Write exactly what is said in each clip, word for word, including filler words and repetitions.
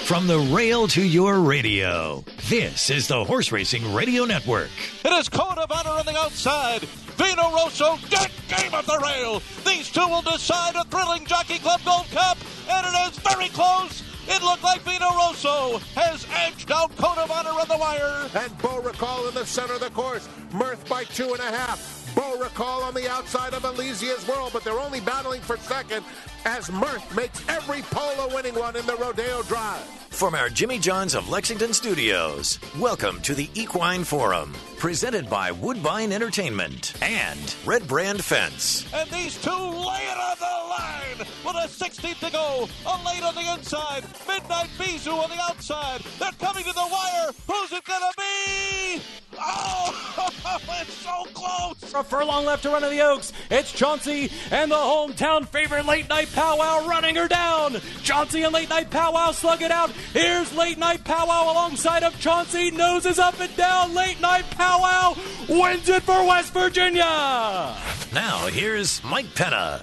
From the rail to your radio, this is the Horse Racing Radio Network. It is Code of Honor on the outside. Vino Rosso, dead game at the rail. These two will decide a thrilling Jockey Club Gold Cup, and it is very close. It looked like Vino Rosso has edged out Code of Honor on the wire. And Beau Recall in the center of the course. Mirth by two and a half. Beau Recall on the outside of Elysia's World, but they're only battling for second as Mirth makes every polo winning one in the Rodeo Drive. From our Jimmy John's of Lexington studios, welcome to the Equine Forum, presented by Woodbine Entertainment and Red Brand Fence. And these two lay it on the line with a sixteenth to go. A late on the inside. Midnight Bijou on the outside. They're coming to the wire. Who's it going to be? Oh, it's so close. A furlong left to run of the Oaks. It's Chauncey and the hometown favorite Late Night Powwow running her down. Chauncey and Late Night Powwow slug it out. Here's Late Night Powwow alongside of Chauncey. Noses up and down. Late Night Powwow wins it for West Virginia. Now here's Mike Penna.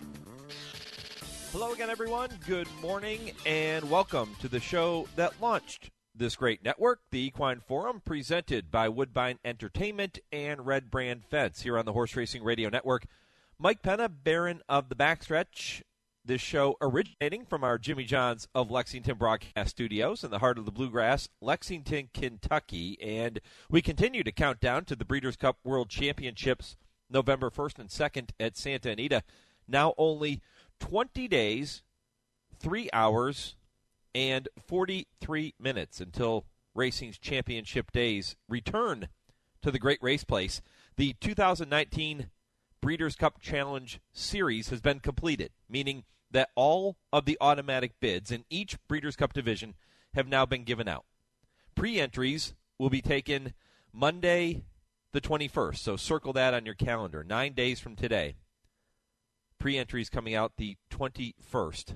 Hello again, everyone. Good morning and welcome to the show that launched this great network, the Equine Forum, presented by Woodbine Entertainment and Red Brand Fence here on the Horse Racing Radio Network. Mike Penna, Baron of the Backstretch. This show originating from our Jimmy John's of Lexington broadcast studios in the heart of the Bluegrass, Lexington, Kentucky. And we continue to count down to the Breeders' Cup World Championships November first and second at Santa Anita. Now only twenty days, three hours, and forty-three minutes until racing's championship days return to the great race place. The two thousand nineteen Breeders' Cup Challenge Series has been completed, meaning that all of the automatic bids in each Breeders' Cup division have now been given out. Pre-entries will be taken Monday the twenty-first, so circle that on your calendar, nine days from today. Pre-entries coming out the twenty-first.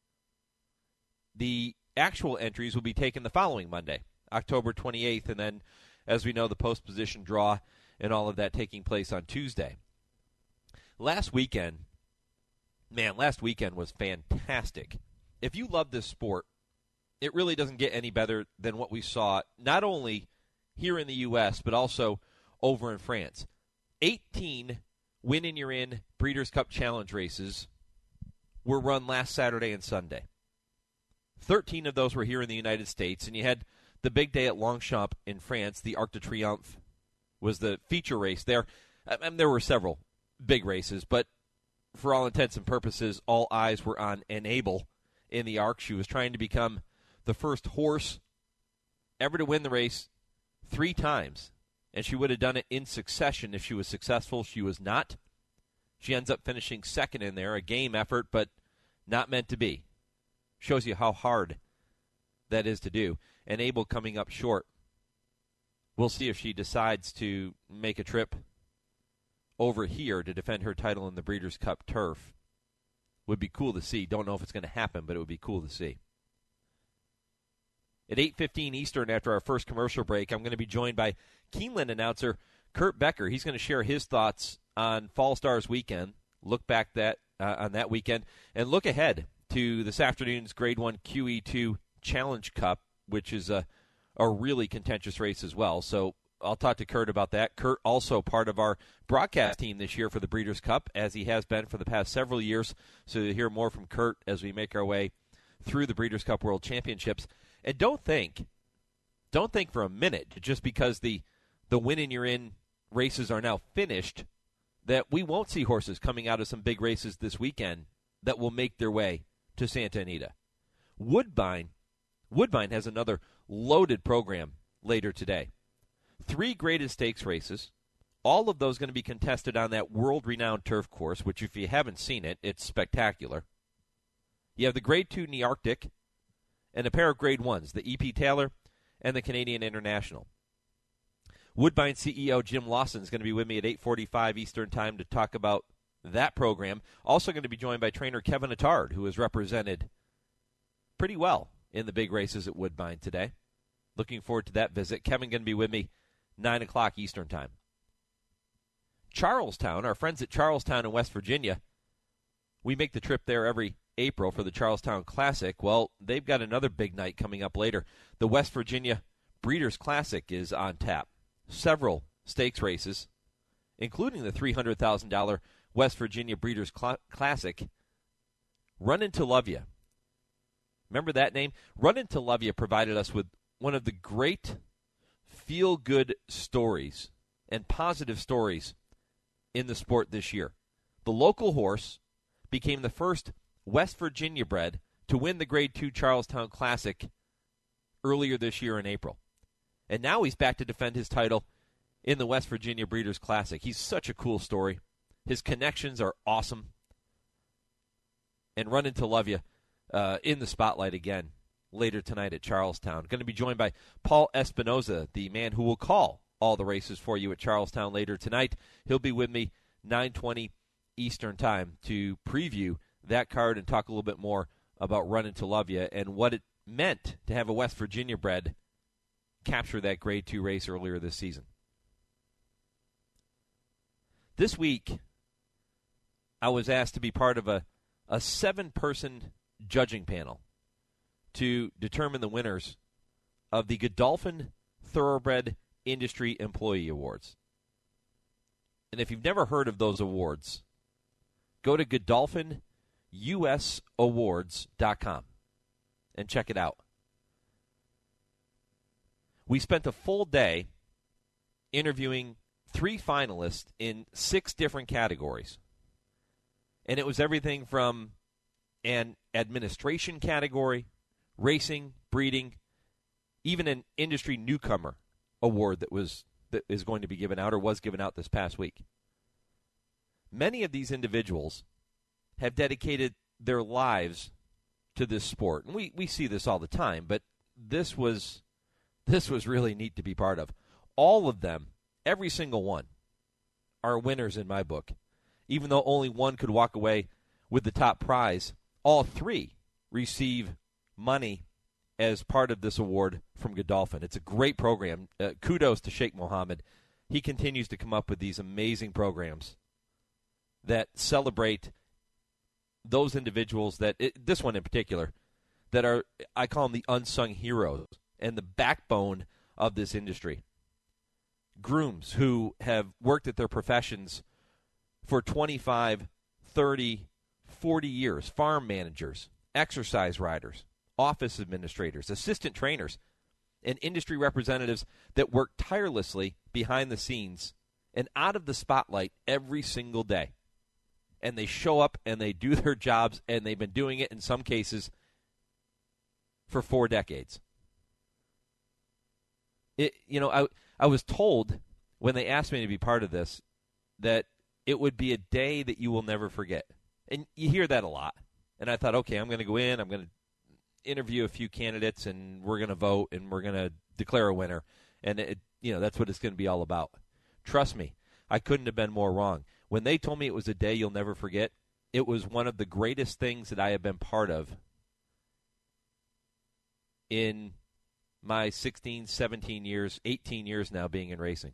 The actual entries will be taken the following Monday, October twenty-eighth, and then, as we know, the post-position draw and all of that taking place on Tuesday. Last weekend, man, last weekend was fantastic. If you love this sport, it really doesn't get any better than what we saw, not only here in the U S, but also over in France. eighteen win-and-you're-in Breeders' Cup Challenge races were run last Saturday and Sunday. thirteen of those were here in the United States, and you had the big day at Longchamp in France. The Arc de Triomphe was the feature race there. I mean, there were several big races, but for all intents and purposes, all eyes were on Enable in the Arc. She was trying to become the first horse ever to win the race three times, and she would have done it in succession if she was successful. She was not. She ends up finishing second in there, a game effort, but not meant to be. Shows you how hard that is to do. Enable coming up short. We'll see if she decides to make a trip over here to defend her title in the Breeders' Cup turf. Would be cool to see. Don't know if it's going to happen, but it would be cool to see. At eight fifteen Eastern, after our first commercial break, I'm going to be joined by Keeneland announcer Kurt Becker. He's going to share his thoughts on Fall Stars weekend, look back that uh, on that weekend, and look ahead to this afternoon's Grade one Q E two Challenge Cup, which is a, a really contentious race as well. So I'll talk to Kurt about that. Kurt also part of our broadcast team this year for the Breeders' Cup, as he has been for the past several years. So you'll hear more from Kurt as we make our way through the Breeders' Cup World Championships. And don't think, don't think for a minute, just because the, the win-and-you're-in races are now finished, that we won't see horses coming out of some big races this weekend that will make their way to Santa Anita. Woodbine, Woodbine has another loaded program later today. Three graded stakes races, all of those going to be contested on that world-renowned turf course, which if you haven't seen it, it's spectacular. You have the Grade two Nearctic and a pair of Grade ones, the E P Taylor and the Canadian International. Woodbine C E O Jim Lawson is going to be with me at eight forty-five Eastern Time to talk about that program. Also going to be joined by trainer Kevin Attard, who has represented pretty well in the big races at Woodbine today. Looking forward to that visit. Kevin going to be with me nine o'clock Eastern Time. Charlestown, our friends at Charlestown in West Virginia, we make the trip there every April for the Charlestown Classic. Well, they've got another big night coming up later. The West Virginia Breeders' Classic is on tap. Several stakes races, including the three hundred thousand dollars West Virginia Breeders' Cl- Classic. Run Into Love Ya. Remember that name? Run Into Love Ya provided us with one of the great feel-good stories and positive stories in the sport this year. The local horse became the first West Virginia bred to win the Grade two Charlestown Classic earlier this year in April. And now he's back to defend his title in the West Virginia Breeders' Classic. He's such a cool story. His connections are awesome. And Run Into Love Ya uh, in the spotlight again later tonight at Charlestown. Going to be joined by Paul Espinoza, the man who will call all the races for you at Charlestown later tonight. He'll be with me nine twenty Eastern Time to preview that card and talk a little bit more about Run Into Love Ya and what it meant to have a West Virginia bred capture that Grade two race earlier this season. This week, I was asked to be part of a, a seven-person judging panel to determine the winners of the Godolphin Thoroughbred Industry Employee Awards. And if you've never heard of those awards, go to godolphin u s awards dot com and check it out. We spent a full day interviewing three finalists in six different categories. And it was everything from an administration category, racing, breeding, even an industry newcomer award that was that is going to be given out or was given out this past week. Many of these individuals have dedicated their lives to this sport. And we, we see this all the time, but this was this was really neat to be part of. All of them, every single one, are winners in my book. Even though only one could walk away with the top prize, all three receive money as part of this award from Godolphin. It's a great program. Uh, kudos to Sheikh Mohammed. He continues to come up with these amazing programs that celebrate those individuals that, it, this one in particular, that are, I call them the unsung heroes and the backbone of this industry. Grooms who have worked at their professions for twenty-five, thirty, forty years, farm managers, exercise riders, office administrators, assistant trainers, and industry representatives that work tirelessly behind the scenes and out of the spotlight every single day. And they show up and they do their jobs, and they've been doing it in some cases for four decades. It, you know, I, I was told when they asked me to be part of this that it would be a day that you will never forget. And you hear that a lot. And I thought, okay, I'm going to go in, I'm going to interview a few candidates, and we're going to vote, and we're going to declare a winner. And, it, you know, that's what it's going to be all about. Trust me, I couldn't have been more wrong. When they told me it was a day you'll never forget, it was one of the greatest things that I have been part of in my sixteen, seventeen years, eighteen years now being in racing.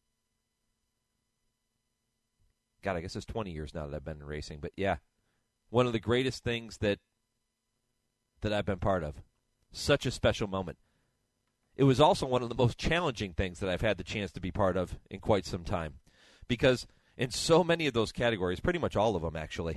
God, I guess it's twenty years now that I've been in racing. But, yeah, one of the greatest things that that I've been part of. Such a special moment. It was also one of the most challenging things that I've had the chance to be part of in quite some time. Because in so many of those categories, pretty much all of them actually,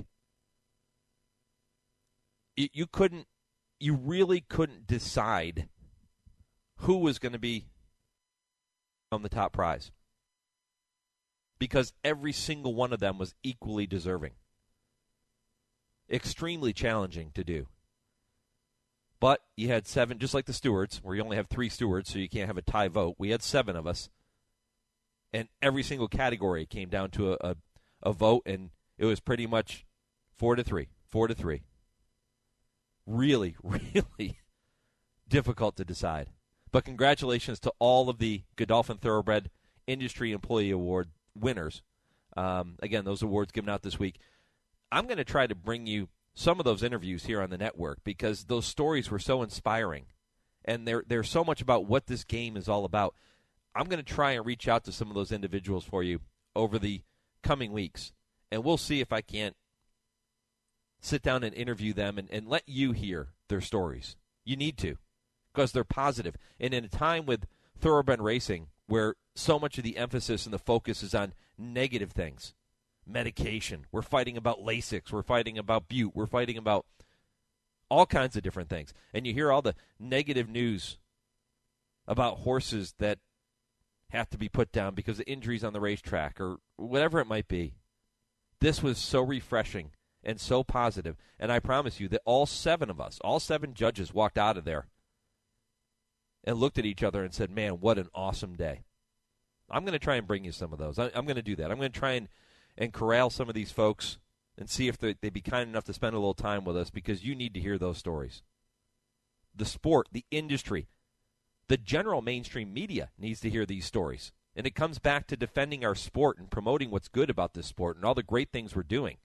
you, you couldn't, you really couldn't decide who was going to be on the top prize. Because every single one of them was equally deserving. Extremely challenging to do. But you had seven, just like the stewards, where you only have three stewards, so you can't have a tie vote. We had seven of us. And every single category came down to a, a, a vote, and it was pretty much four to three. Four to three. Really, really difficult to decide. But congratulations to all of the Godolphin Thoroughbred Industry Employee Award winners. Um, again, those awards given out this week. I'm going to try to bring you some of those interviews here on the network because those stories were so inspiring, and they're, they're so much about what this game is all about. I'm going to try and reach out to some of those individuals for you over the coming weeks, and we'll see if I can't sit down and interview them and, and let you hear their stories. You need to, because they're positive. And in a time with thoroughbred racing where so much of the emphasis and the focus is on negative things, medication, we're fighting about Lasix, we're fighting about Butte, we're fighting about all kinds of different things. And you hear all the negative news about horses that have to be put down because of injuries on the racetrack or whatever it might be. This was so refreshing and so positive. And I promise you that all seven of us, all seven judges walked out of there and looked at each other and said, man, what an awesome day. I'm going to try and bring you some of those. I, I'm going to do that. I'm going to try and, and corral some of these folks and see if they'd be kind enough to spend a little time with us, because you need to hear those stories. The sport, the industry, the general mainstream media needs to hear these stories. And it comes back to defending our sport and promoting what's good about this sport and all the great things we're doing.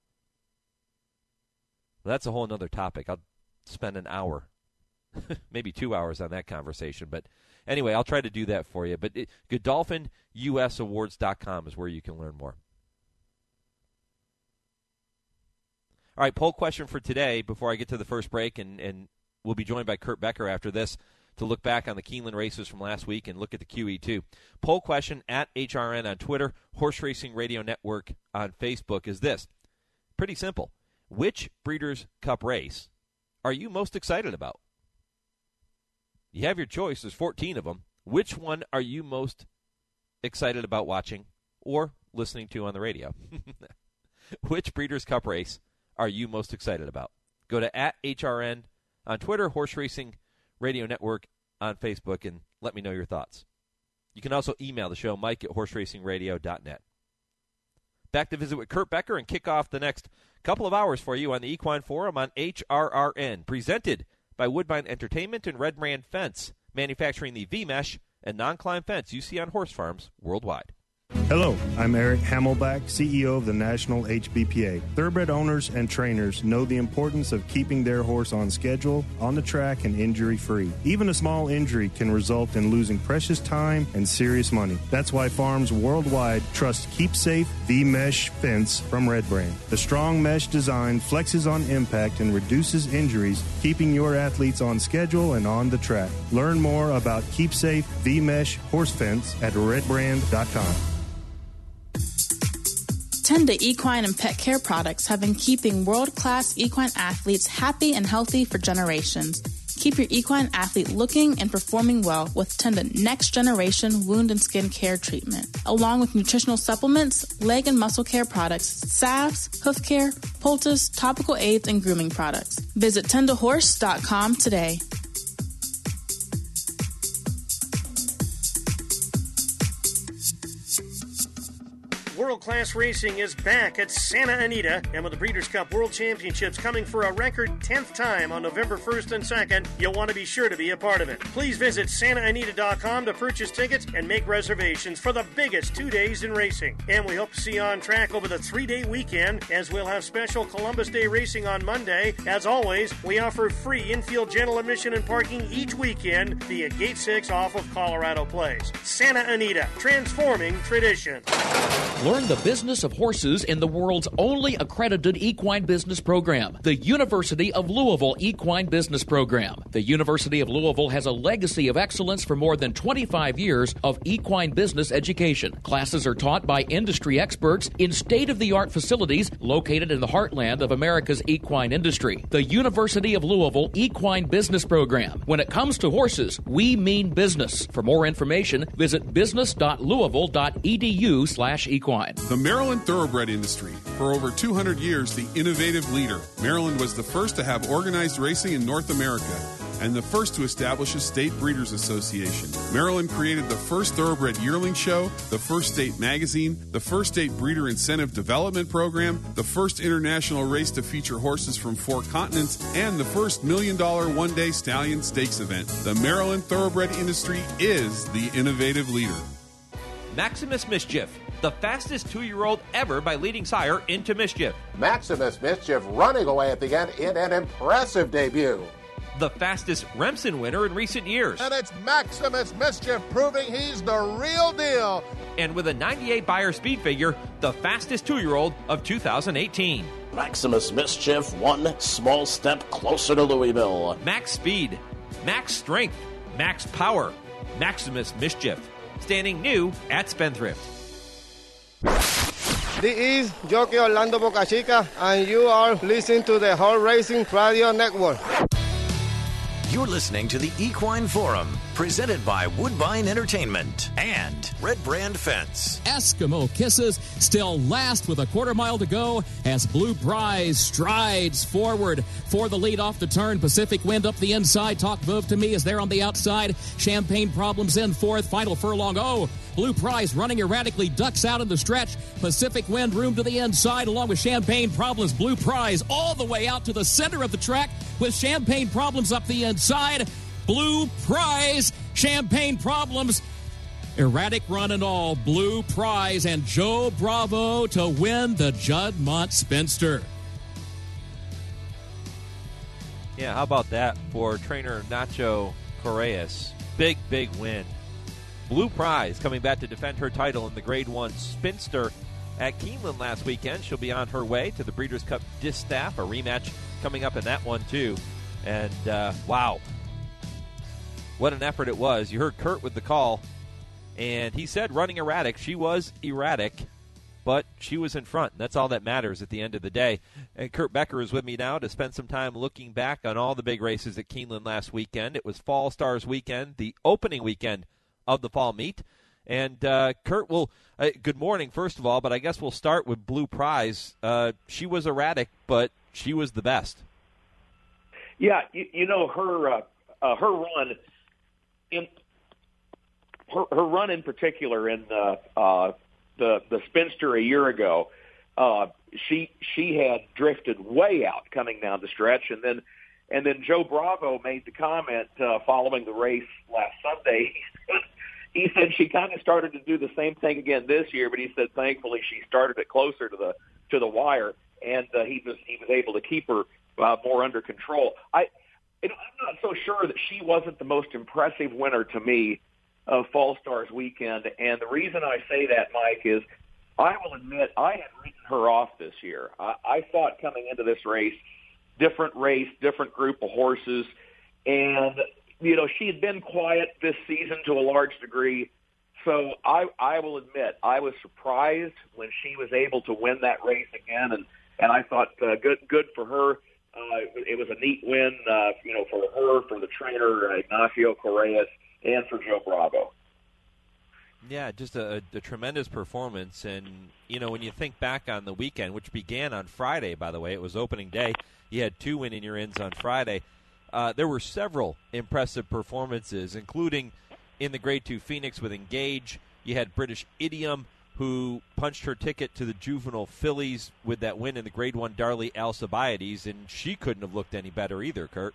Well, that's a whole other topic. I'll spend an hour, maybe two hours on that conversation. But anyway, I'll try to do that for you. But it, Godolphin U S Awards dot com is where you can learn more. All right, poll question for today before I get to the first break, and, and we'll be joined by Kurt Becker after this to look back on the Keeneland races from last week and look at the Q E two. Poll question at H R N on Twitter, Horse Racing Radio Network on Facebook is this. Pretty simple. Which Breeders' Cup race are you most excited about? You have your choice. There's fourteen of them. Which one are you most excited about watching or listening to on the radio? Which Breeders' Cup race are you most excited about? Go to at H R N on Twitter, Horse Racing Radio Network on Facebook, and let me know your thoughts. You can also email the show, Mike at horse racing radio dot net. Back to visit with Kurt Becker and kick off the next couple of hours for you on the Equine Forum on H R R N, presented by Woodbine Entertainment and Red Brand Fence, manufacturing the V-Mesh and non-climb fence you see on horse farms worldwide. Hello, I'm Eric Hamelback, C E O of the National H B P A. Thoroughbred owners and trainers know the importance of keeping their horse on schedule, on the track, and injury-free. Even a small injury can result in losing precious time and serious money. That's why farms worldwide trust Keep Safe V-Mesh Fence from Red Brand. The strong mesh design flexes on impact and reduces injuries, keeping your athletes on schedule and on the track. Learn more about Keep Safe V-Mesh Horse Fence at red brand dot com. Tenda Equine and Pet Care products have been keeping world-class equine athletes happy and healthy for generations. Keep your equine athlete looking and performing well with Tenda Next Generation Wound and Skin Care Treatment, along with nutritional supplements, leg and muscle care products, salves, hoof care, poultice, topical aids, and grooming products. Visit tenda horse dot com today. World-class racing is back at Santa Anita, and with the Breeders' Cup World Championships coming for a record tenth time on November first and second, you'll want to be sure to be a part of it. Please visit santa anita dot com to purchase tickets and make reservations for the biggest two days in racing. And we hope to see you on track over the three-day weekend, as we'll have special Columbus Day racing on Monday. As always, we offer free infield general admission and parking each weekend via Gate six off of Colorado Place. Santa Anita, transforming tradition. Learn the business of horses in the world's only accredited equine business program, the University of Louisville Equine Business Program. The University of Louisville has a legacy of excellence for more than twenty-five years of equine business education. Classes are taught by industry experts in state-of-the-art facilities located in the heartland of America's equine industry. The University of Louisville Equine Business Program. When it comes to horses, we mean business. For more information, visit business dot louisville dot e d u slash equine. The Maryland thoroughbred industry. For over two hundred years, the innovative leader. Maryland was the first to have organized racing in North America and the first to establish a state breeders association. Maryland created the first thoroughbred yearling show, the first state magazine, the first state breeder incentive development program, the first international race to feature horses from four continents, and the first million dollar one-day stallion stakes event. The Maryland thoroughbred industry is the innovative leader. Maximus Mischief, the fastest two-year-old ever by leading sire Into Mischief. Maximus Mischief running away at the end in an impressive debut. The fastest Remsen winner in recent years. And it's Maximus Mischief proving he's the real deal. And with a ninety-eight Beyer speed figure, the fastest two-year-old of two thousand eighteen. Maximus Mischief, one small step closer to Louisville. Max speed, max strength, max power, Maximus Mischief. Standing new at Spendthrift. This is Jockey Orlando Boca Chica, and you are listening to the Horse Racing Radio Network. You're listening to the Equine Forum, presented by Woodbine Entertainment and Red Brand Fence. Eskimo Kisses still last with a quarter mile to go as Blue Prize strides forward for the lead off the turn. Pacific Wind up the inside. Talk Veuve to me is there on the outside. Champagne Problems in fourth. Final furlong. Oh, Blue Prize running erratically, ducks out in the stretch. Pacific Wind room to the inside along with Champagne Problems. Blue Prize all the way out to the center of the track with Champagne Problems up the inside. Blue Prize, Champagne Problems, erratic run and all. Blue Prize and Joe Bravo to win the Judd Montt Spinster. Yeah, how about that for trainer Nacho Correas? Big, big win. Blue Prize coming back to defend her title in the Grade one Spinster at Keeneland last weekend. She'll be on her way to the Breeders' Cup Distaff, a rematch coming up in that one too. And, uh, wow, what an effort it was. You heard Kurt with the call, and he said running erratic. She was erratic, but she was in front. That's all that matters at the end of the day. And Kurt Becker is with me now to spend some time looking back on all the big races at Keeneland last weekend. It was Fall Stars weekend, the opening weekend of the fall meet. And uh, Kurt, will uh, good morning, first of all, but I guess we'll start with Blue Prize. Uh, she was erratic, but she was the best. Yeah, you, you know, her uh, uh, her run, in her, her run in particular in the uh, the the Spinster a year ago, uh, she she had drifted way out coming down the stretch, and then and then Joe Bravo made the comment uh, following the race last Sunday. He said she kind of started to do the same thing again this year, but he said thankfully she started it closer to the to the wire, and uh, he was he was able to keep her uh, more under control. I you know, I'm not so sure that she wasn't the most impressive winner to me of Fall Stars weekend, and the reason I say that, Mike, is I will admit I had written her off this year. I, I thought coming into this race, different race, different group of horses, and you know, she had been quiet this season to a large degree, so I, I will admit I was surprised when she was able to win that race again, and, and I thought uh, good good for her. Uh, it was a neat win, uh, you know, for her, for the trainer uh, Ignacio Correas, and for Joe Bravo. Yeah, just a, a tremendous performance, and you know, when you think back on the weekend, which began on Friday, by the way, it was opening day. You had two win in your ends on Friday. Uh, there were several impressive performances, including in the Grade two Phoenix with Engage. You had British Idiom, who punched her ticket to the juvenile fillies with that win in the Grade one Darley Alcibiades, and she couldn't have looked any better either, Kurt.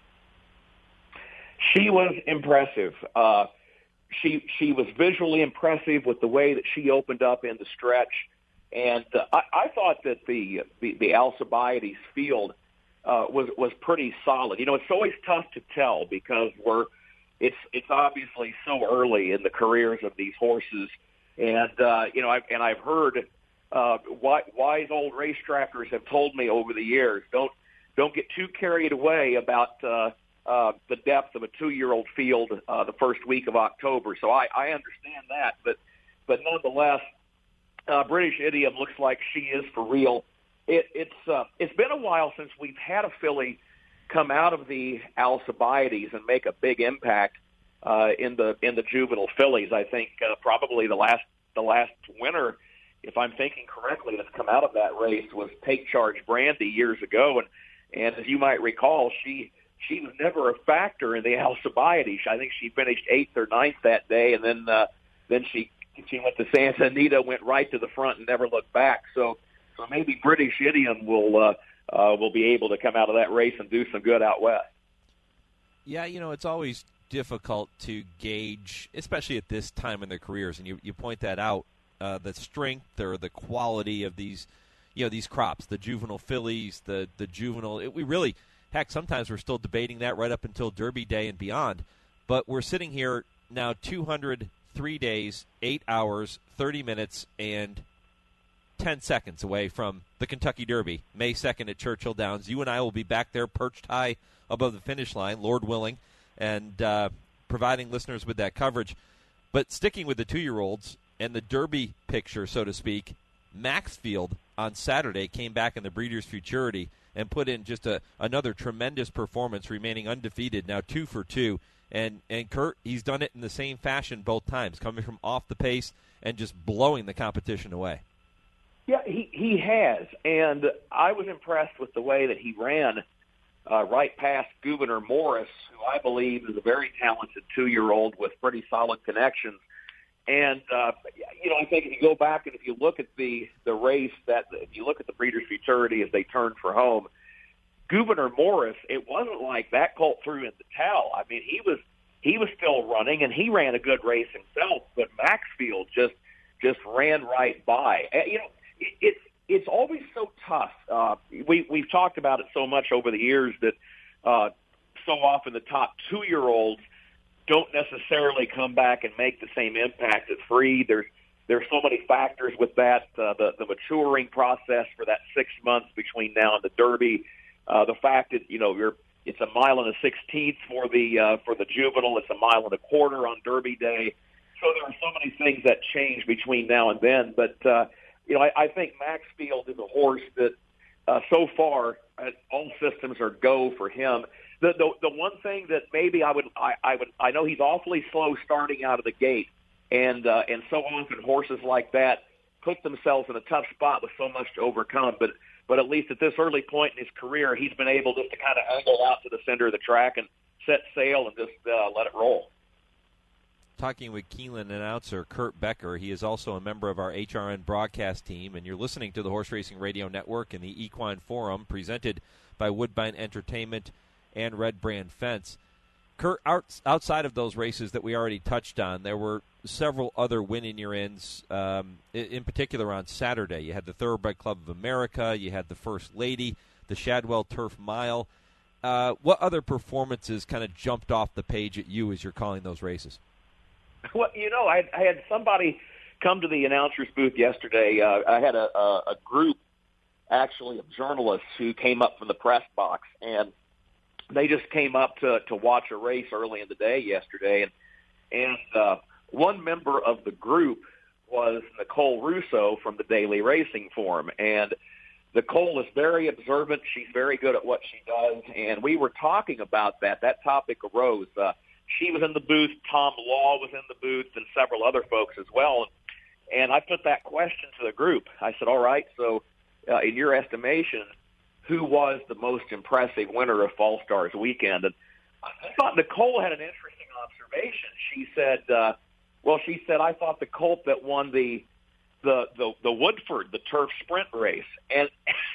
She was impressive. Uh, she she was visually impressive with the way that she opened up in the stretch, and uh, I, I thought that the, the, the Alcibiades field Uh, was was pretty solid. You know, it's always tough to tell because we're it's it's obviously so early in the careers of these horses, and uh, you know, I've, and I've heard uh, wise old racetrackers have told me over the years, don't don't get too carried away about uh, uh, the depth of a two-year-old field uh, the first week of October. So I, I understand that, but but nonetheless, uh, British Idiom looks like she is for real. It, it's uh, it's been a while since we've had a filly come out of the Alcibiades and make a big impact uh, in the in the juvenile fillies. I think uh, probably the last the last winner, if I'm thinking correctly, that's come out of that race was Take Charge Brandy years ago, and and as you might recall, she she was never a factor in the Alcibiades. I think she finished eighth or ninth that day, and then uh, then she she went to Santa Anita, went right to the front, and never looked back. So. So maybe British Idiom will uh, uh, will be able to come out of that race and do some good out west. Yeah, you know, it's always difficult to gauge, especially at this time in their careers, and you, you point that out, uh, the strength or the quality of these, you know, these crops, the juvenile fillies, the, the juvenile. It, we really, heck, sometimes we're still debating that right up until Derby Day and beyond. But we're sitting here now two hundred three days, eight hours, thirty minutes, and ten seconds away from the Kentucky Derby, May second at Churchill Downs. You and I will be back there perched high above the finish line, Lord willing, and uh, providing listeners with that coverage. But sticking with the two-year-olds and the Derby picture, so to speak, Maxfield on Saturday came back in the Breeders' Futurity and put in just a, another tremendous performance, remaining undefeated, now two for two. And, and Kurt, he's done it in the same fashion both times, coming from off the pace and just blowing the competition away. Yeah, he, he has, and I was impressed with the way that he ran uh, right past Gouverneur Morris, who I believe is a very talented two-year-old with pretty solid connections. And, uh, you know, I think if you go back and if you look at the, the race, that if you look at the Breeders' Futurity as they turned for home, Gouverneur Morris, it wasn't like that colt threw in the towel. I mean, he was he was still running, and he ran a good race himself, but Maxfield just just ran right by. You know, it, it's it's always so tough. Uh, we, we've talked about it so much over the years that uh, so often the top two-year-olds don't necessarily come back and make the same impact as three. There's there's so many factors with that, uh, the, the maturing process for that six months between now and the Derby, uh, the fact that, you know, you're it's a mile and a sixteenth for the uh, for the juvenile, it's a mile and a quarter on Derby Day. So there are so many things that change between now and then. But, uh, you know, I, I think Maxfield is a horse that uh, so far uh, all systems are go for him. The, the the one thing that maybe I would I, I would I know he's awfully slow starting out of the gate, and uh, and so often horses like that put themselves in a tough spot with so much to overcome. But but at least at this early point in his career, he's been able just to kind of angle out to the center of the track and set sail and just uh, let it roll. Talking with Keeneland announcer Kurt Becker. He is also a member of our H R N broadcast team, and you're listening to the Horse Racing Radio Network and the Equine Forum, presented by Woodbine Entertainment and Red Brand Fence. Kurt, out, outside of those races that we already touched on, there were several other win-in-your-ends, um, in, in particular on Saturday. You had the Thoroughbred Club of America, you had the First Lady, the Shadwell Turf Mile. Uh, what other performances kind of jumped off the page at you as you're calling those races? Well, you know, I, I had somebody come to the announcer's booth yesterday. Uh, I had a, a, a group, actually, of journalists who came up from the press box, and they just came up to, to watch a race early in the day yesterday. And, and uh, one member of the group was Nicole Russo from the Daily Racing Form. And Nicole is very observant. She's very good at what she does. And we were talking about that. That topic arose. Uh, she was in the booth. Tom Law was in the booth, and several other folks as well. And I put that question to the group. I said, all right, so uh, in your estimation, who was the most impressive winner of Fall Stars weekend? And I thought Nicole had an interesting observation. She said, uh, well, she said, I thought the colt that won the the the, the Woodford, the turf sprint race. And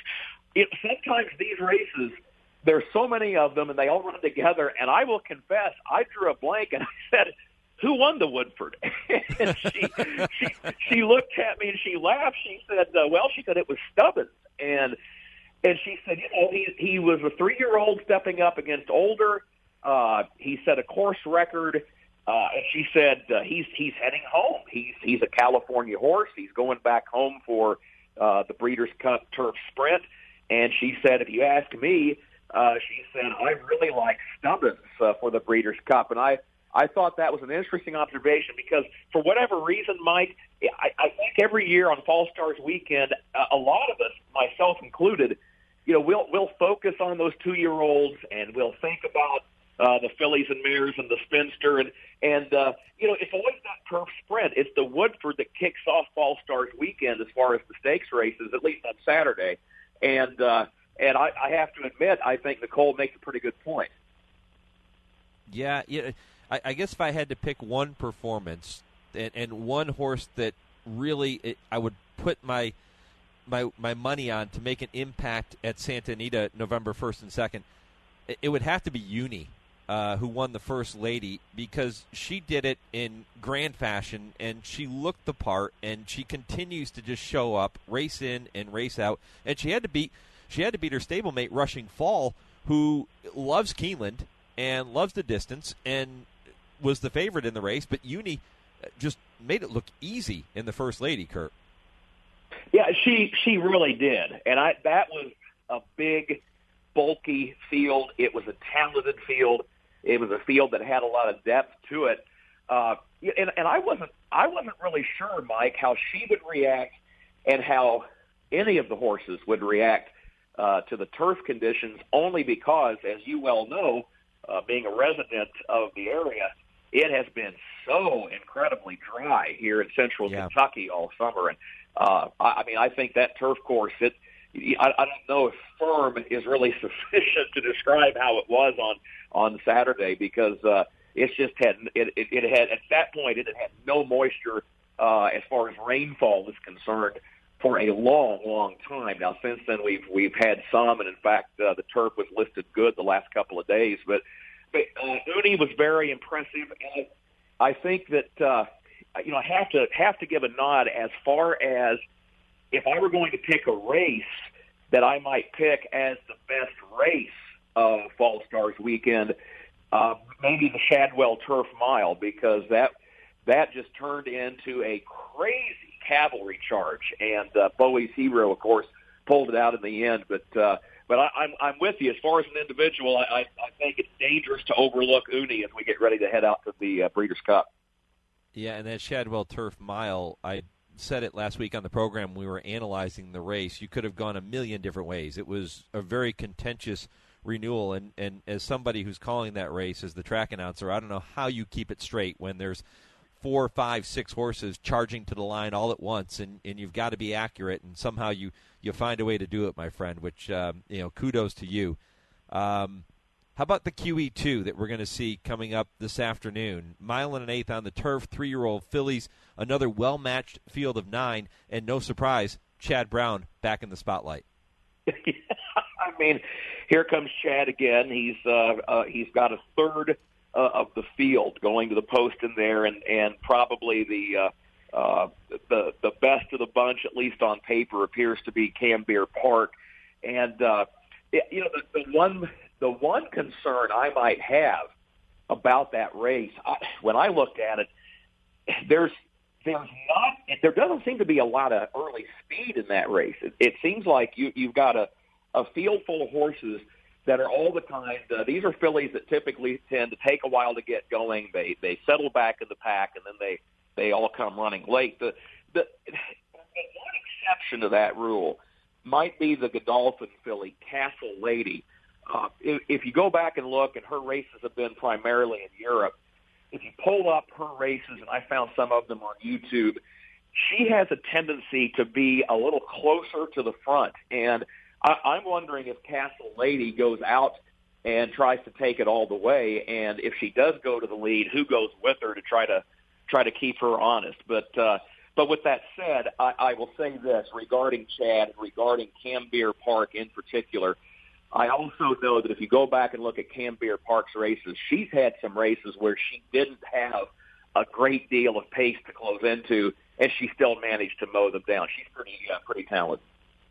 it, sometimes these races, there's so many of them, and they all run together. And I will confess, I drew a blank, and I said, who won the Woodford? And she, she, she looked at me, and she laughed. She said, uh, well, she said it was Stubbins. And And she said, you know, he he was a three-year-old stepping up against older. Uh, he set a course record, uh, and she said uh, he's he's heading home. He's he's a California horse. He's going back home for uh, the Breeders' Cup Turf Sprint. And she said, if you ask me, uh, she said I really like Stubbins uh, for the Breeders' Cup, and I. I thought that was an interesting observation because, for whatever reason, Mike, I, I think every year on Fall Stars weekend, a, a lot of us, myself included, you know, we'll we'll focus on those two-year-olds and we'll think about uh, the fillies and mares and the spinster, and and uh, you know, it's always that turf sprint. It's the Woodford that kicks off Fall Stars weekend as far as the stakes races, at least on Saturday, and uh, and I, I have to admit, I think Nicole makes a pretty good point. Yeah, yeah. I guess if I had to pick one performance and, and one horse that really it, I would put my my my money on to make an impact at Santa Anita November first and second, it, it would have to be Uni, uh, who won the First Lady, because she did it in grand fashion and she looked the part and she continues to just show up, race in and race out, and she had to beat she had to beat her stablemate Rushing Fall, who loves Keeneland and loves the distance and was the favorite in the race, but Uni just made it look easy in the First Lady, Kurt. Yeah, she she really did, and I that was a big, bulky field. It was a talented field. It was a field that had a lot of depth to it, uh, and and I wasn't I wasn't really sure, Mike, how she would react and how any of the horses would react uh, to the turf conditions. Only because, as you well know, uh, being a resident of the area, it has been so incredibly dry here in Central yeah. Kentucky all summer, and uh, I, I mean I think that turf course it. I, I don't know if firm is really sufficient to describe how it was on, on Saturday because uh, it's just had it, it, it had at that point it had had no moisture uh, as far as rainfall is concerned for a long, long time. Now since then we've we've had some, and in fact uh, the turf was listed good the last couple of days. But, but uh, Uni was very impressive, and I think that uh, you know I have to have to give a nod as far as. If I were going to pick a race that I might pick as the best race of Fall Stars weekend, uh, maybe the Shadwell Turf Mile, because that that just turned into a crazy cavalry charge, and uh, Bowie's Hero, of course, pulled it out in the end. But uh, but I, I'm I'm with you as far as an individual. I, I, I think it's dangerous to overlook Uni as we get ready to head out to the uh, Breeders' Cup. Yeah, and that Shadwell Turf Mile, I. said it last week on the program. We were analyzing the race. You could have gone a million different ways. It was a very contentious renewal, and, and as somebody who's calling that race as the track announcer, I don't know how you keep it straight when there's four, five, six horses charging to the line all at once, and, and you've got to be accurate, and somehow you, you find a way to do it, my friend, which, um, you know, kudos to you. Um, how about the Q E two that we're going to see coming up this afternoon? Mile and an eighth on the turf, three-year-old fillies, another well-matched field of nine, and no surprise, Chad Brown back in the spotlight. I mean, here comes Chad again. He's uh, uh, he's got a third uh, of the field going to the post in there, and, and probably the uh, uh, the the best of the bunch, at least on paper, appears to be Cambier Park. And uh, it, you know, the, the one the one concern I might have about that race, I, when I looked at it, there's there's not there doesn't seem to be a lot of early speed in that race. It, it seems like you you've got a a field full of horses that are all the kind. Uh, these are fillies that typically tend to take a while to get going. They they settle back in the pack, and then they, they all come running late. The, the, the one exception to that rule might be the Godolphin filly, Castle Lady. Uh, if, if you go back and look, and her races have been primarily in Europe, if you pull up her races, and I found some of them on YouTube, she has a tendency to be a little closer to the front. And I, I'm wondering if Castle Lady goes out and tries to take it all the way, and if she does go to the lead, who goes with her to try to try to keep her honest. But uh, but with that said, I, I will say this regarding Chad and regarding Cambier Park in particular. I also know that if you go back and look at Cambier Park's races, she's had some races where she didn't have a great deal of pace to close into, and she still managed to mow them down. She's pretty uh, pretty talented.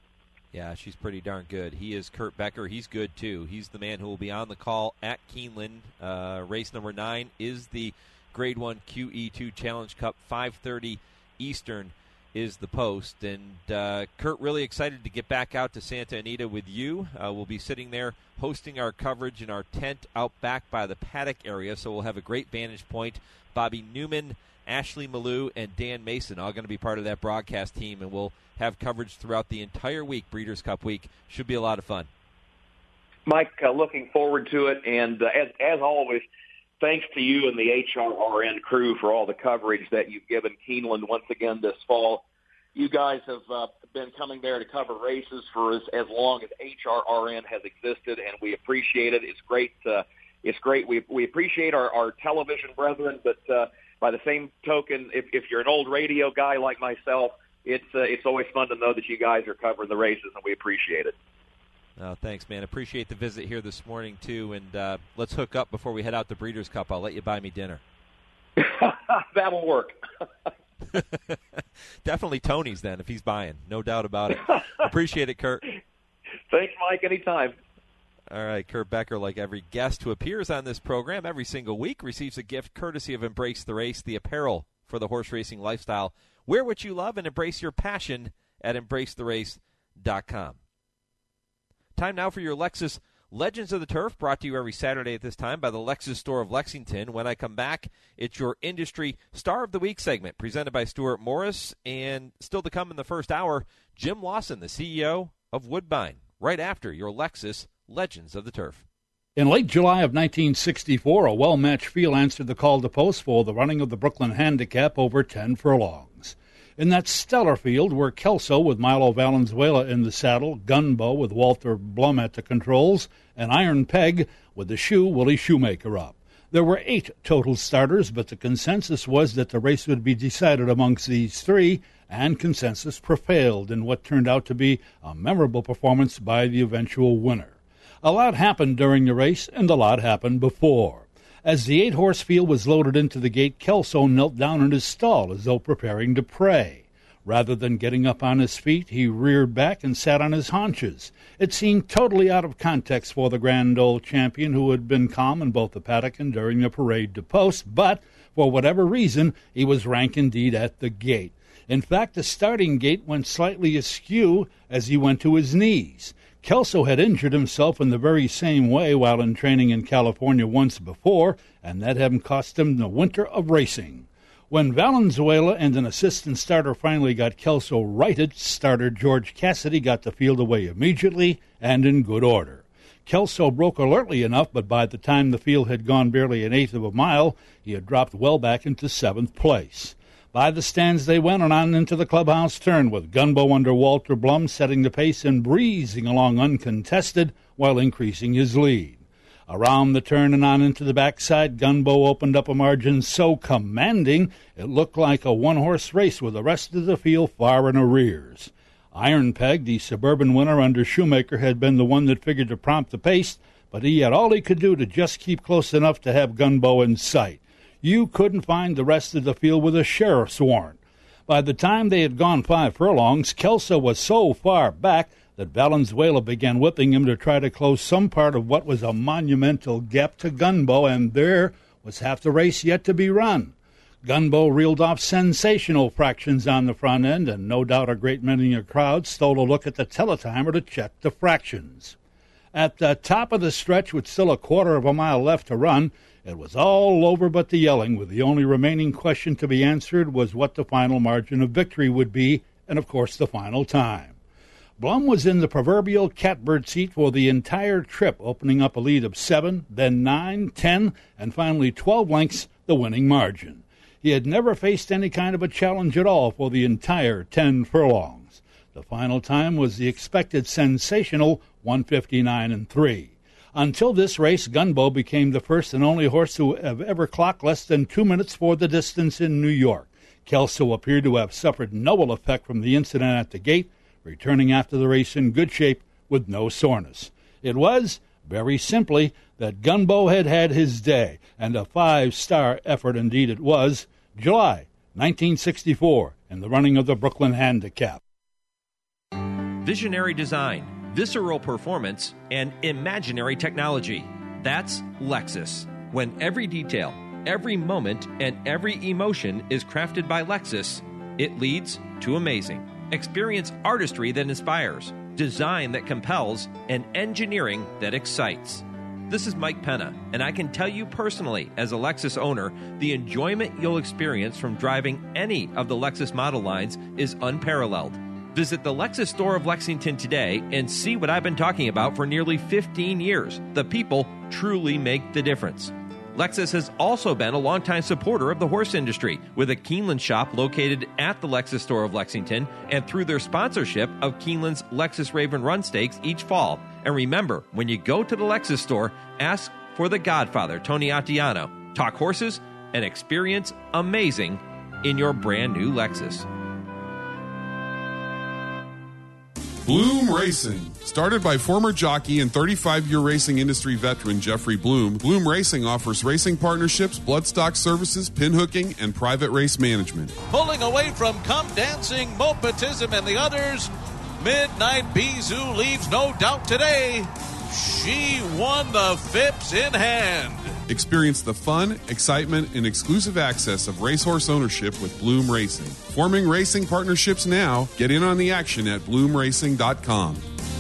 Yeah, she's pretty darn good. He is Kurt Becker. He's good, too. He's the man who will be on the call at Keeneland. Uh, race number nine is the Grade one Q E two Challenge Cup. five thirty Eastern is the post. And uh, Kurt, really excited to get back out to Santa Anita with you. Uh, we'll be sitting there hosting our coverage in our tent out back by the paddock area, so we'll have a great vantage point. Bobby Newman, Ashley Malou, and Dan Mason all going to be part of that broadcast team, and we'll have coverage throughout the entire week, Breeders' Cup week. Should be a lot of fun. Mike, uh, looking forward to it, and uh, as, as always, thanks to you and the H R R N crew for all the coverage that you've given Keeneland once again this fall. You guys have uh, been coming there to cover races for as, as long as H R R N has existed, and we appreciate it. It's great. Uh, it's great. We we appreciate our, our television brethren, but uh, by the same token, if, if you're an old radio guy like myself, it's uh, it's always fun to know that you guys are covering the races, and we appreciate it. Oh, thanks, man. Appreciate the visit here this morning, too, and uh, let's hook up before we head out to Breeders' Cup. I'll let you buy me dinner. That'll work. Definitely Tony's then, if he's buying. No doubt about it. Appreciate it, Kurt. Thanks, Mike. Anytime. All right, Kurt Becker, like every guest who appears on this program every single week, receives a gift courtesy of Embrace the Race, the apparel for the horse racing lifestyle. Wear what you love and embrace your passion at embrace the race dot com. Time now for your Lexus Legends of the Turf, brought to you every Saturday at this time by the Lexus Store of Lexington. When I come back, it's your Industry Star of the Week segment presented by Stuart Morris. And still to come in the first hour, Jim Lawson, the C E O of Woodbine, right after your Lexus Legends of the Turf. In late July of nineteen sixty-four, a well-matched field answered the call to post for the running of the Brooklyn Handicap over ten furlongs. In that stellar field were Kelso with Milo Valenzuela in the saddle, Gunbow with Walter Blum at the controls, and Iron Peg with the shoe Willie Shoemaker up. There were eight total starters, but the consensus was that the race would be decided amongst these three, and consensus prevailed in what turned out to be a memorable performance by the eventual winner. A lot happened during the race, and a lot happened before. As the eight-horse field was loaded into the gate, Kelso knelt down in his stall as though preparing to pray. Rather than getting up on his feet, he reared back and sat on his haunches. It seemed totally out of context for the grand old champion, who had been calm in both the paddock and during the parade to post, but for whatever reason, he was rank indeed at the gate. In fact, the starting gate went slightly askew as he went to his knees. Kelso had injured himself in the very same way while in training in California once before, and that had cost him the winter of racing. When Valenzuela and an assistant starter finally got Kelso righted, starter George Cassidy got the field away immediately and in good order. Kelso broke alertly enough, but by the time the field had gone barely an eighth of a mile, he had dropped well back into seventh place. By the stands they went and on into the clubhouse turn, with Gunbow under Walter Blum setting the pace and breezing along uncontested while increasing his lead. Around the turn and on into the backside, Gunbow opened up a margin so commanding it looked like a one-horse race with the rest of the field far in arrears. Iron Peg, the suburban winner under Shoemaker, had been the one that figured to prompt the pace, but he had all he could do to just keep close enough to have Gunbow in sight. You couldn't find the rest of the field with a sheriff's warrant. By the time they had gone five furlongs, Kelso was so far back that Valenzuela began whipping him to try to close some part of what was a monumental gap to Gunbow, and there was half the race yet to be run. Gunbow reeled off sensational fractions on the front end, and no doubt a great many of the crowd stole a look at the teletimer to check the fractions. At the top of the stretch, with still a quarter of a mile left to run, it was all over but the yelling, with the only remaining question to be answered was what the final margin of victory would be, and of course the final time. Blum was in the proverbial catbird seat for the entire trip, opening up a lead of seven, then nine, ten, and finally twelve lengths, the winning margin. He had never faced any kind of a challenge at all for the entire ten furlongs. The final time was the expected sensational one fifty-nine and three. Until this race, Gunbow became the first and only horse to have ever clocked less than two minutes for the distance in New York. Kelso appeared to have suffered no ill effect from the incident at the gate, returning after the race in good shape with no soreness. It was, very simply, that Gunbow had had his day, and a five-star effort indeed it was. July nineteen sixty-four, in the running of the Brooklyn Handicap. Visionary design, visceral performance, and imaginary technology. That's Lexus. When every detail, every moment, and every emotion is crafted by Lexus, it leads to amazing. Experience artistry that inspires, design that compels, and engineering that excites. This is Mike Penna, and I can tell you personally, as a Lexus owner, the enjoyment you'll experience from driving any of the Lexus model lines is unparalleled. Visit the Lexus Store of Lexington today and see what I've been talking about for nearly fifteen years. The people truly make the difference. Lexus has also been a longtime supporter of the horse industry, with a Keeneland shop located at the Lexus Store of Lexington and through their sponsorship of Keeneland's Lexus Raven Run Stakes each fall. And remember, when you go to the Lexus store, ask for the Godfather, Tony Attiano. Talk horses and experience amazing in your brand new Lexus. Bloom Racing. Started by former jockey and thirty-five-year racing industry veteran Jeffrey Bloom, Bloom Racing offers racing partnerships, bloodstock services, pinhooking, and private race management. Pulling away from Come Dancing, Mopetism, and the others, Midnight Bizou leaves no doubt today. She won the Phipps in hand. Experience the fun, excitement, and exclusive access of racehorse ownership with Bloom Racing. Forming racing partnerships now. Get in on the action at bloom racing dot com.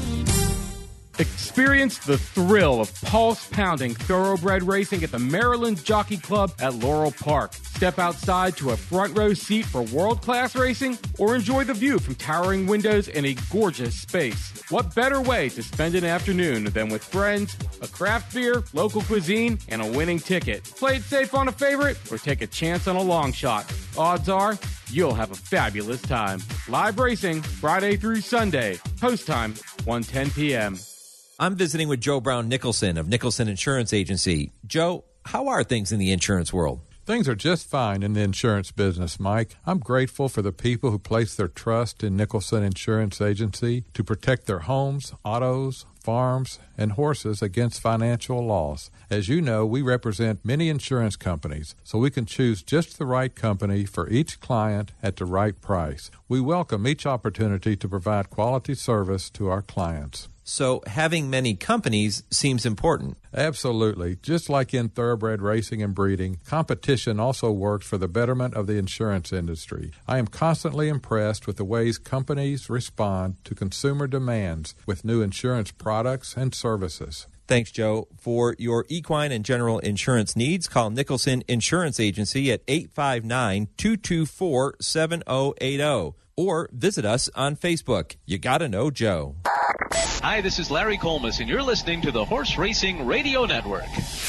Experience the thrill of pulse-pounding thoroughbred racing at the Maryland Jockey Club at Laurel Park. Step outside to a front row seat for world-class racing, or enjoy the view from towering windows in a gorgeous space. What better way to spend an afternoon than with friends, a craft beer, local cuisine, and a winning ticket? Play it safe on a favorite, or take a chance on a long shot. Odds are, you'll have a fabulous time. Live racing, Friday through Sunday. Post time, one ten p.m. I'm visiting with Joe Brown Nicholson of Nicholson Insurance Agency. Joe, how are things in the insurance world? Things are just fine in the insurance business, Mike. I'm grateful for the people who place their trust in Nicholson Insurance Agency to protect their homes, autos, farms, and horses against financial loss. As you know, we represent many insurance companies, so we can choose just the right company for each client at the right price. We welcome each opportunity to provide quality service to our clients. So having many companies seems important. Absolutely. Just like in thoroughbred racing and breeding, competition also works for the betterment of the insurance industry. I am constantly impressed with the ways companies respond to consumer demands with new insurance products and services. Thanks, Joe. For your equine and general insurance needs, call Nicholson Insurance Agency at eight five nine, two two four, seven zero eight zero or visit us on Facebook. You gotta know Joe. Hi, this is Larry Colmus, and you're listening to the Horse Racing Radio Network.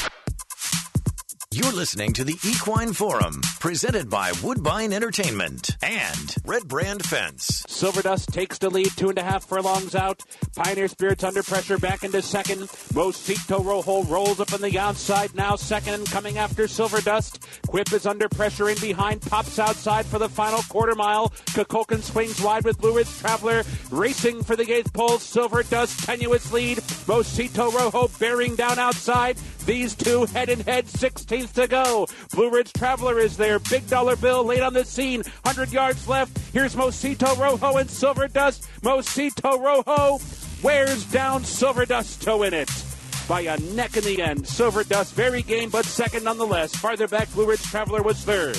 You're listening to the Equine Forum, presented by Woodbine Entertainment and Red Brand Fence. Silverdust takes the lead, two and a half furlongs out. Pioneer Spirit's under pressure, back into second. Mosito Rojo rolls up on the outside, now second, coming after Silverdust. Quip is under pressure in behind, pops outside for the final quarter mile. Kukulkan swings wide with Blue Ridge Traveler, racing for the eighth pole. Silverdust, tenuous lead. Mosito Rojo bearing down outside. These two head and head, sixteenth to go. Blue Ridge Traveler is there. Big dollar bill late on the scene. one hundred yards left. Here's Mosito Rojo and Silverdust. Mosito Rojo wears down Silverdust to win it by a neck in the end. Silverdust very game, but second nonetheless. Farther back, Blue Ridge Traveler was third.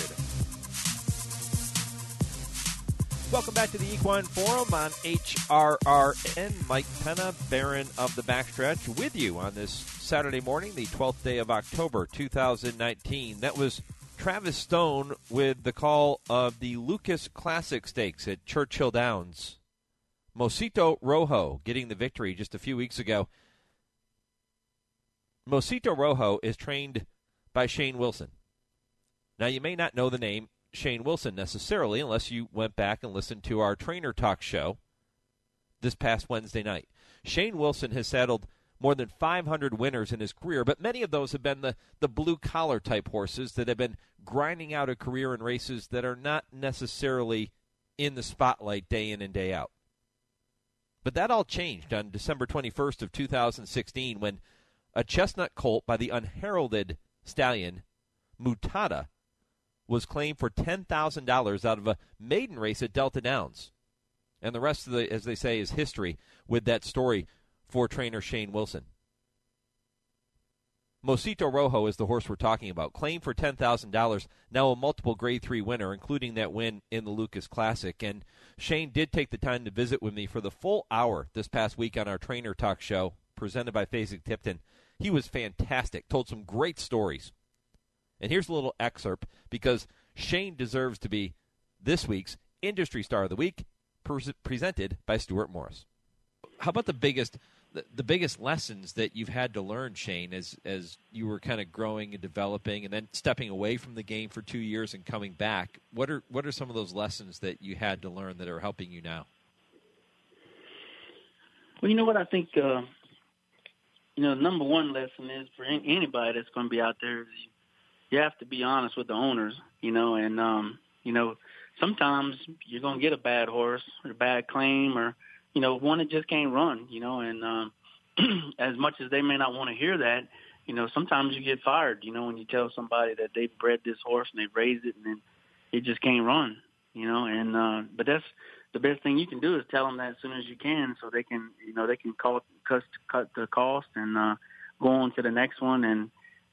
Welcome back to the Equine Forum on H R R N. Mike Penna, Baron of the Backstretch, with you on this Saturday morning, the twelfth day of October, two thousand nineteen. That was Travis Stone with the call of the Lucas Classic Stakes at Churchill Downs. Mosito Rojo getting the victory just a few weeks ago. Mosito Rojo is trained by Shane Wilson. Now, you may not know the name Shane Wilson necessarily unless you went back and listened to our Trainer Talk show this past Wednesday night. Shane Wilson has saddled more than five hundred winners in his career, but many of those have been the, the blue-collar type horses that have been grinding out a career in races that are not necessarily in the spotlight day in and day out. But that all changed on December twenty-first of two thousand sixteen when a chestnut colt by the unheralded stallion Mutada was claimed for ten thousand dollars out of a maiden race at Delta Downs. And the rest of the, as they say, is history with that story for trainer Shane Wilson. Mosito Rojo is the horse we're talking about. Claimed for ten thousand dollars, now a multiple Grade three winner, including that win in the Lucas Classic. And Shane did take the time to visit with me for the full hour this past week on our Trainer Talk show, presented by Fasig-Tipton. He was fantastic, told some great stories. And here's a little excerpt, because Shane deserves to be this week's Industry Star of the Week, pre- presented by Stuart Morris. How about the biggest the, the biggest lessons that you've had to learn, Shane, as as you were kind of growing and developing and then stepping away from the game for two years and coming back? What are what are some of those lessons that you had to learn that are helping you now? Well, you know what I think, uh, you know, the number one lesson is for anybody that's going to be out there is you, you have to be honest with the owners, you know, and, um, you know, sometimes you're going to get a bad horse or a bad claim or, you know, one that just can't run, you know, and um, as much as they may not want to hear that, you know, sometimes you get fired, you know, when you tell somebody that they've bred this horse and they've raised it and then it just can't run, you know, and uh, but that's the best thing you can do is tell them that as soon as you can so they can, you know, they can call, cut, cut the cost and uh, go on to the next one and,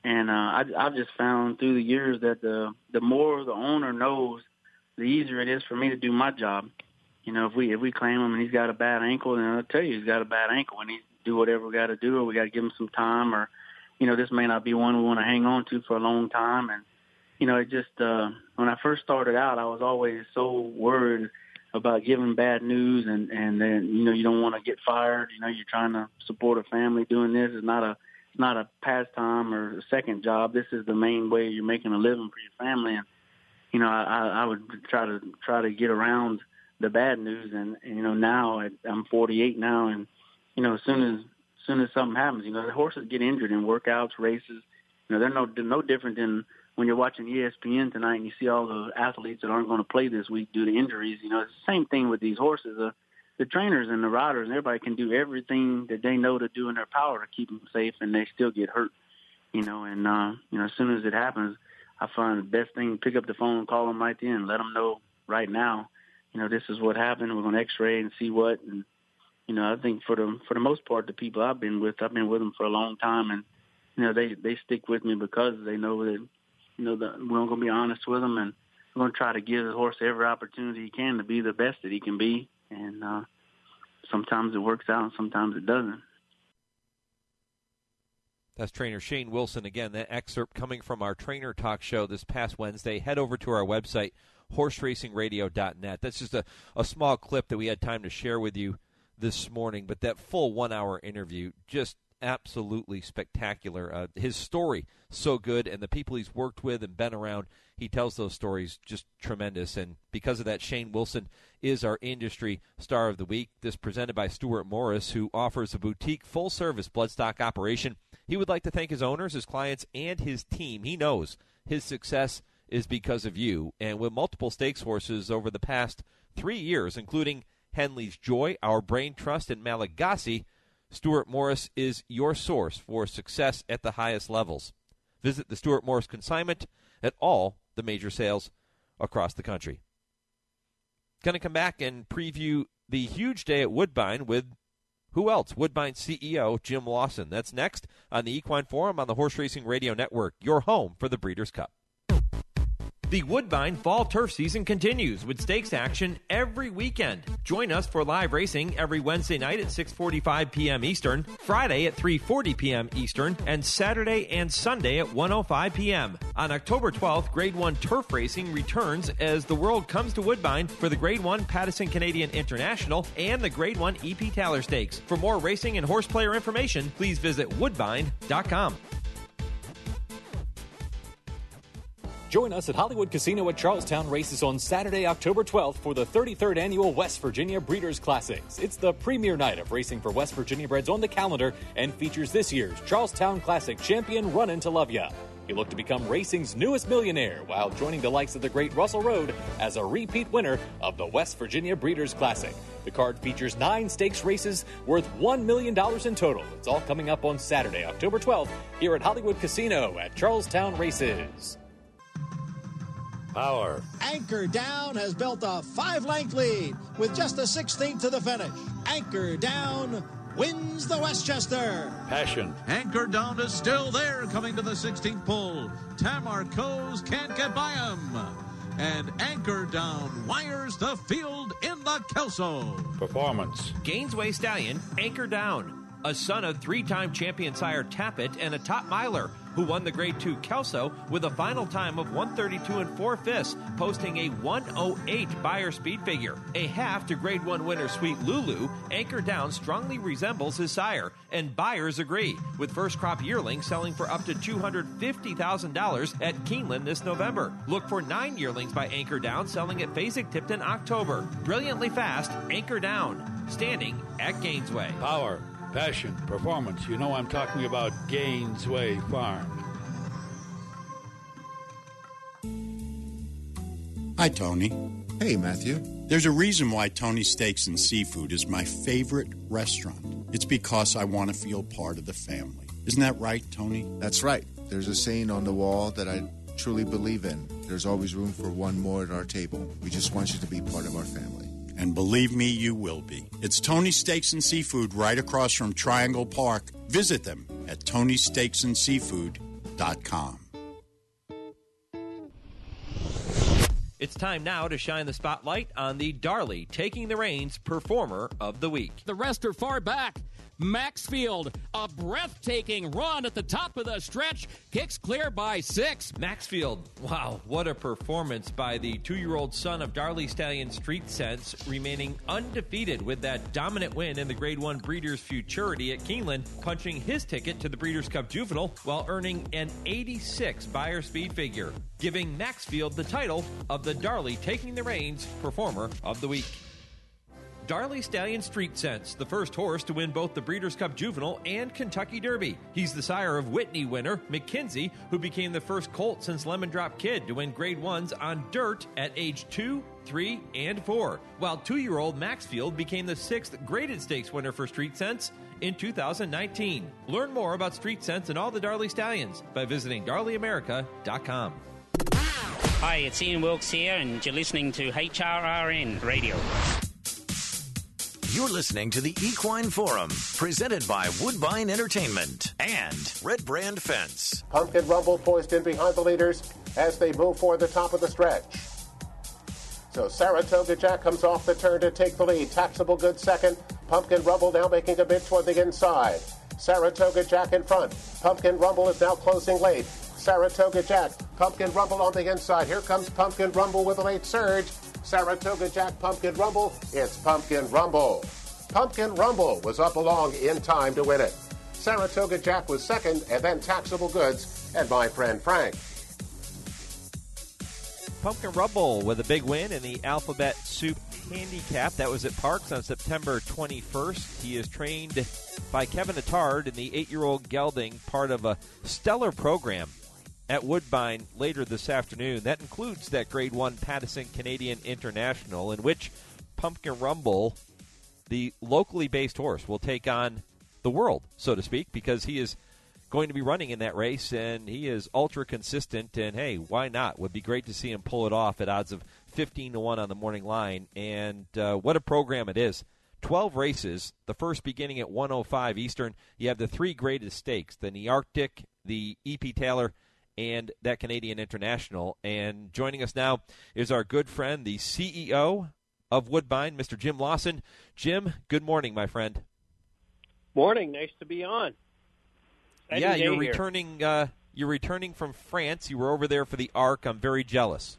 And uh, I, I've just found through the years that the the more the owner knows, the easier it is for me to do my job. You know, if we if we claim him and he's got a bad ankle, then I'll tell you he's got a bad ankle, and he do whatever we got to do, or we got to give him some time, or you know, this may not be one we want to hang on to for a long time. And you know, it just uh, when I first started out, I was always so worried about giving bad news, and and then you know you don't want to get fired. You know, you're trying to support a family. Doing this is not a it's not a pastime or a second job. This is the main way you're making a living for your family. And you know, I, I would try to try to get around the bad news. And, and you know, now I, I'm forty-eight now, and you know, as soon as as soon as something happens, you know, the horses get injured in workouts, races. You know, they're no they're no different than when you're watching E S P N tonight and you see all the athletes that aren't going to play this week due to injuries. You know, it's the same thing with these horses. Uh, the trainers and the riders and everybody can do everything that they know to do in their power to keep them safe, and they still get hurt. You know, and uh, you know, as soon as it happens, I find the best thing, pick up the phone and call them right then, let them know right now, you know, this is what happened. We're going to x-ray and see what. And, you know, I think for the for the most part, the people I've been with, I've been with them for a long time. And, you know, they, they stick with me because they know that, you know, that we're going to be honest with them. And we're going to try to give the horse every opportunity he can to be the best that he can be. And uh, sometimes it works out and sometimes it doesn't. That's trainer Shane Wilson. Again, that excerpt coming from our Trainer Talk show this past Wednesday. Head over to our website, horse racing radio dot net. That's just a, a small clip that we had time to share with you this morning, but that full one-hour interview, just absolutely spectacular. Uh, his story, so good, and the people he's worked with and been around, he tells those stories just tremendous. And because of that, Shane Wilson is our industry star of the week. This presented by Stuart Morris, who offers a boutique full-service bloodstock operation. He would like to thank his owners, his clients, and his team. He knows his success is because of you. And with multiple stakes horses over the past three years, including Henley's Joy, Our Brain Trust, and Malagasy, Stuart Morris is your source for success at the highest levels. Visit the Stuart Morris consignment at all the major sales across the country. Going to come back and preview the huge day at Woodbine with who else? Woodbine C E O Jim Lawson. That's next on the Equine Forum on the Horse Racing Radio Network, your home for the Breeders' Cup. The Woodbine Fall Turf season continues with stakes action every weekend. Join us for live racing every Wednesday night at six forty-five p.m. Eastern, Friday at three forty p.m. Eastern, and Saturday and Sunday at one oh five p.m. On October twelfth, Grade one turf racing returns as the world comes to Woodbine for the Grade one Pattison Canadian International and the Grade one E P Taylor Stakes. For more racing and horse player information, please visit woodbine dot com. Join us at Hollywood Casino at Charlestown Races on Saturday, October twelfth for the thirty-third Annual West Virginia Breeders' Classics. It's the premier night of racing for West Virginia breds on the calendar and features this year's Charlestown Classic champion Runnin' to Love Ya. He'll look to become racing's newest millionaire while joining the likes of the great Russell Road as a repeat winner of the West Virginia Breeders' Classic. The card features nine stakes races worth one million dollars in total. It's all coming up on Saturday, October twelfth, here at Hollywood Casino at Charlestown Races. Power. Anchor Down has built a five-length lead with just a sixteenth to the finish. Anchor Down wins the Westchester. Passion. Anchor Down is still there coming to the sixteenth pole. Tamar Coes can't get by him. And Anchor Down wires the field in the Kelso. Performance. Gainesway Stallion, Anchor Down, a son of three-time champion sire Tappet and a top miler who won the Grade two Kelso with a final time of one thirty-two and four fifths, posting a one oh eight Beyer speed figure. A half to Grade one winner Sweet Lulu, Anchor Down strongly resembles his sire, and buyers agree, with first crop yearlings selling for up to two hundred fifty thousand dollars at Keeneland this November. Look for nine yearlings by Anchor Down selling at Fasig-Tipton October. Brilliantly fast, Anchor Down, standing at Gainesway. Power. Passion, performance. You know I'm talking about Gainesway Farm. Hi, Tony. Hey, Matthew. There's a reason why Tony Steaks and Seafood is my favorite restaurant. It's because I want to feel part of the family. Isn't that right, Tony? That's right. There's a saying on the wall that I truly believe in. There's always room for one more at our table. We just want you to be part of our family. And believe me, you will be. It's Tony Steaks and Seafood right across from Triangle Park. Visit them at tony steaks and seafood dot com. It's time now to shine the spotlight on the Darley Taking the Reins Performer of the Week. The rest are far back. Maxfield, a breathtaking run at the top of the stretch, kicks clear by six. Maxfield, wow, what a performance by the two-year-old son of Darley Stallion Street Sense, remaining undefeated with that dominant win in the Grade one Breeders' Futurity at Keeneland, punching his ticket to the Breeders' Cup Juvenile while earning an eighty-six Beyer speed figure, giving Maxfield the title of the Darley Taking the Reins Performer of the Week. Darley Stallion Street Sense, the first horse to win both the Breeders' Cup Juvenile and Kentucky Derby. He's the sire of Whitney winner McKinsey, who became the first colt since Lemon Drop Kid to win Grade ones on dirt at age two, three, and four, while two-year-old Maxfield became the sixth graded stakes winner for Street Sense in two thousand nineteen. Learn more about Street Sense and all the Darley Stallions by visiting darley america dot com. Hi, it's Ian Wilkes here, and you're listening to H R R N Radio. You're listening to the Equine Forum, presented by Woodbine Entertainment and Red Brand Fence. Pumpkin Rumble poised in behind the leaders as they move for the top of the stretch. So Saratoga Jack comes off the turn to take the lead. Taxable Good second. Pumpkin Rumble now making a bid toward the inside. Saratoga Jack in front. Pumpkin Rumble is now closing late. Saratoga Jack, Pumpkin Rumble on the inside. Here comes Pumpkin Rumble with a late surge. Saratoga Jack, Pumpkin Rumble. It's Pumpkin Rumble. Pumpkin Rumble was up along in time to win it. Saratoga Jack was second, and then Taxable Goods and My Friend Frank. Pumpkin Rumble with a big win in the Alphabet Soup Handicap. That was at Parks on September twenty-first. He is trained by Kevin Attard in the eight-year-old gelding, part of a stellar program at Woodbine later this afternoon. That includes that Grade one Pattison Canadian International, in which Pumpkin Rumble, the locally based horse, will take on the world, so to speak, because he is going to be running in that race, and he is ultra consistent, and hey, why not? Would be great to see him pull it off at odds of fifteen to one on the morning line, and uh, what a program it is. twelve races, the first beginning at one oh five Eastern. You have the three graded stakes, the Nearctic, the E P Taylor, and that Canadian International. And joining us now is our good friend, the C E O of Woodbine, Mister Jim Lawson. Jim, good morning, my friend. Morning. Nice to be on. Exciting yeah, you're here. returning. Uh, you're returning from France. You were over there for the Arc. I'm very jealous.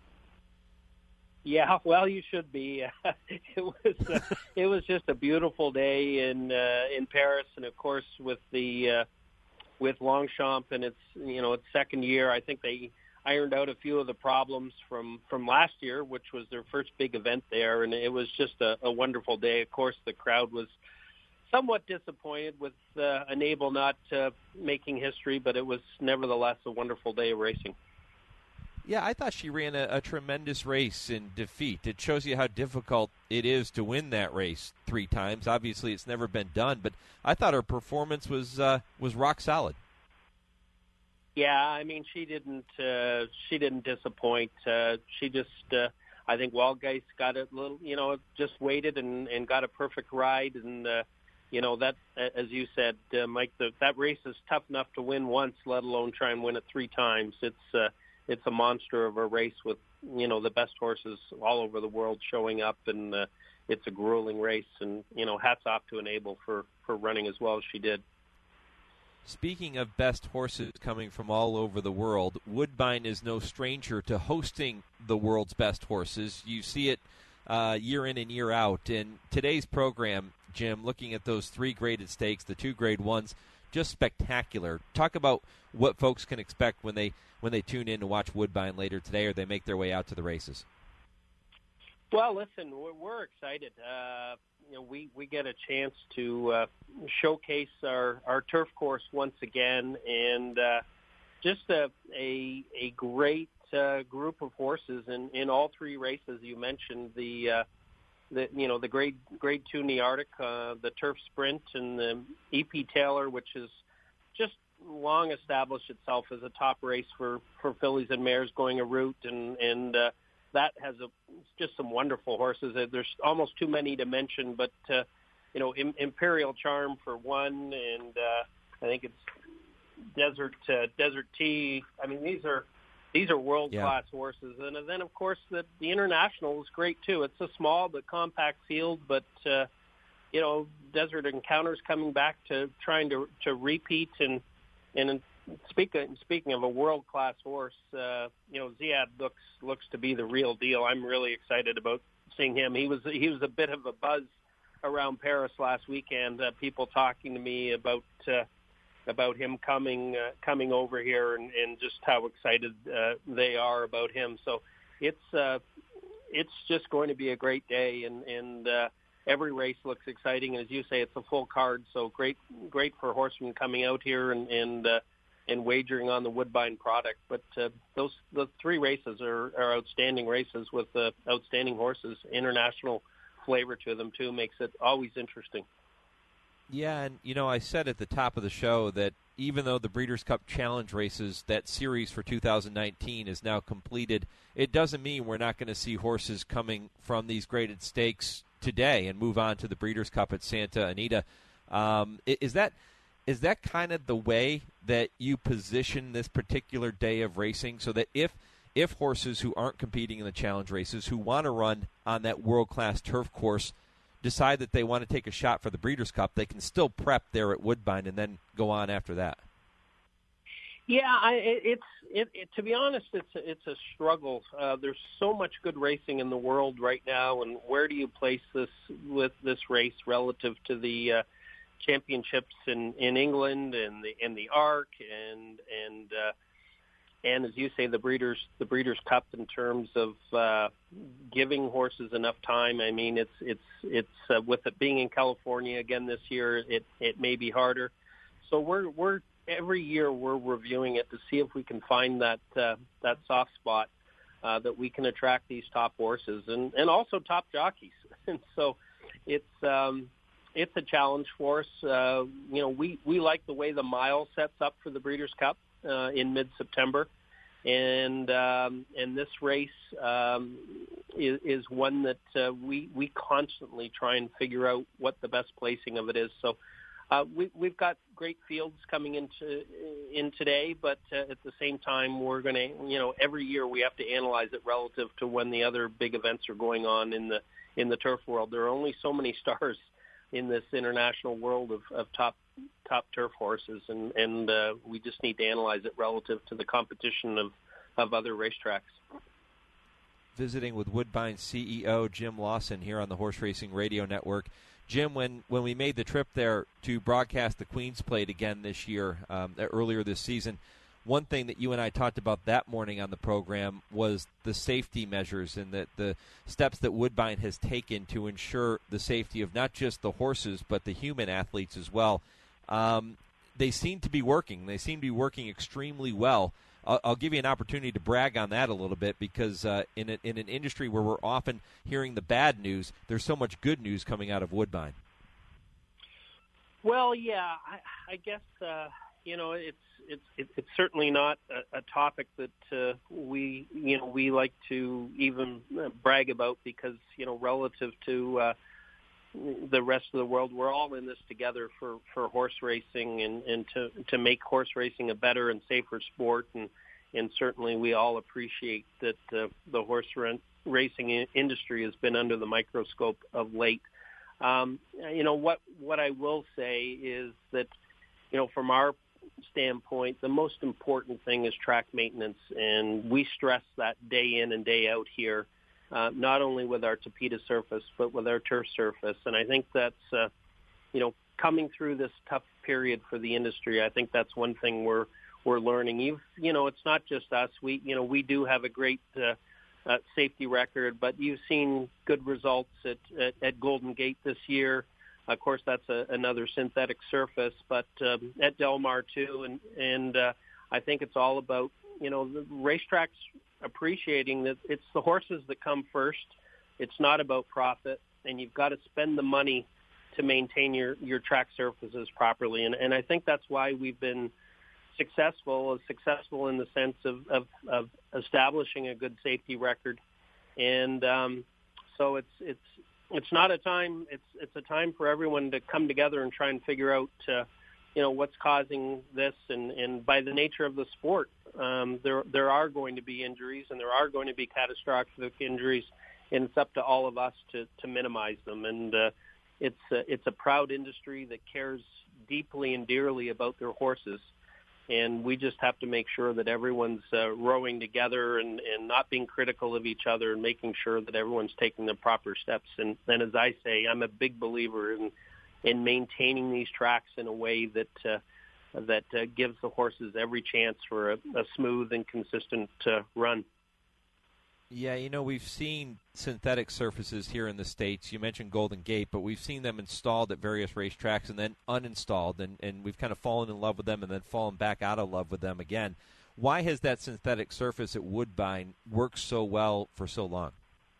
Yeah, well, you should be. it was uh, it was just a beautiful day in uh, in Paris, and of course with the uh, with Longchamp and its you know its second year, I think they ironed out a few of the problems from, from last year, which was their first big event there, and it was just a, a wonderful day. Of course, the crowd was somewhat disappointed with uh, Enable not uh, making history, but it was nevertheless a wonderful day of racing. Yeah, I thought she ran a, a tremendous race in defeat. It shows you how difficult it is to win that race three times. Obviously, it's never been done, but I thought her performance was uh, was rock solid. Yeah, I mean, she didn't uh, she didn't disappoint. Uh, she just, uh, I think, Waldgeist got a little, you know, just waited and, and got a perfect ride, and uh, you know that, as you said, uh, Mike, the, that race is tough enough to win once, let alone try and win it three times. It's uh, it's a monster of a race with, you know, the best horses all over the world showing up, and uh, it's a grueling race. And, you know, hats off to Enable for, for running as well as she did. Speaking of best horses coming from all over the world, Woodbine is no stranger to hosting the world's best horses. You see it uh, year in and year out. And today's program, Jim, looking at those three graded stakes, the two grade ones, just spectacular. Talk about what folks can expect when they when they tune in to watch Woodbine later today, or they make their way out to the races. Well, listen, we're, we're excited. Uh, you know, we, we get a chance to uh, showcase our, our turf course once again, and uh, just a a, a great uh, group of horses in, in all three races. You mentioned the uh, the you know the grade grade two Nearctic, uh, the turf sprint, and the E P Taylor, which is just long established itself as a top race for, for fillies and mares going a route, and and uh, that has a, just some wonderful horses. There's almost too many to mention, but uh, you know, Im- Imperial Charm for one, and uh, I think it's Desert uh, Desert T. I mean, these are these are world class Yeah. horses, and then of course the the International is great too. It's a small but compact field, but uh, you know, Desert Encounter's coming back to trying to to repeat, and and speaking speaking of a world class horse, uh, you know, Ziad looks looks to be the real deal. I'm really excited about seeing him. He was he was a bit of a buzz around Paris last weekend. Uh, people talking to me about uh, about him coming uh, coming over here, and, and just how excited uh, they are about him. So it's uh, it's just going to be a great day, and and uh, every race looks exciting. And as you say, it's a full card, so great great for horsemen coming out here and and, uh, and wagering on the Woodbine product. But uh, those the three races are, are outstanding races with uh, outstanding horses. International flavor to them too makes it always interesting. Yeah, and you know, I said at the top of the show that even though the Breeders' Cup Challenge races, that series for two thousand nineteen is now completed, it doesn't mean we're not going to see horses coming from these graded stakes today and move on to the Breeders' Cup at Santa Anita. Um, is that is that kind of the way that you position this particular day of racing, so that if if horses who aren't competing in the challenge races, who want to run on that world-class turf course, decide that they want to take a shot for the Breeders' Cup, they can still prep there at Woodbine and then go on after that? Yeah, I, it's it, it, to be honest, it's a, it's a struggle. Uh, there's so much good racing in the world right now, and where do you place this with this race relative to the uh, championships in, in England and the and the Arc and and uh, and as you say, the Breeders the Breeders' Cup in terms of uh, giving horses enough time. I mean, it's it's it's uh, with it being in California again this year, it it may be harder. So we're we're every year we're reviewing it to see if we can find that uh, that soft spot uh, that we can attract these top horses and, and also top jockeys. And so it's um, it's a challenge for us. Uh, you know, we, we like the way the mile sets up for the Breeders' Cup uh, in mid-September, and um, and this race um, is, is one that uh, we we constantly try and figure out what the best placing of it is. So. Uh, we, we've got great fields coming into in today, but uh, at the same time, we're going to, you know, every year we have to analyze it relative to when the other big events are going on in the in the turf world. There are only so many stars in this international world of, of top top turf horses, and and uh, we just need to analyze it relative to the competition of, of other racetracks. Visiting with Woodbine C E O Jim Lawson here on the Horse Racing Radio Network. Jim, when, when we made the trip there to broadcast the Queen's Plate again this year, um, earlier this season, one thing that you and I talked about that morning on the program was the safety measures and the, the steps that Woodbine has taken to ensure the safety of not just the horses but the human athletes as well. Um, they seem to be working. They seem to be working extremely well. I'll, I'll give you an opportunity to brag on that a little bit because uh, in, a, in an industry where we're often hearing the bad news, there's so much good news coming out of Woodbine. Well, yeah, I, I guess uh, you know it's it's it's certainly not a, a topic that uh, we you know we like to even brag about because you know relative to uh, the rest of the world, we're all in this together for, for horse racing and, and to to make horse racing a better and safer sport, and and certainly we all appreciate that uh, the horse racing industry has been under the microscope of late. Um, you know what what I will say is that you know from our standpoint, the most important thing is track maintenance, and we stress that day in and day out here. Uh, not only with our Tapeta surface, but with our turf surface. And I think that's, uh, you know, coming through this tough period for the industry, I think that's one thing we're we're learning. You've, you know, it's not just us. We, you know, we do have a great uh, uh, safety record, but you've seen good results at, at, at Golden Gate this year. Of course, that's a, another synthetic surface, but um, at Del Mar too. And, and uh, I think it's all about, you know, the racetracks appreciating that it's the horses that come first. It's not about profit, and you've got to spend the money to maintain your, your track surfaces properly. And, and I think that's why we've been successful, successful in the sense of, of, of establishing a good safety record. And um, so it's it's it's not a time. It's it's a time for everyone to come together and try and figure out uh, you know, what's causing this, and, and by the nature of the sport, um, there there are going to be injuries, and there are going to be catastrophic injuries, and it's up to all of us to, to minimize them. And uh, it's uh, it's a proud industry that cares deeply and dearly about their horses, and we just have to make sure that everyone's uh, rowing together and, and not being critical of each other, and making sure that everyone's taking the proper steps. And then, as I say, I'm a big believer in in maintaining these tracks in a way that uh, that uh, gives the horses every chance for a, a smooth and consistent uh, run. Yeah, you know, we've seen synthetic surfaces here in the States. You mentioned Golden Gate, but we've seen them installed at various racetracks and then uninstalled, and, and we've kind of fallen in love with them and then fallen back out of love with them again. Why has that synthetic surface at Woodbine worked so well for so long?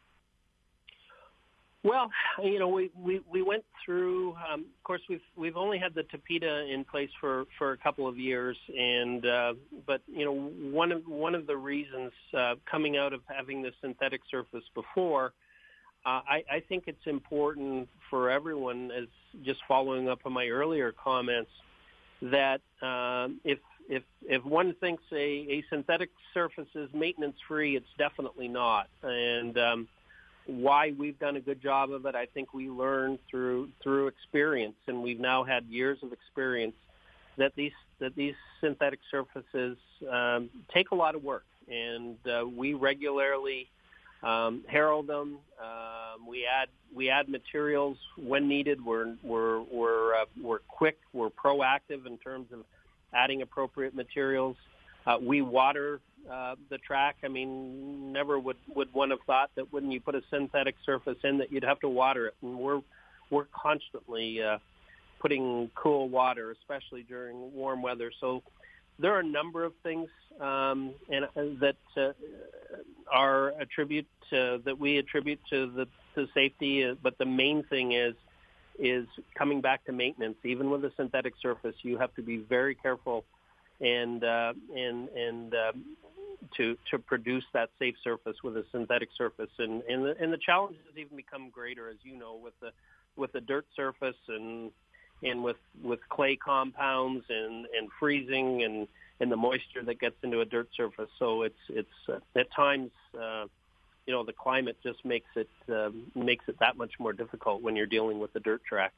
Well, you know, we, we, we went through, um, of course, we've we've only had the Tapeta in place for, for a couple of years, and uh, but, you know, one of one of the reasons uh, coming out of having the synthetic surface before, uh, I, I think it's important for everyone, as just following up on my earlier comments, that um, if if if one thinks a, a synthetic surface is maintenance-free, it's definitely not. And um why we've done a good job of it, I think we learned through through experience, and we've now had years of experience that these that these synthetic surfaces um, take a lot of work, and uh, we regularly um, herald them. Um, we add we add materials when needed. We're we're we're uh, we're quick. We're proactive in terms of adding appropriate materials. Uh, we water uh, the track. I mean, never would, would one have thought that when you put a synthetic surface in that you'd have to water it. And we're we're constantly uh, putting cool water, especially during warm weather. So there are a number of things um, and uh, that uh, are attribute to, that we attribute to the to safety. Uh, but the main thing is is coming back to maintenance. Even with a synthetic surface, you have to be very careful and uh, and and um, to to produce that safe surface with a synthetic surface, and and the, and the challenge has even become greater, as you know, with the with the dirt surface and and with with clay compounds and, and freezing and, and the moisture that gets into a dirt surface. So it's it's uh, at times uh, you know, the climate just makes it uh, makes it that much more difficult when you're dealing with the dirt track.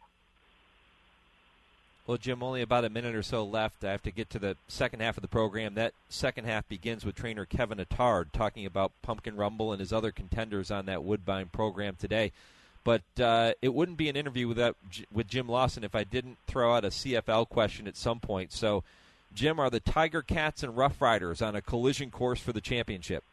Well, Jim, only about a minute or so left. I have to get to the second half of the program. That second half begins with trainer Kevin Attard talking about Pumpkin Rumble and his other contenders on that Woodbine program today. But uh, it wouldn't be an interview without, with Jim Lawson if I didn't throw out a C F L question at some point. So, Jim, are the Tiger Cats and Rough Riders on a collision course for the championship?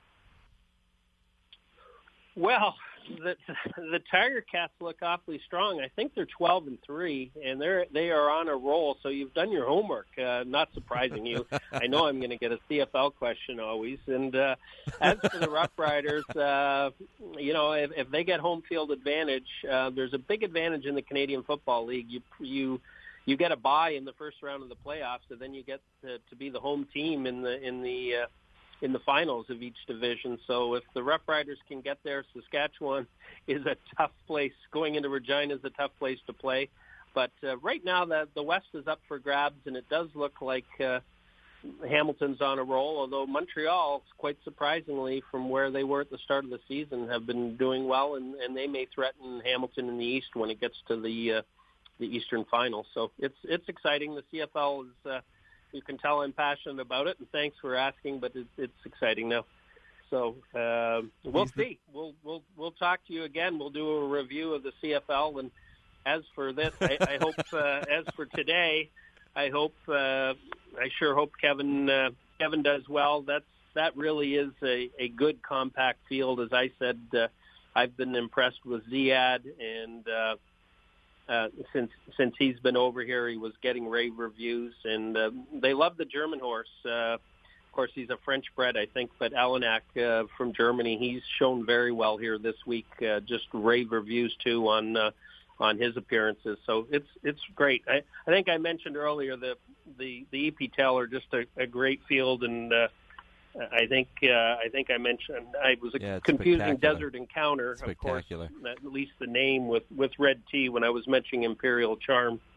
Well, the the Tiger Cats look awfully strong. I think they're twelve and three, and they're they are on a roll. So you've done your homework. Uh, not surprising you. I know I'm going to get a C F L question always. And uh, as for the Rough Riders, uh, you know, if, if they get home field advantage, uh, there's a big advantage in the Canadian Football League. You you you get a bye in the first round of the playoffs, so then you get to, to be the home team in the in the uh, in the finals of each division. So if the Rough Riders can get there, Saskatchewan is a tough place. Going into Regina is a tough place to play. But uh, right now the, the West is up for grabs, and it does look like uh, Hamilton's on a roll, although Montreal, quite surprisingly, from where they were at the start of the season, have been doing well, and, and they may threaten Hamilton in the East when it gets to the uh, the Eastern Final. So it's it's exciting. The C F L is... Uh, You can tell I'm passionate about it, and thanks for asking. But it's, it's exciting now. So uh, we'll see. We'll we'll we'll talk to you again. We'll do a review of the C F L. And as for this, I, I hope. Uh, as for today, I hope. Uh, I sure hope Kevin uh, Kevin does well. That's that really is a, a good compact field. As I said, uh, I've been impressed with Ziad and. Uh, Uh, since since he's been over here, he was getting rave reviews, and uh, they love the German horse. Uh, of course, he's a French bred, I think, but Alanak uh, from Germany, he's shown very well here this week. Uh, just rave reviews too on uh, on his appearances. So it's it's great. I, I think I mentioned earlier the the the E P Taylor, just a, a great field, and uh, I think uh, I think I mentioned I was a yeah, confusing Desert Encounter, of course, Spectacular. at least the name with, with Red Tea when I was mentioning Imperial Charm.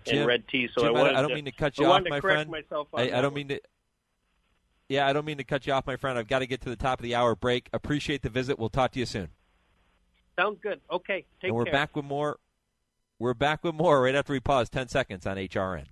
and Jim, red tea. So Jim, I, wanted I don't to, mean to cut I you off, wanted to my correct friend. Myself on I, that I don't one. mean to. Yeah, I don't mean to cut you off, my friend. I've got to get to the top of the hour break. Appreciate the visit. We'll talk to you soon. Sounds good. Okay, take and we're care. back with more. We're back with more right after we pause ten seconds on H R N.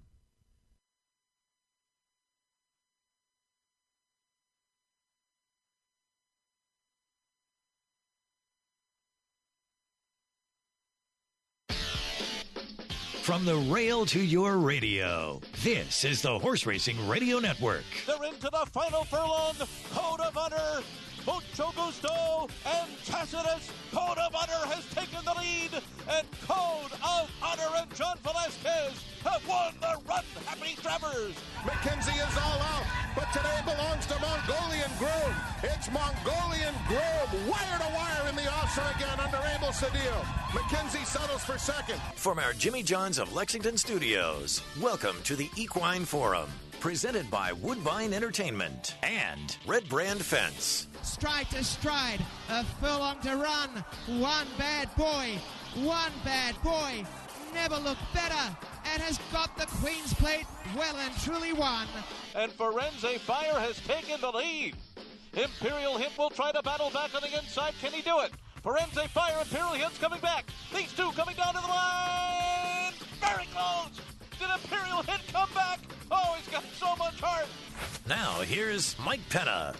From the rail to your radio, this is the Horse Racing Radio Network. They're into the final furlong. Code of Honor, Mucho Gusto, and Tacitus. Code of Honor has taken the lead, and Code of Honor and John Velasquez have won the Run Happy Travers. McKenzie is all out, but today belongs to Mongolian Groom. It's Mongolian Groom, wire to wire in the Austin again under Abel Cedillo. McKenzie settles for second. From our Jimmy John's of Lexington studios, welcome to the Equine Forum, presented by Woodbine Entertainment and Red Brand Fence. Stride to stride, a furlong to run. One bad boy, one bad boy, never looked better, and has got the Queen's Plate well and truly won. And Firenze Fire has taken the lead. Imperial Hit will try to battle back on the inside. Can he do it? Firenze Fire, Imperial Hit's coming back. These two coming down to the line. Very close. Did Imperial Hit come back? Oh, he's got so much heart. Now, here's Mike Penna.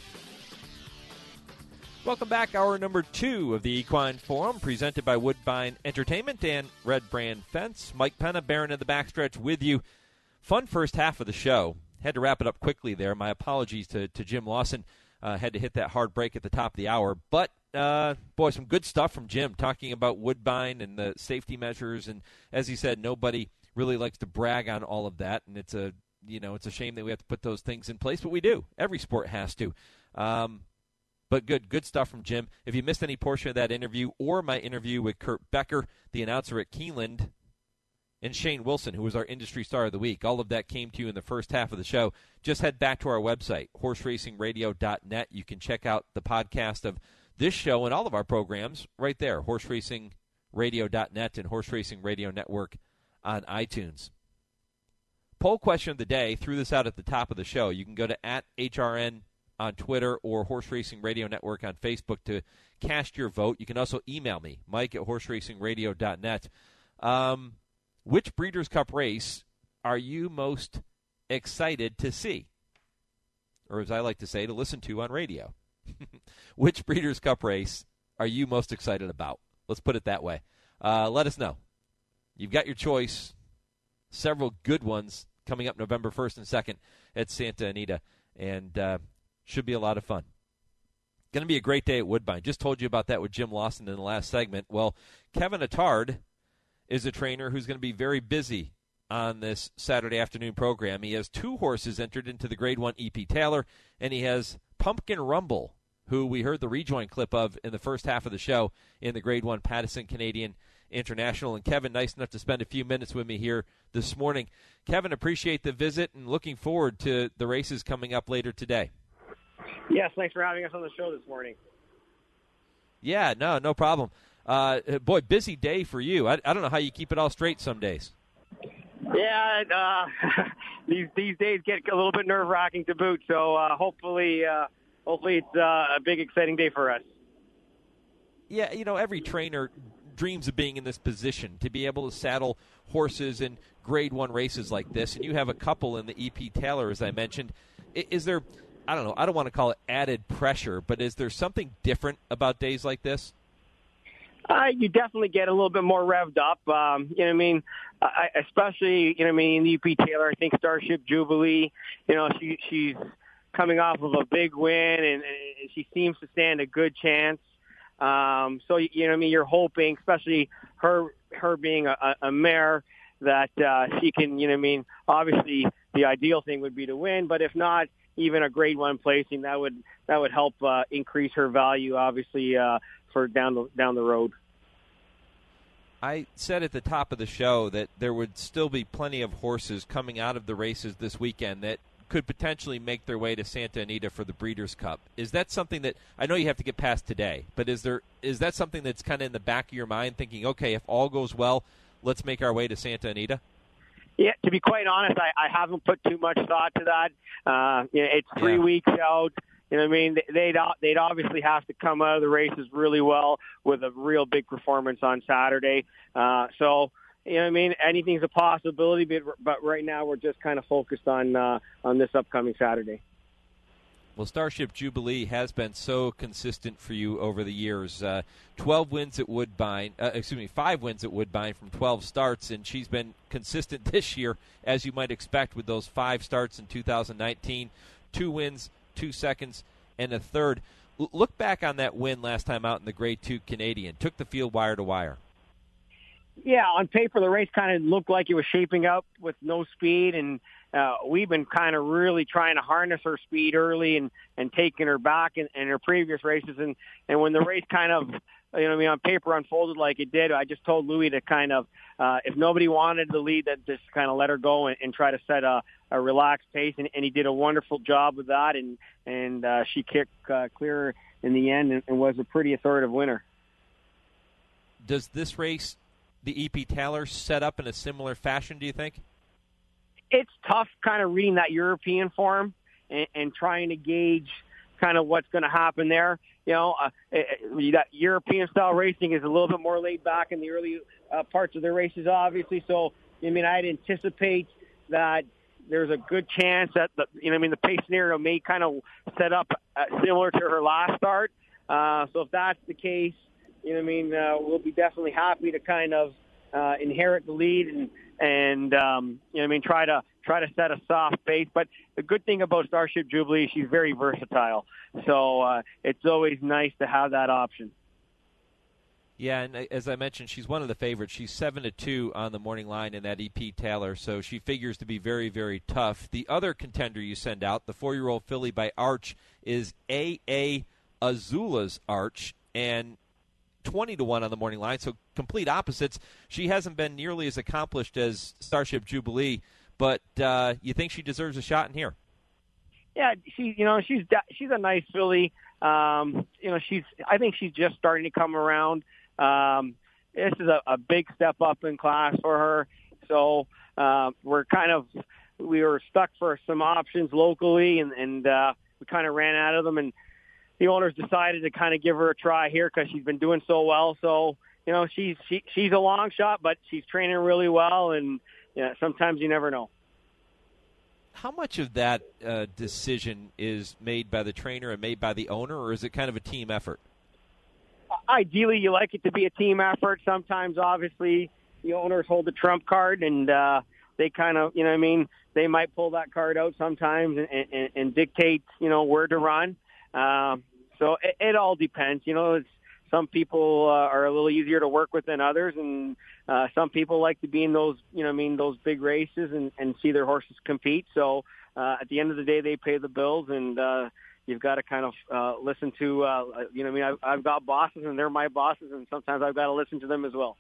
Welcome back. Hour number two of the Equine Forum, presented by Woodbine Entertainment and Red Brand Fence. Mike Penna, Baron of the Backstretch with you. Fun first half of the show. Had to wrap it up quickly there. My apologies to, to Jim Lawson. Uh, had to hit that hard break at the top of the hour. But, uh, boy, some good stuff from Jim, talking about Woodbine and the safety measures. And as he said, nobody really likes to brag on all of that. And it's a, you know, it's a shame that we have to put those things in place, but we do. Every sport has to. Um, But good, good stuff from Jim. If you missed any portion of that interview or my interview with Kurt Becker, the announcer at Keeneland, and Shane Wilson, who was our industry star of the week, all of that came to you in the first half of the show. Just head back to our website, horse racing radio dot net. You can check out the podcast of this show and all of our programs right there, horse racing radio dot net and Horse Racing Radio Network on iTunes. Poll question of the day, threw this out at the top of the show. You can go to at H R N on Twitter or Horse Racing Radio Network on Facebook to cast your vote. You can also email me, Mike at horse racing radio dot net. Um, which Breeders' Cup race are you most excited to see? Or as I like to say, to listen to on radio. Which Breeders' Cup race are you most excited about? Let's put it that way. Uh, let us know. You've got your choice. Several good ones coming up November first and second at Santa Anita. And uh, should be a lot of fun. Going to be a great day at Woodbine. Just told you about that with Jim Lawson in the last segment. Well, Kevin Attard is a trainer who's going to be very busy on this Saturday afternoon program. He has two horses entered into the Grade one E P Taylor, and he has Pumpkin Rumble, who we heard the rejoin clip of in the first half of the show in the Grade one Pattison Canadian International. And Kevin, nice enough to spend a few minutes with me here this morning. Kevin, appreciate the visit and looking forward to the races coming up later today. Yes, thanks for having us on the show this morning. Yeah, no, no problem. Uh, boy, busy day for you. I, I don't know how you keep it all straight some days. Yeah, uh, these these days get a little bit nerve-wracking to boot. So uh, hopefully, uh, hopefully it's uh, a big, exciting day for us. Yeah, you know, every trainer dreams of being in this position, to be able to saddle horses in Grade one races like this, and you have a couple in the E P Taylor, as I mentioned. Is there, I don't know, I don't want to call it added pressure, but is there something different about days like this? Uh, you definitely get a little bit more revved up. Um, you know what I mean? I, especially, you know what I mean, in the E P Taylor, I think Starship Jubilee, you know, she she's coming off of a big win, and, and she seems to stand a good chance. Um, so, you know what I mean, you're hoping, especially her her being a, a mare, that uh, she can, you know what I mean, obviously the ideal thing would be to win, but if not, even a grade one placing, that would that would help uh, increase her value, obviously, uh, for down the, down the road. I said at the top of the show that there would still be plenty of horses coming out of the races this weekend that could potentially make their way to Santa Anita for the Breeders' Cup. Is that something that, I know you have to get past today, but is there is that something that's kind of in the back of your mind, thinking, okay, if all goes well, let's make our way to Santa Anita? Yeah, to be quite honest, I, I haven't put too much thought to that. Uh, you know, it's three yeah. weeks out. You know what I mean? They'd, they'd obviously have to come out of the races really well with a real big performance on Saturday. Uh, so, you know what I mean? Anything's a possibility, but, but right now we're just kind of focused on uh, on this upcoming Saturday. Well, Starship Jubilee has been so consistent for you over the years. Uh, twelve wins at Woodbine, uh, excuse me, five wins at Woodbine from twelve starts, and she's been consistent this year, as you might expect, with those five starts in two thousand nineteen, two wins, two seconds, and a third. L- look back on that win last time out in the Grade two Canadian. Took the field wire to wire. Yeah, on paper, the race kind of looked like it was shaping up with no speed, and uh, we've been kind of really trying to harness her speed early and, and taking her back in, in her previous races. And, and when the race kind of, you know, I mean, on paper unfolded like it did, I just told Louis to kind of, uh, if nobody wanted the lead, that just kind of let her go and, and try to set a, a relaxed pace. And, and he did a wonderful job with that, and and uh, she kicked uh, clear in the end and, and was a pretty authoritative winner. Does this race, the E P Taylor, set up in a similar fashion, do you think? It's tough kind of reading that European form and, and trying to gauge kind of what's going to happen there. You know, uh, that European-style racing is a little bit more laid back in the early uh, parts of the races, obviously. So, I mean, I'd anticipate that there's a good chance that, the, you know, I mean, the pace scenario may kind of set up uh, similar to her last start. Uh, so if that's the case, you know what I mean, uh, we'll be definitely happy to kind of uh, inherit the lead and, and um, you know what I mean, try to try to set a soft pace. But the good thing about Starship Jubilee, she's very versatile. So uh, it's always nice to have that option. Yeah, and as I mentioned, she's one of the favorites. She's seven to two on the morning line in that E P Taylor, so she figures to be very, very tough. The other contender you send out, the four-year-old filly by Arch, is A A Azula's Arch, and twenty to one on the morning line, so complete opposites. She hasn't been nearly as accomplished as Starship Jubilee, but uh, you think she deserves a shot in here? Yeah, she, you know, she's she's a nice filly. Um, you know, she's. I think she's just starting to come around. Um, this is a, a big step up in class for her. So uh, we're kind of we were stuck for some options locally, and, and uh, we kind of ran out of them, and the owners decided to kind of give her a try here because she's been doing so well. So, you know, she's she, she's a long shot, but she's training really well, and yeah, sometimes you never know. How much of that uh, decision is made by the trainer and made by the owner, or is it kind of a team effort? Ideally, you like it to be a team effort. Sometimes, obviously, the owners hold the trump card, and uh, they kind of, you know what I mean, they might pull that card out sometimes and, and, and dictate, you know, where to run. Um, so it, it all depends. You know, it's, some people uh, are a little easier to work with than others, and uh, some people like to be in those, you know, I mean, those big races and, and see their horses compete. So uh, at the end of the day, they pay the bills, and uh, you've got to kind of uh, listen to, uh, you know, I mean, I've, I've got bosses, and they're my bosses, and sometimes I've got to listen to them as well.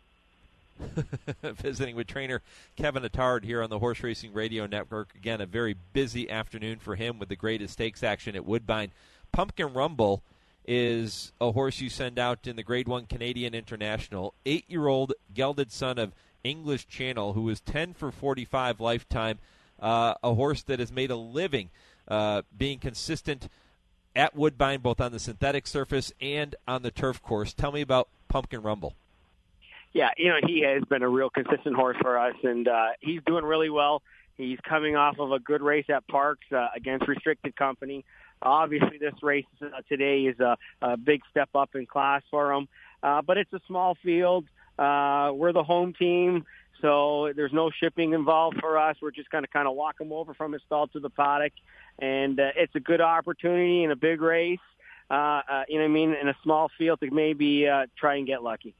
Visiting with trainer Kevin Attard here on the Horse Racing Radio Network. Again, a very busy afternoon for him with the greatest stakes action at Woodbine. Pumpkin Rumble is a horse you send out in the Grade one Canadian International. Eight-year-old gelded son of English Channel, who is ten for forty-five lifetime. Uh, a horse that has made a living uh, being consistent at Woodbine, both on the synthetic surface and on the turf course. Tell me about Pumpkin Rumble. Yeah, you know, he has been a real consistent horse for us, and uh, he's doing really well. He's coming off of a good race at Parks uh, against Restricted Company. Obviously, this race uh, today is a, a big step up in class for him, uh, but it's a small field. Uh, we're the home team, so there's no shipping involved for us. We're just going to kind of walk him over from his stall to the paddock, and uh, it's a good opportunity in a big race, uh, uh, you know what I mean, in a small field to maybe uh, try and get lucky.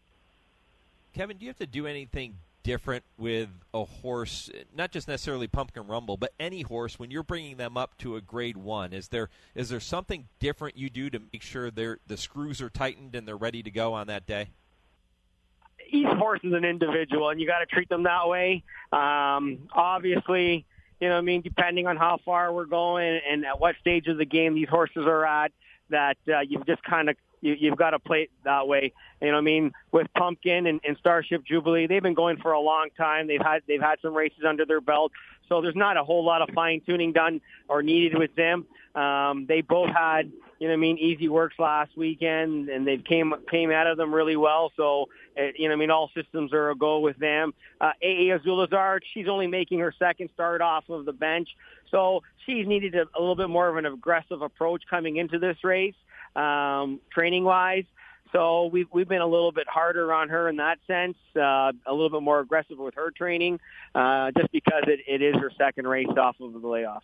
Kevin, do you have to do anything different with a horse, not just necessarily Pumpkin Rumble, but any horse when you're bringing them up to a grade one? Is there is there something different you do to make sure they're, the screws are tightened and they're ready to go on that day? Each horse is an individual, and you got to treat them that way. Um, obviously, you know what I mean, depending on how far we're going and at what stage of the game these horses are at, that uh, you've just kind of you, you've got to play it that way. You know what I mean? With Pumpkin and, and Starship Jubilee, they've been going for a long time. They've had they've had some races under their belt, so there's not a whole lot of fine tuning done or needed with them. Um, they both had, you know what I mean, easy works last weekend, and they came came out of them really well. So, uh, you know what I mean, all systems are a go with them. Uh, A A Azulazar, she's only making her second start off of the bench, so she's needed a, a little bit more of an aggressive approach coming into this race, um, training-wise. So we've, we've been a little bit harder on her in that sense, uh, a little bit more aggressive with her training, uh, just because it, it is her second race off of the layoff.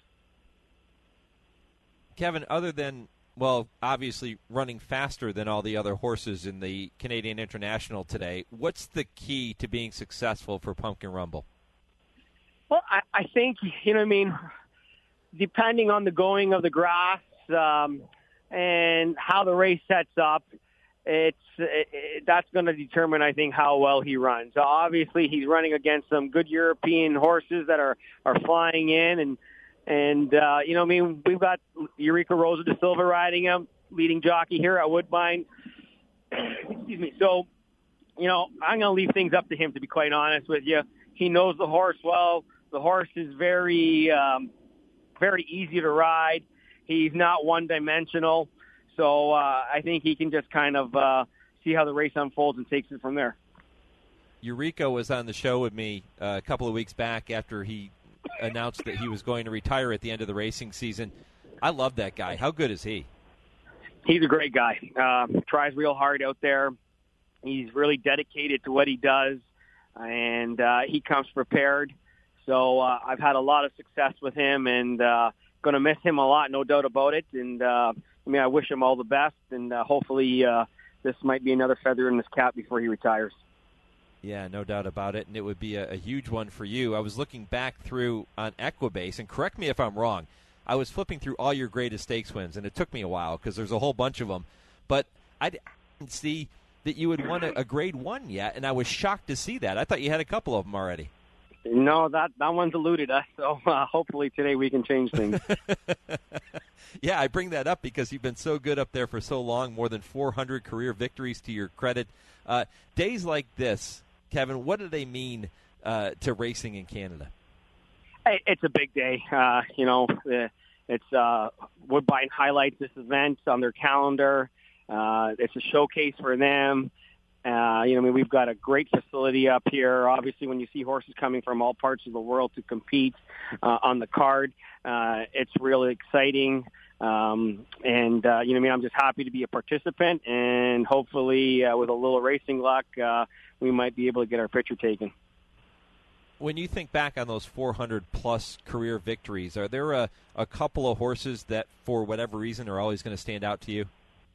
Kevin, other than, well, obviously running faster than all the other horses in the Canadian International today, what's the key to being successful for Pumpkin Rumble? Well, I, I think, you know what I mean, depending on the going of the grass um, and how the race sets up, it's it, it, that's going to determine, I think, how well he runs. So obviously, he's running against some good European horses that are, are flying in, and And, uh, you know, I mean, we've got Eureka Rosa da Silva riding him, leading jockey here at Woodbine. Excuse me. So, you know, I'm going to leave things up to him, to be quite honest with you. He knows the horse well. The horse is very, um, very easy to ride. He's not one-dimensional. So uh, I think he can just kind of uh, see how the race unfolds and takes it from there. Eureka was on the show with me uh, a couple of weeks back after he announced that he was going to retire at the end of the racing season. I love that guy. How good is he? He's a great guy. Uh, tries real hard out there. He's really dedicated to what he does, and uh, he comes prepared. So uh, I've had a lot of success with him, and uh, going to miss him a lot, no doubt about it. And uh, I mean, I wish him all the best, and uh, hopefully uh, this might be another feather in his cap before he retires. Yeah, no doubt about it, and it would be a, a huge one for you. I was looking back through on Equibase, and correct me if I'm wrong, I was flipping through all your greatest stakes wins, and it took me a while because there's a whole bunch of them. But I didn't see that you had won a, a grade one yet, and I was shocked to see that. I thought you had a couple of them already. No, that, that one's eluded us, so uh, hopefully today we can change things. Yeah, I bring that up because you've been so good up there for so long, more than four hundred career victories to your credit. Uh, days like this, Kevin, what do they mean uh, to racing in Canada? Hey, it's a big day. Uh, you know, it's uh, Woodbine highlights this event on their calendar. Uh, it's a showcase for them. Uh, you know, I mean, we've got a great facility up here. Obviously, when you see horses coming from all parts of the world to compete uh, on the card, uh, it's really exciting. Um, and, uh, you know, I mean, I'm just happy to be a participant, and hopefully uh, with a little racing luck, uh, we might be able to get our picture taken. When you think back on those four hundred plus career victories, are there a, a couple of horses that, for whatever reason, are always going to stand out to you?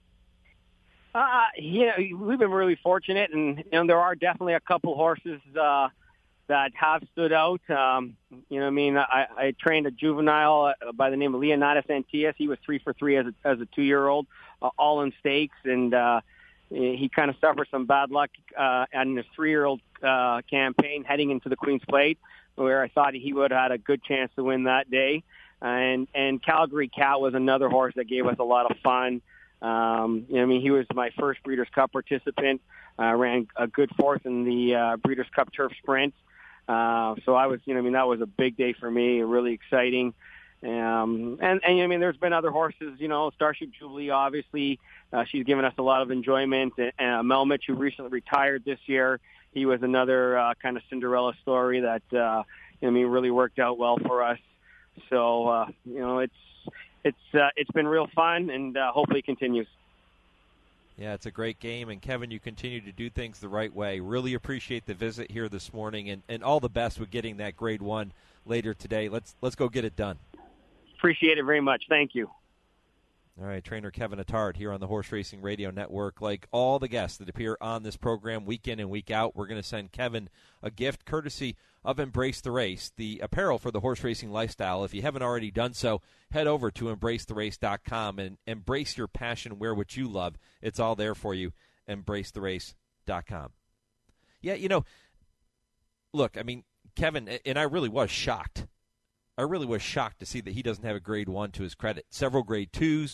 Uh, yeah, we've been really fortunate, and, you know, there are definitely a couple horses uh, that have stood out. Um, you know what I mean? I, I trained a juvenile by the name of Leonidas Antias. He was three for three as a, as a two-year-old, uh, all in stakes, and uh, he kind of suffered some bad luck uh, in his three-year-old uh, campaign heading into the Queen's Plate, where I thought he would have had a good chance to win that day. And, and Calgary Cat was another horse that gave us a lot of fun. Um, you know, I mean, he was my first Breeders' Cup participant, uh, ran a good fourth in the uh, Breeders' Cup Turf Sprint. Uh, so I was, you know, I mean, that was a big day for me, really exciting. Um, and, and, I mean, there's been other horses, you know, Starship Jubilee, obviously, uh, she's given us a lot of enjoyment. And uh, Melmich, who recently retired this year, he was another uh, kind of Cinderella story that, uh, you know, I mean, really worked out well for us. So, uh, you know, it's, It's uh, it's been real fun, and uh, hopefully it continues. Yeah, it's a great game, and Kevin, you continue to do things the right way. Really appreciate the visit here this morning, and, and all the best with getting that grade one later today. Let's let's go get it done. Appreciate it very much. Thank you. All right, trainer Kevin Attard here on the Horse Racing Radio Network. Like all the guests that appear on this program week in and week out, we're going to send Kevin a gift courtesy of Embrace the Race, the apparel for the horse racing lifestyle. If you haven't already done so, head over to embrace the race dot com and embrace your passion, wear what you love. It's all there for you, embrace the race dot com. Yeah, you know, look, I mean, Kevin, and I really was shocked. I really was shocked to see that he doesn't have a grade one to his credit. Several grade twos,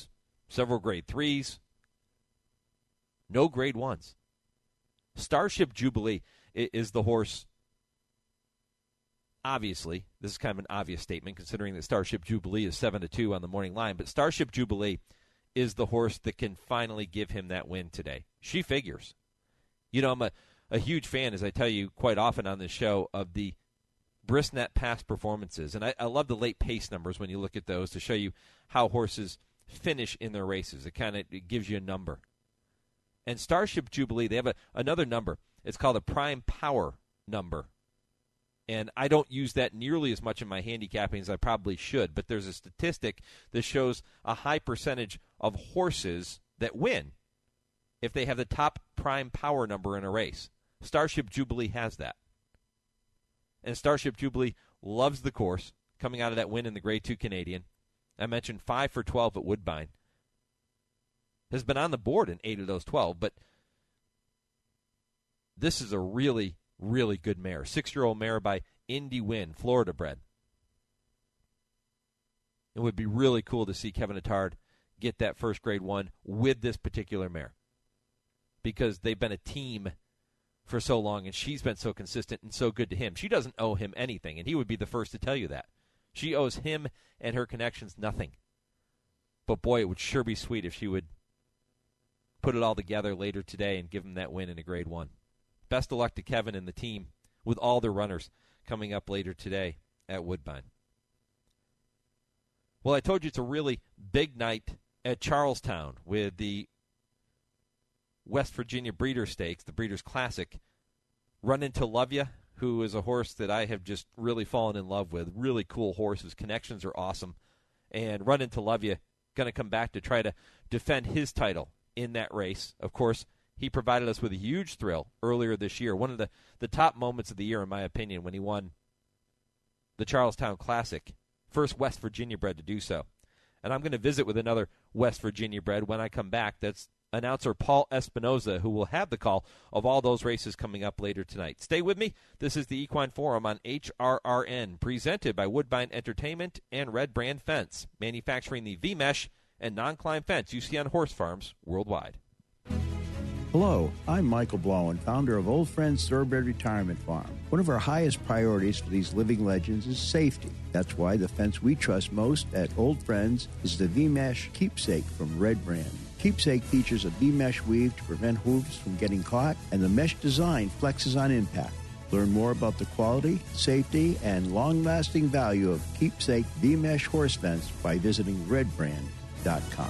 several grade threes, no grade ones. Starship Jubilee is the horse. Obviously, this is kind of an obvious statement considering that Starship Jubilee is seven to two on the morning line, but Starship Jubilee is the horse that can finally give him that win today. She figures. You know, I'm a, a huge fan, as I tell you quite often on this show, of the Brisnet past performances. And I, I love the late pace numbers when you look at those to show you how horses finish in their races. It kind of it gives you a number. And Starship Jubilee, they have a, another number. It's called a prime power number. And I don't use that nearly as much in my handicapping as I probably should, but there's a statistic that shows a high percentage of horses that win if they have the top prime power number in a race. Starship Jubilee has that. And Starship Jubilee loves the course, coming out of that win in the Grade two Canadian. I mentioned five for twelve at Woodbine. Has been on the board in eight of those twelve, but this is a really, really good mare. Six-year-old mare by Indy Win, Florida bred. It would be really cool to see Kevin Attard get that first grade one with this particular mare because they've been a team for so long, and she's been so consistent and so good to him. She doesn't owe him anything, and he would be the first to tell you that. She owes him and her connections nothing. But, boy, it would sure be sweet if she would put it all together later today and give him that win in a grade one. Best of luck to Kevin and the team with all their runners coming up later today at Woodbine. Well, I told you it's a really big night at Charlestown with the West Virginia Breeder Stakes, the Breeders' Classic. Run Into Love Ya, who is a horse that I have just really fallen in love with. Really cool horse. His connections are awesome. And Run Into Love Ya going to come back to try to defend his title in that race. Of course, he provided us with a huge thrill earlier this year. One of the, the top moments of the year, in my opinion, when he won the Charlestown Classic. First West Virginia bred to do so. And I'm going to visit with another West Virginia bred when I come back. That's announcer Paul Espinoza, who will have the call of all those races coming up later tonight. Stay with me. This is the Equine Forum on H R R N, presented by Woodbine Entertainment and Red Brand Fence, manufacturing the V-Mesh and non-climb fence you see on horse farms worldwide. Hello, I'm Michael Blowen, founder of Old Friends Thoroughbred Retirement Farm. One of our highest priorities for these living legends is safety. That's why the fence we trust most at Old Friends is the V-Mesh Keepsake from Red Brand. Keepsake features a V-Mesh weave to prevent hooves from getting caught, and the mesh design flexes on impact. Learn more about the quality, safety, and long-lasting value of Keepsake V-Mesh horse fence by visiting red brand dot com.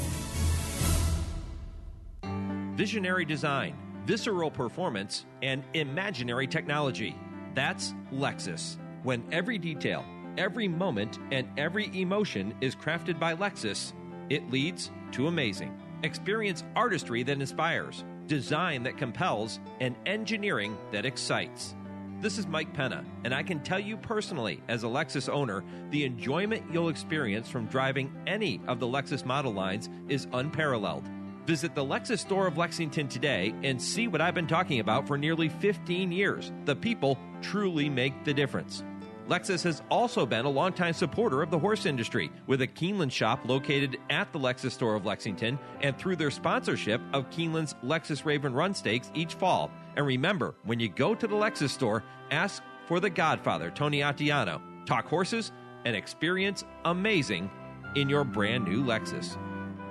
Visionary design, visceral performance, and imaginary technology. That's Lexus. When every detail, every moment, and every emotion is crafted by Lexus, it leads to amazing. Experience artistry that inspires, design that compels, and engineering that excites. This is Mike Penna, and I can tell you personally, as a Lexus owner, the enjoyment you'll experience from driving any of the Lexus model lines is unparalleled. Visit the Lexus store of Lexington today and see what I've been talking about for nearly fifteen years. The people truly make the difference. Lexus has also been a longtime supporter of the horse industry, with a Keeneland shop located at the Lexus store of Lexington and through their sponsorship of Keeneland's Lexus Raven Run Stakes each fall. And remember, when you go to the Lexus store, ask for the Godfather, Tony Attiano. Talk horses and experience amazing in your brand new Lexus.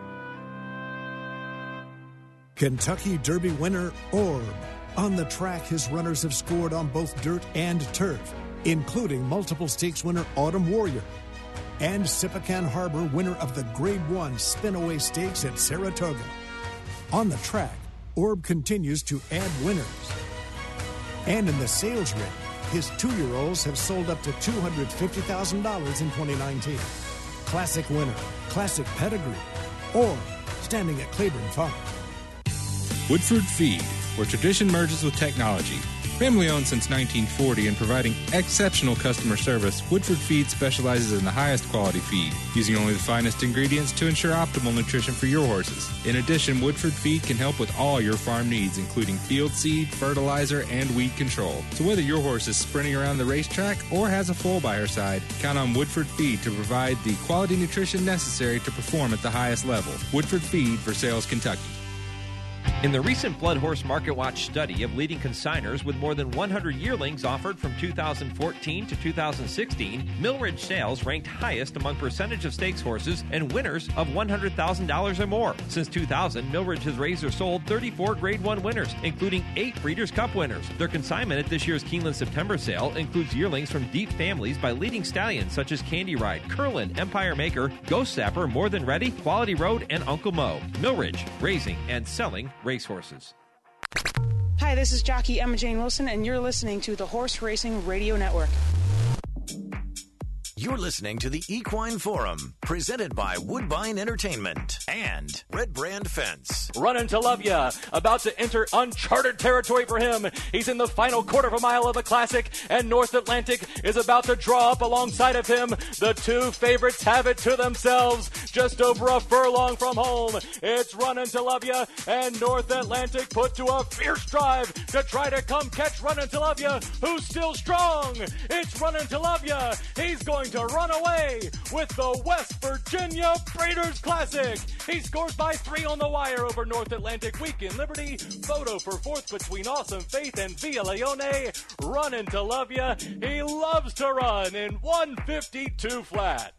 Kentucky Derby winner Orb. On the track, his runners have scored on both dirt and turf, including multiple stakes winner Autumn Warrior and Sipacan Harbor, winner of the Grade one Spinaway Stakes at Saratoga. On the track, Orb continues to add winners. And in the sales ring, his two-year-olds have sold up to two hundred fifty thousand dollars in twenty nineteen. Classic winner, classic pedigree, Orb, standing at Claiborne Farm. Woodford Feed, where tradition merges with technology. Family owned since nineteen forty and providing exceptional customer service, Woodford Feed specializes in the highest quality feed, using only the finest ingredients to ensure optimal nutrition for your horses. In addition, Woodford Feed can help with all your farm needs, including field seed, fertilizer, and weed control. So whether your horse is sprinting around the racetrack or has a foal by her side, count on Woodford Feed to provide the quality nutrition necessary to perform at the highest level. Woodford Feed, Versailles, Kentucky. In the recent Blood Horse Market Watch study of leading consigners with more than one hundred yearlings offered from two thousand fourteen to two thousand sixteen, Millridge Sales ranked highest among percentage of stakes horses and winners of one hundred thousand dollars or more. Since two thousand, Millridge has raised or sold thirty-four Grade one winners, including eight Breeders' Cup winners. Their consignment at this year's Keeneland September sale includes yearlings from deep families by leading stallions such as Candy Ride, Curlin, Empire Maker, Ghost Sapper, More Than Ready, Quality Road, and Uncle Mo. Millridge, raising and selling racehorses. Hi, this is jockey Emma Jane Wilson, and you're listening to the Horse Racing Radio Network. You're listening to the Equine Forum, presented by Woodbine Entertainment and Red Brand Fence. Running to Love Ya, about to enter uncharted territory for him. He's in the final quarter of a mile of the Classic, and North Atlantic is about to draw up alongside of him. The two favorites have it to themselves, just over a furlong from home. It's Running to Love Ya, and North Atlantic put to a fierce drive to try to come catch Running to Love Ya, who's still strong. It's Running to Love Ya. He's going to run away with the West Virginia Breeders' Classic. He scores by three on the wire over North Atlantic. Weekend Liberty. Photo for fourth between Awesome Faith and Via Leone. Running to Love Ya. He loves to run in one fifty-two flat.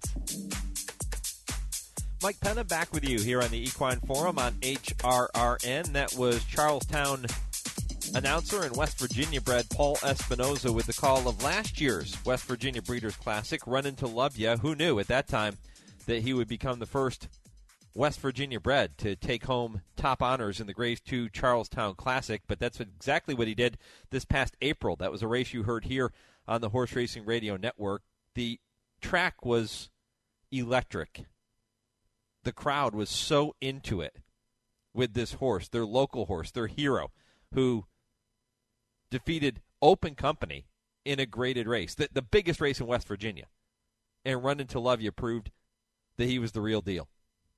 Mike Penna back with you here on the Equine Forum on H R R N. That was Charlestown announcer and West Virginia bred Paul Espinoza with the call of last year's West Virginia Breeders' Classic, Running to Love Ya. Who knew at that time that he would become the first West Virginia bred to take home top honors in the Grade two Charlestown Classic? But that's exactly what he did this past April. That was a race you heard here on the Horse Racing Radio Network. The track was electric. The crowd was so into it with this horse, their local horse, their hero, who defeated Open Company in a graded race, the, the biggest race in West Virginia. And Running to Love Ya proved that he was the real deal.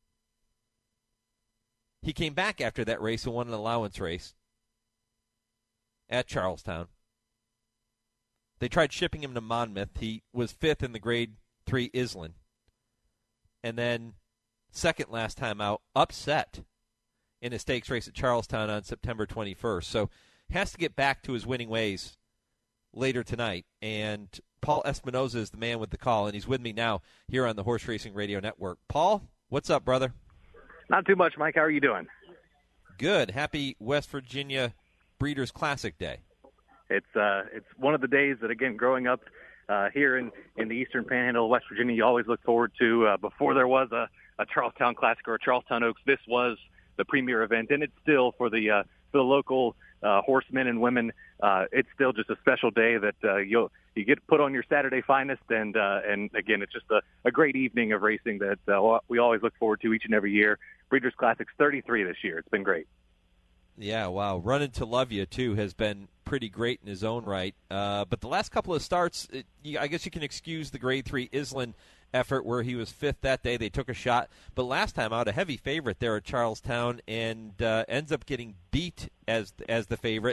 He came back after that race and won an allowance race at Charlestown. They tried shipping him to Monmouth. He was fifth in the Grade three Island. And then second last time out, upset in a stakes race at Charlestown on September twenty-first. So has to get back to his winning ways later tonight. And Paul Espinoza is the man with the call, and he's with me now here on the Horse Racing Radio Network. Paul, what's up, brother? Not too much, Mike. How are you doing? Good. Happy West Virginia Breeders' Classic Day. It's uh, it's one of the days that, again, growing up uh, here in, in the Eastern Panhandle of West Virginia, you always look forward to. Uh, before there was a, a Charlestown Classic or a Charlestown Oaks, this was the premier event, and it's still for the uh, for the local uh, horsemen and women. Uh, it's still just a special day that uh, you'll you get put on your Saturday finest, and uh, and again, it's just a, a great evening of racing that uh, we always look forward to each and every year. Breeders' Classic's thirty-three this year. It's been great. Yeah, wow. Running to Love Ya, too, has been pretty great in his own right. Uh, but the last couple of starts, it, you, I guess you can excuse the Grade three Island effort where he was fifth that day. They took a shot. But last time out, a heavy favorite there at Charlestown, and uh, ends up getting beat as as the favorite.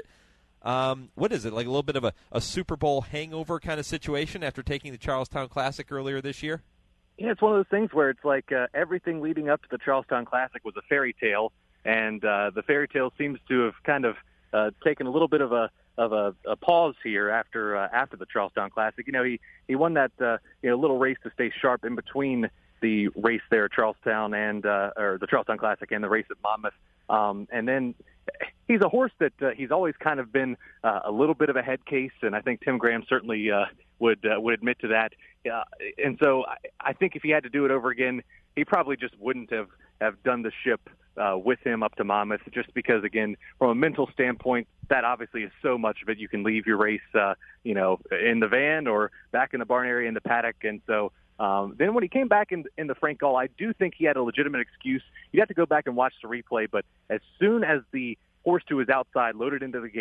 Um, what is it, like a little bit of a, a Super Bowl hangover kind of situation after taking the Charlestown Classic earlier this year? Yeah, it's one of those things where it's like uh, everything leading up to the Charlestown Classic was a fairy tale, and uh, the fairy tale seems to have kind of uh, taken a little bit of a of a, a pause here after uh, after the Charlestown Classic. You know, he he won that uh, you know little race to stay sharp in between the race there at Charlestown and uh, or the Charlestown Classic and the race at Monmouth, um, and then he's a horse that uh, he's always kind of been uh, a little bit of a head case, and I think Tim Graham certainly uh, would uh, would admit to that. Uh, and so I, I think if he had to do it over again, he probably just wouldn't have, have done the ship uh, with him up to Monmouth, just because, again, from a mental standpoint, that obviously is so much of it. You can leave your race, uh, you know, in the van or back in the barn area in the paddock. And so um, then when he came back in, in the Frank Gall, I do think he had a legitimate excuse. You'd have to go back and watch the replay, but as soon as the horse to his outside loaded into the gate,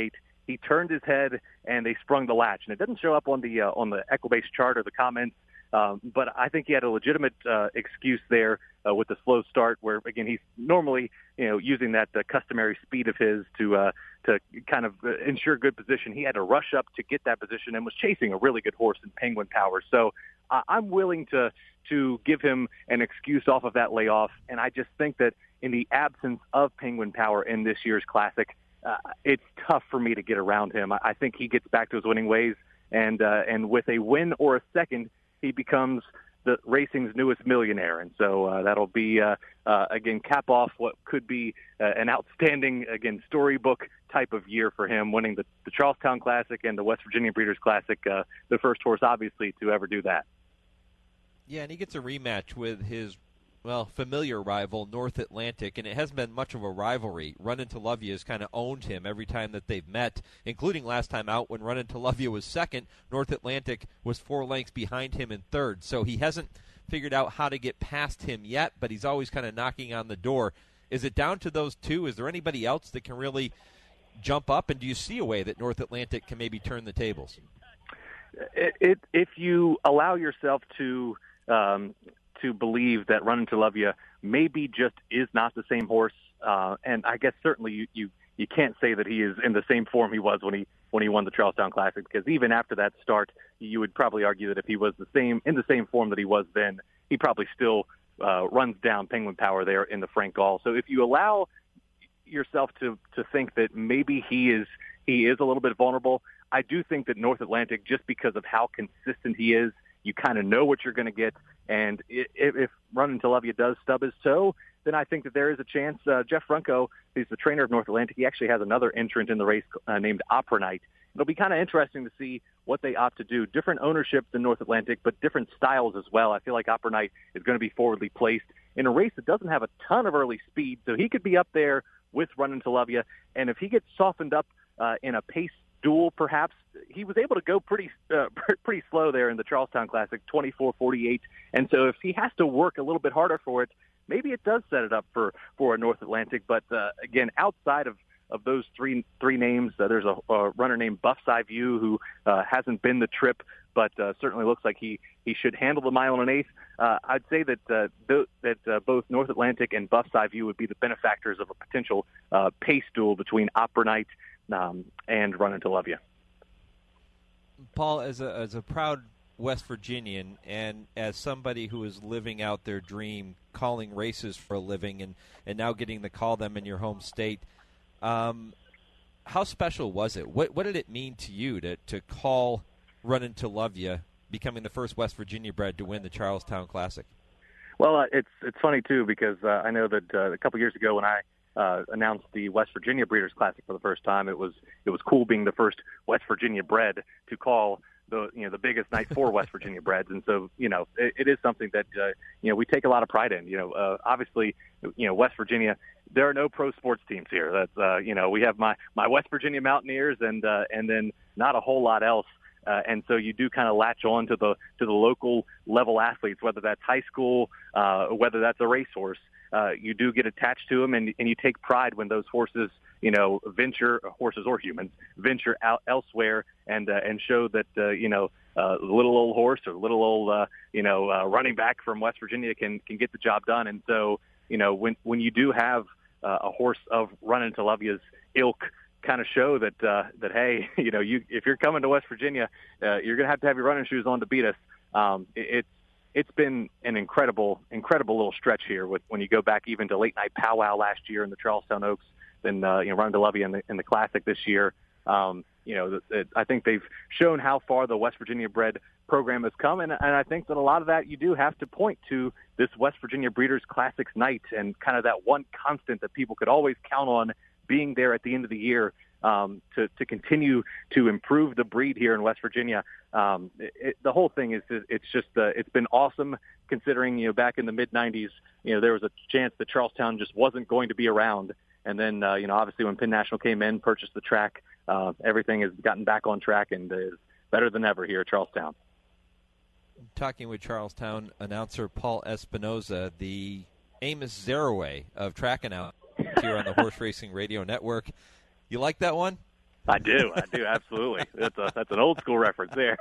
he turned his head and they sprung the latch. And it doesn't show up on the uh, on the Equibase chart or the comments, um, but I think he had a legitimate uh, excuse there uh, with the slow start, where again he's normally you know using that uh, customary speed of his to uh, to kind of uh, ensure good position. He had to rush up to get that position and was chasing a really good horse in Penguin Power. So uh, I'm willing to to give him an excuse off of that layoff, and I just think that in the absence of Penguin Power in this year's Classic, uh, it's tough for me to get around him. I, I think he gets back to his winning ways, and uh, and with a win or a second, he becomes the racing's newest millionaire. And so uh, that'll be, uh, uh, again, cap off what could be uh, an outstanding, again, storybook type of year for him, winning the, the Charlestown Classic and the West Virginia Breeders' Classic, uh, the first horse, obviously, to ever do that. Yeah, and he gets a rematch with his, well, familiar rival, North Atlantic, and it hasn't been much of a rivalry. Run Into Love You has kind of owned him every time that they've met, including last time out when Run Into Love You was second. North Atlantic was four lengths behind him in third, so he hasn't figured out how to get past him yet, but he's always kind of knocking on the door. Is it down to those two? Is there anybody else that can really jump up, and do you see a way that North Atlantic can maybe turn the tables? It, it, if you allow yourself to um, to believe that Run Into Love You maybe just is not the same horse, uh, and I guess certainly you, you you can't say that he is in the same form he was when he when he won the Charlestown Classic, because even after that start, you would probably argue that if he was the same in the same form that he was then, he probably still uh, runs down Penguin Power there in the Frank Gall. So if you allow yourself to to think that maybe he is he is a little bit vulnerable, I do think that North Atlantic, just because of how consistent he is, you kind of know what you're going to get. And if, if Run Into Love You does stub his toe, then I think that there is a chance. Uh, Jeff Franco, he's the trainer of North Atlantic. He actually has another entrant in the race uh, named Opera Night. It'll be kind of interesting to see what they opt to do. Different ownership than North Atlantic, but different styles as well. I feel like Opera Night is going to be forwardly placed in a race that doesn't have a ton of early speed, so he could be up there with Run Into Love You. And if he gets softened up uh, in a pace duel, perhaps, he was able to go pretty uh, pretty slow there in the Charlestown Classic, twenty-four forty-eight. And so if he has to work a little bit harder for it, maybe it does set it up for, for a North Atlantic. But, uh, again, outside of, of those three three names, uh, there's a, a runner named Buff's Eye View who uh, hasn't been the trip, but uh, certainly looks like he, he should handle the mile and an eighth. Uh, I'd say that uh, th- that uh, both North Atlantic and Buff's Eye View would be the benefactors of a potential uh, pace duel between Opera Night um, and Run Into Love You. Paul, as a as a proud West Virginian and as somebody who is living out their dream, calling races for a living, and, and now getting to call them in your home state, um, how special was it? What what did it mean to you to, to call Run Into Love You, becoming the first West Virginia bred to win the Charlestown Classic? Well, uh, it's it's funny, too, because uh, I know that uh, a couple years ago when I Uh, announced the West Virginia Breeders' Classic for the first time, it was it was cool being the first West Virginia bred to call the you know the biggest night for West Virginia breds, and so you know it, it is something that uh, you know we take a lot of pride in. You know, uh, obviously, you know West Virginia, there are no pro sports teams here. That's uh, you know we have my my West Virginia Mountaineers, and uh, and then not a whole lot else. Uh, and so you do kind of latch on to the to the local level athletes, whether that's high school, uh, whether that's a racehorse. Uh, you do get attached to them, and, and you take pride when those horses, you know, venture, horses or humans, venture out elsewhere and uh, and show that, uh, you know, uh, little old horse or little old, uh, you know, uh, running back from West Virginia can can get the job done. And so, you know, when when you do have uh, a horse of Run Into Love You's ilk kind of show that, uh, that hey, you know, you if you're coming to West Virginia, uh, you're going to have to have your running shoes on to beat us. Um, it, it's It's been an incredible, incredible little stretch here. With when you go back even to Late Night Powwow last year in the Charlestown Oaks, then uh, you know Run Into Love You in the in the Classic this year. Um, you know, it, it, I think they've shown how far the West Virginia bred program has come, and, and I think that a lot of that you do have to point to this West Virginia Breeders' Classics night and kind of that one constant that people could always count on being there at the end of the year. Um, to, to continue to improve the breed here in West Virginia. Um, it, the whole thing is, it's just, uh, it's been awesome considering, you know, back in the mid nineties, you know, there was a chance that Charlestown just wasn't going to be around. And then, uh, you know, obviously when Penn National came in, purchased the track, uh, everything has gotten back on track and is better than ever here at Charlestown. Talking with Charlestown announcer Paul Espinoza, the Amos Zaraway of track announcers here on the Horse Racing Radio Network. You like that one? I do, I do, absolutely. That's a that's an old school reference there.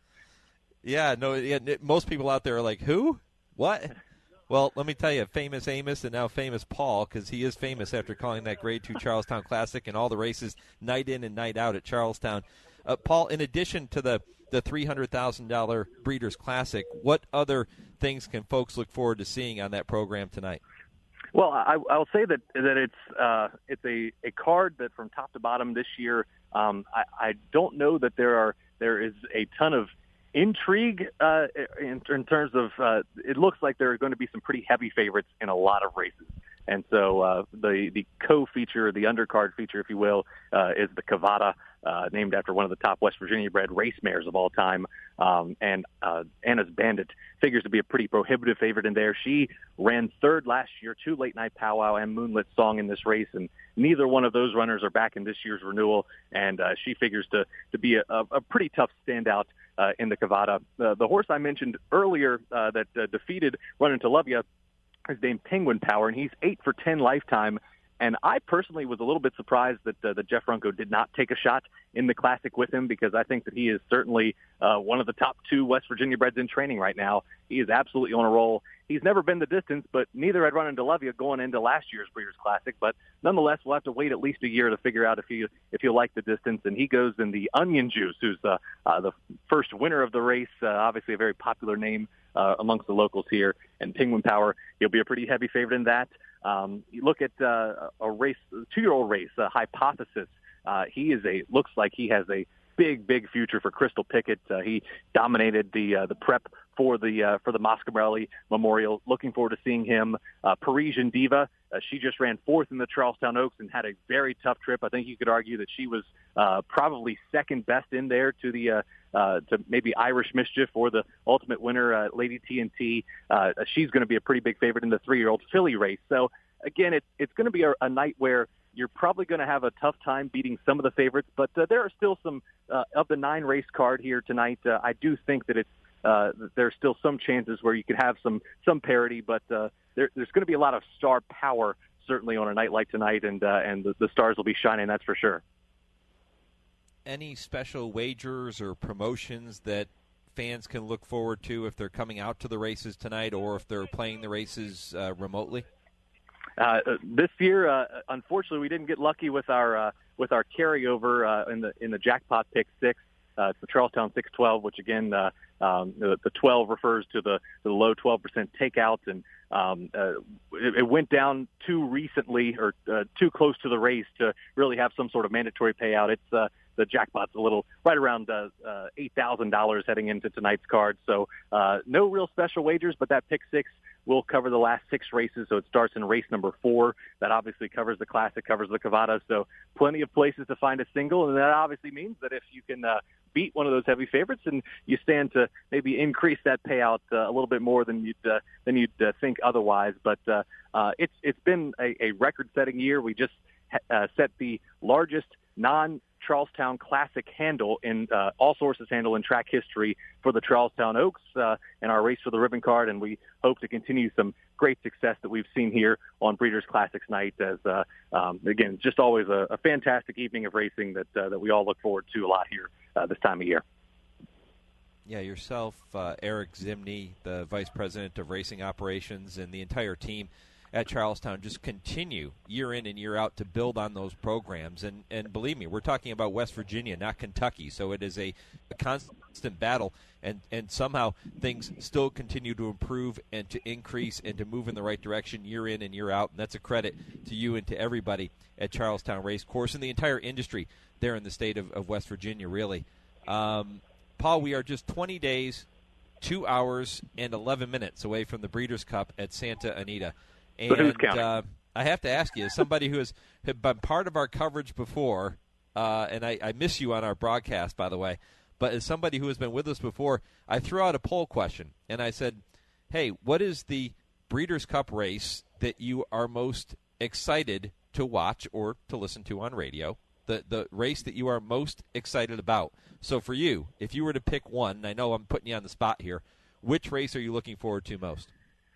yeah, no, yeah, most people out there are like, who? What? Well, let me tell you, famous Amos and now famous Paul, because he is famous after calling that Grade two Charlestown Classic and all the races night in and night out at Charlestown. Uh, Paul, in addition to the, the three hundred thousand dollars Breeders' Classic, what other things can folks look forward to seeing on that program tonight? Well, I, I'll say that that it's uh, it's a, a card that from top to bottom this year, um, I, I don't know that there are there is a ton of intrigue uh, in, in terms of uh, it looks like there are going to be some pretty heavy favorites in a lot of races. And so uh, the the co-feature, the undercard feature, if you will, uh, is the Cavada, uh, named after one of the top West Virginia-bred race mares of all time. Um, and uh, Anna's Bandit figures to be a pretty prohibitive favorite in there. She ran third last year, two Late Night Powwow and Moonlit Song in this race, and neither one of those runners are back in this year's renewal. And uh, she figures to to be a, a pretty tough standout uh, in the Cavada. Uh, the horse I mentioned earlier uh, that uh, defeated Run Into Love Ya is named Penguin Power, and he's eight for ten lifetime. And I personally was a little bit surprised that, uh, that Jeff Runco did not take a shot in the Classic with him, because I think that he is certainly uh, one of the top two West Virginia breds in training right now. He is absolutely on a roll. He's never been the distance, but neither had Run Into Love Ya going into last year's Breeders' Classic. But nonetheless, we'll have to wait at least a year to figure out if he if he'll like the distance. And he goes in the Onion Juice, who's uh, uh, the first winner of the race, uh, obviously a very popular name uh, amongst the locals here. And Penguin Power, he'll be a pretty heavy favorite in that. Um, you look at uh, a race, a two-year-old race, uh, Hypothesis. Uh, he is a looks like he has a big, big future for Crystal Pickett. Uh, he dominated the uh, the prep for the uh, for the Moscabrelli Memorial. Looking forward to seeing him. Uh, Parisian Diva. Uh, she just ran fourth in the Charlestown Oaks and had a very tough trip. I think you could argue that she was uh, probably second best in there to the uh, uh, to maybe Irish Mischief or the ultimate winner, uh, Lady T N T. Uh, she's going to be a pretty big favorite in the three-year-old filly race. So again, it's it's going to be a, a night where you're probably going to have a tough time beating some of the favorites, but uh, there are still some uh, of the nine race card here tonight. Uh, I do think that it's uh, there's still some chances where you could have some some parity, but uh, there, there's going to be a lot of star power certainly on a night like tonight, and uh, and the, the stars will be shining. That's for sure. Any special wagers or promotions that fans can look forward to if they're coming out to the races tonight, or if they're playing the races uh, remotely? Uh, this year, uh, unfortunately, we didn't get lucky with our uh, with our carryover uh, in the in the jackpot pick six. Uh, it's the Charlestown six twelve, which again, uh, um, the, the twelve refers to the, the low twelve percent takeout, and um, uh, it, it went down too recently or uh, too close to the race to really have some sort of mandatory payout. It's uh, the jackpot's a little right around uh, uh, eight thousand dollars heading into tonight's card. So uh, no real special wagers, but that pick six will cover the last six races. So it starts in race number four. That obviously covers the Classic, covers the Cavada. So plenty of places to find a single. And that obviously means that if you can uh, beat one of those heavy favorites, and you stand to maybe increase that payout uh, a little bit more than you'd uh, than you'd uh, think otherwise. But uh, uh, it's it's been a, a record-setting year. We just uh, set the largest non-Charlestown Classic handle in uh, all sources handle in track history for the Charlestown Oaks uh, in our race for the ribbon card, and we hope to continue some great success that we've seen here on Breeders' Classics night. As uh, um, again, just always a, a fantastic evening of racing that uh, that we all look forward to a lot here uh, this time of year. Yeah, yourself, uh, Eric Zimney, the Vice President of Racing Operations, and the entire team at Charlestown just continue year in and year out to build on those programs. And, and believe me, we're talking about West Virginia, not Kentucky, so it is a, a constant battle, and, and somehow things still continue to improve and to increase and to move in the right direction year in and year out. And that's a credit to you and to everybody at Charlestown Race Course and the entire industry there in the state of, of West Virginia, really. Um, Paul, we are just twenty days, two hours, and eleven minutes away from the Breeders' Cup at Santa Anita. And uh, I have to ask you, as somebody who has been part of our coverage before, uh, and I, I miss you on our broadcast, by the way, but as somebody who has been with us before, I threw out a poll question, and I said, hey, what is the Breeders' Cup race that you are most excited to watch or to listen to on radio, the, the race that you are most excited about? So for you, if you were to pick one, and I know I'm putting you on the spot here, which race are you looking forward to most?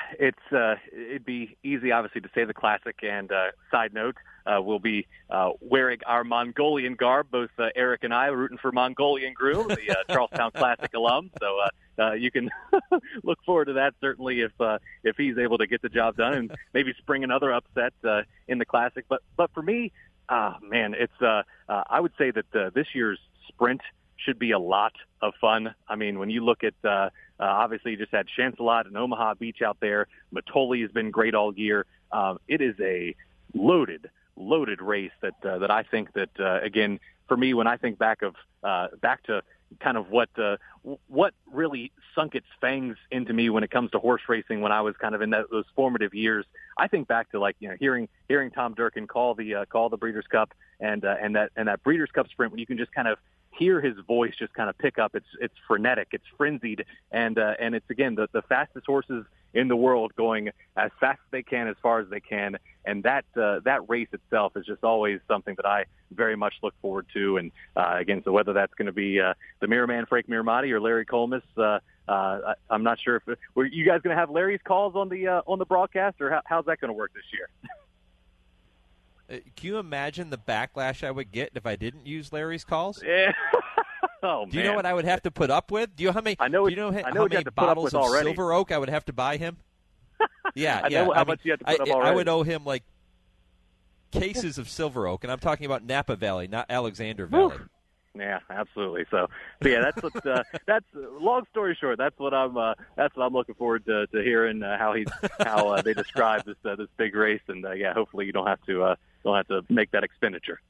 it's uh, it'd be easy, obviously, to say the Classic. And uh, side note, uh, we'll be uh, wearing our Mongolian garb. Both uh, Eric and I are rooting for Mongolian Groom, the uh, Charlestown Classic alum. So uh, uh, you can look forward to that, certainly, if uh, if he's able to get the job done and maybe spring another upset uh, in the Classic. But but for me, uh, man, it's uh, uh, I would say that uh, this year's sprint should be a lot of fun. I mean, when you look at, uh, uh, obviously you just had Chancelot and Omaha Beach out there. Matoli has been great all year. Um, it is a loaded, loaded race that, uh, that I think that, uh, again, for me, when I think back of, uh, back to kind of what, uh, what really sunk its fangs into me when it comes to horse racing when I was kind of in that, those formative years, I think back to like, you know, hearing, hearing Tom Durkin call the, uh, call the Breeders' Cup and, uh, and that, and that Breeders' Cup sprint when you can just kind of hear his voice just kind of pick up. It's it's frenetic, it's frenzied, and uh, and it's again the, the fastest horses in the world going as fast as they can, as far as they can, and that uh, that race itself is just always something that I very much look forward to. And uh, again, so whether that's going to be uh, the Mirror Man Frank Miramati or Larry Colmus, uh, uh, I'm not sure if were you guys going to have Larry's calls on the uh, on the broadcast, or how, how's that going to work this year? Can you imagine the backlash I would get if I didn't use Larry's calls? Yeah. Oh, do you man. know what I would have to put up with? Do you know how many? I know. Do you know, I know how many bottles of already. Silver Oak I would have to buy him? Yeah, I yeah. know how I much mean, you have to put I, up already. I would owe him like cases of Silver Oak, and I'm talking about Napa Valley, not Alexander Valley. Yeah, absolutely. So, so yeah, that's what. Uh, that's uh, long story short. That's what I'm. Uh, that's what I'm looking forward to, to hearing uh, how he's how uh, they describe this uh, this big race, and uh, yeah, hopefully you don't have to uh, don't have to make that expenditure.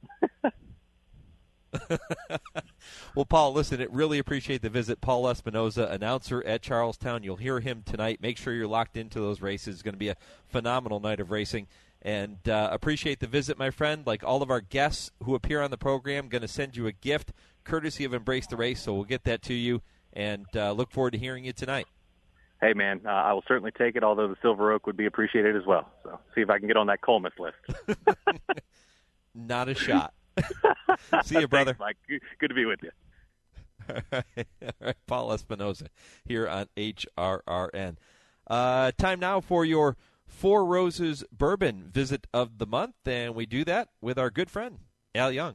Well, Paul, listen, it really appreciate the visit. Paul Espinoza, announcer at Charlestown. You'll hear him tonight. Make sure you're locked into those races. It's going to be a phenomenal night of racing. And uh, appreciate the visit, my friend. Like all of our guests who appear on the program, going to send you a gift courtesy of Embrace the Race, so we'll get that to you. And uh, look forward to hearing you tonight. Hey, man, uh, I will certainly take it, although the Silver Oak would be appreciated as well. So see if I can get on that Colmus list. Not a shot. See you, brother. Thanks, Mike. Good to be with you. All right. All right. Paul Espinoza here on H R R N. Uh, time now for your Four Roses Bourbon Visit of the Month, and we do that with our good friend, Al Young.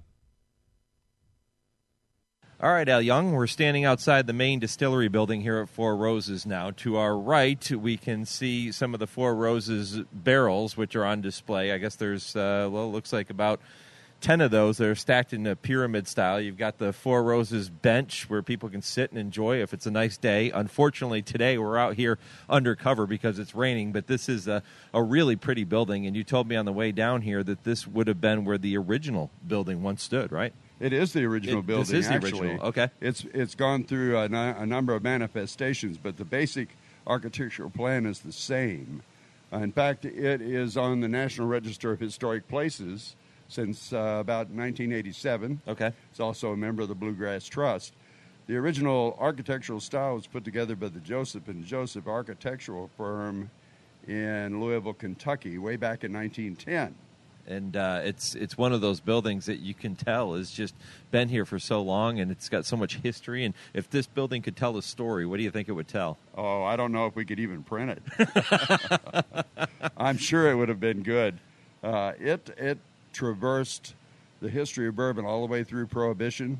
All right, Al Young, we're standing outside the main distillery building here at Four Roses now. To our right, we can see some of the Four Roses barrels, which are on display. I guess there's, uh, well, it looks like about ten of those that are stacked in a pyramid style. You've got the Four Roses bench where people can sit and enjoy if it's a nice day. Unfortunately, today we're out here undercover because it's raining, but this is a, a really pretty building, and you told me on the way down here that this would have been where the original building once stood, right? It is the original it, building, This is the actually. original, okay. It's, it's gone through a, a number of manifestations, but the basic architectural plan is the same. Uh, in fact, it is on the National Register of Historic Places since uh, about nineteen eighty-seven. Okay. It's also a member of the Bluegrass Trust. The original architectural style was put together by the Joseph and Joseph architectural firm in Louisville, Kentucky, way back in nineteen ten. And uh, it's it's one of those buildings that you can tell has just been here for so long, and it's got so much history. And if this building could tell a story, what do you think it would tell? Oh, I don't know if we could even print it. I'm sure it would have been good. Uh, it it traversed the history of bourbon all the way through Prohibition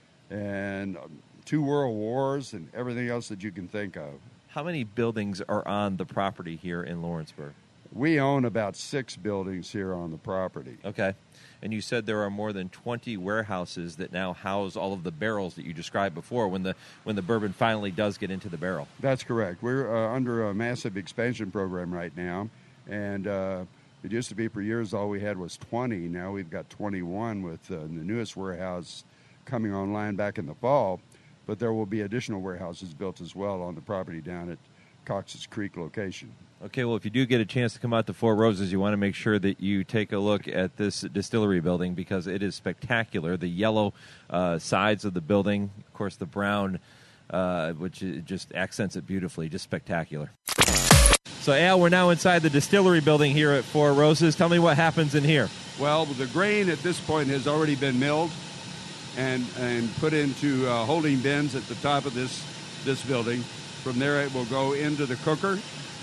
and two world wars and everything else that you can think of. How many buildings are on the property here in Lawrenceburg? We own about six buildings here on the property. Okay. And you said there are more than twenty warehouses that now house all of the barrels that you described before when the when the bourbon finally does get into the barrel. That's correct. We're uh, under a massive expansion program right now, and uh, it used to be for years all we had was twenty. Now we've got twenty-one with uh, the newest warehouse coming online back in the fall, but there will be additional warehouses built as well on the property down at Cox's Creek location. Okay, well, if you do get a chance to come out to Four Roses, you want to make sure that you take a look at this distillery building because it is spectacular. The yellow uh, sides of the building, of course, the brown, uh, which just accents it beautifully, just spectacular. So, Al, we're now inside the distillery building here at Four Roses. Tell me what happens in here. Well, the grain at this point has already been milled and and put into uh, holding bins at the top of this this building. From there, it will go into the cooker.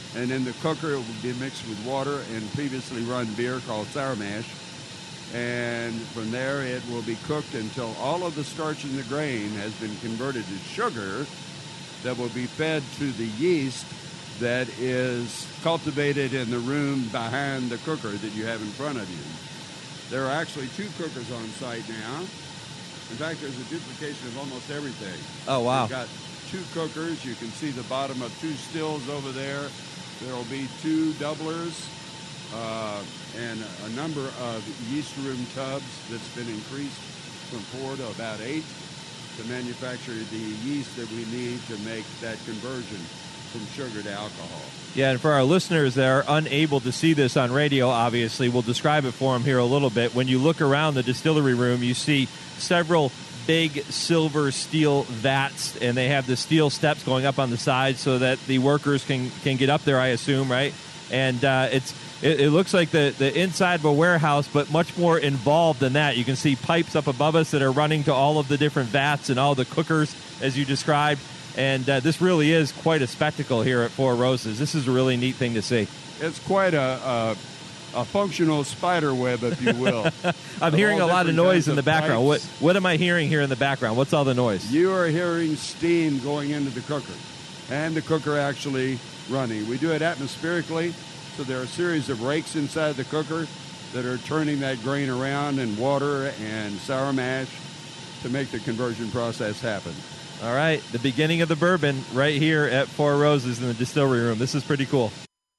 And in the cooker, it will be mixed with water and previously run beer called sour mash. And from there, it will be cooked until all of the starch in the grain has been converted to sugar that will be fed to the yeast that is cultivated in the room behind the cooker that you have in front of you. There are actually two cookers on site now. In fact, there's a duplication of almost everything. Oh, wow. We've got two cookers. You can see the bottom of two stills over there. There will be two doublers uh, and a number of yeast room tubs that's been increased from four to about eight to manufacture the yeast that we need to make that conversion from sugar to alcohol. Yeah, and for our listeners that are unable to see this on radio, obviously, we'll describe it for them here a little bit. When you look around the distillery room, you see several big silver steel vats, and they have the steel steps going up on the side so that the workers can, can get up there, I assume, right? And uh, it's it, it looks like the, the inside of a warehouse, but much more involved than that. You can see pipes up above us that are running to all of the different vats and all the cookers, as you described. And uh, this really is quite a spectacle here at Four Roses. This is a really neat thing to see. It's quite a a, a functional spider web, if you will. I'm hearing a lot of noise in the background. What what am I hearing here in the background? What's all the noise? You are hearing steam going into the cooker, and the cooker actually running. We do it atmospherically, so there are a series of rakes inside the cooker that are turning that grain around in water and sour mash to make the conversion process happen. All right, the beginning of the bourbon right here at Four Roses in the distillery room. This is pretty cool.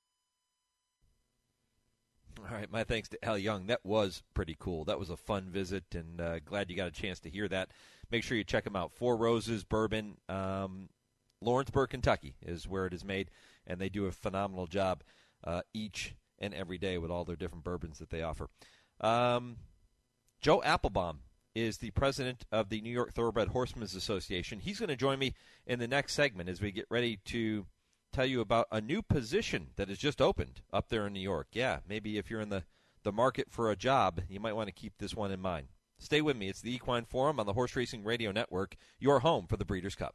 All right, my thanks to Al Young. That was pretty cool. That was a fun visit, and uh, glad you got a chance to hear that. Make sure you check them out. Four Roses Bourbon, um, Lawrenceburg, Kentucky is where it is made, and they do a phenomenal job uh, each and every day with all their different bourbons that they offer. Um, Joe Applebaum is the president of the New York Thoroughbred Horsemen's Association. He's going to join me in the next segment as we get ready to tell you about a new position that has just opened up there in New York. Yeah, maybe if you're in the, the market for a job, you might want to keep this one in mind. Stay with me. It's the Equine Forum on the Horse Racing Radio Network, your home for the Breeders' Cup.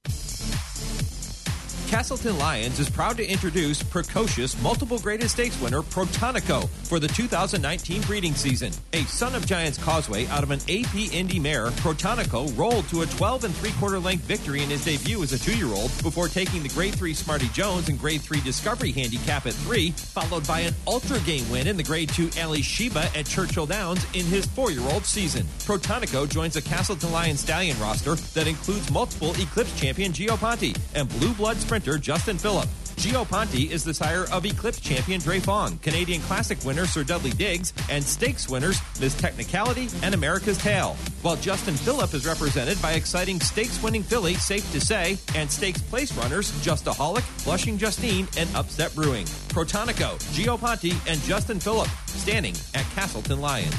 Castleton Lions is proud to introduce precocious multiple graded stakes winner Protonico for the two thousand nineteen breeding season. A Son of Giants Causeway out of an A P Indy mare, Protonico rolled to a twelve and three quarter length victory in his debut as a two-year-old before taking the Grade three Smarty Jones and Grade three Discovery Handicap at three, followed by an Ultra Game win in the Grade two Ali Sheba at Churchill Downs in his four-year-old season. Protonico joins a Castleton Lions stallion roster that includes multiple Eclipse champion Gio Ponti and Blue Blood sprinter Justin Phillip. Gio Ponti is the sire of Eclipse champion Dre Fong, Canadian Classic winner Sir Dudley Diggs, and stakes winners Miss Technicality and America's Tale. While Justin Phillip is represented by exciting stakes-winning filly Safe to Say and stakes place runners Justaholic, Blushing Justine, and Upset Brewing. Protonico, Gio Ponti, and Justin Phillip standing at Castleton Lions.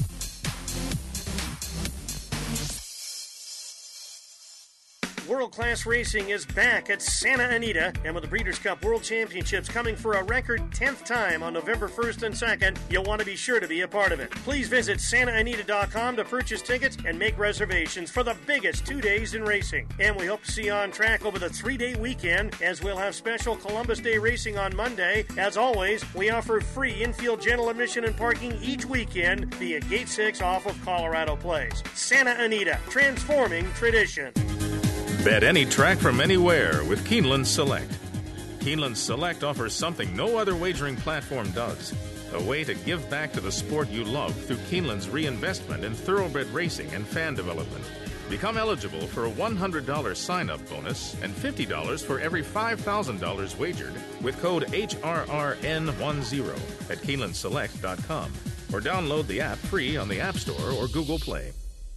World-class racing is back at Santa Anita, and with the Breeders' Cup World Championships coming for a record tenth time on November first and second, you'll want to be sure to be a part of it. Please visit Santa Anita dot com to purchase tickets and make reservations for the biggest two days in racing. And we hope to see you on track over the three-day weekend, as we'll have special Columbus Day racing on Monday. As always, we offer free infield general admission and parking each weekend via Gate six off of Colorado Place. Santa Anita, transforming tradition. Bet any track from anywhere with Keeneland Select. Keeneland Select offers something no other wagering platform does. A way to give back to the sport you love through Keeneland's reinvestment in thoroughbred racing and fan development. Become eligible for a one hundred dollars sign-up bonus and fifty dollars for every five thousand dollars wagered with code H R R N ten at Keeneland Select dot com or download the app free on the App Store or Google Play.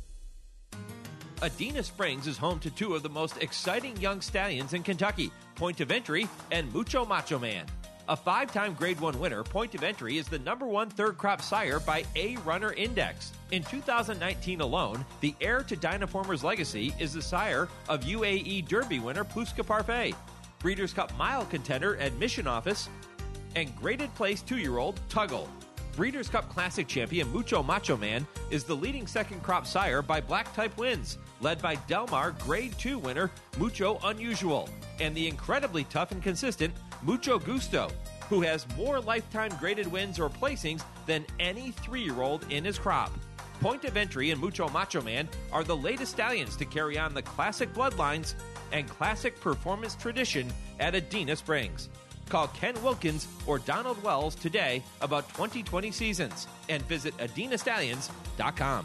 Adena Springs is home to two of the most exciting young stallions in Kentucky, Point of Entry and Mucho Macho Man. A five-time Grade one winner, Point of Entry is the number one third-crop sire by A Runner Index. In two thousand nineteen alone, the heir to Dynaformer's legacy is the sire of U A E Derby winner Pluska Parfait, Breeders' Cup Mile contender Admission Office, and graded place two-year-old Tuggle. Breeders' Cup Classic champion Mucho Macho Man is the leading second-crop sire by Black Type Wins, led by Del Mar Grade two winner Mucho Unusual, and the incredibly tough and consistent Mucho Gusto, who has more lifetime graded wins or placings than any three-year-old in his crop. Point of Entry and Mucho Macho Man are the latest stallions to carry on the classic bloodlines and classic performance tradition at Adena Springs. Call Ken Wilkins or Donald Wells today about twenty twenty seasons and visit adena stallions dot com.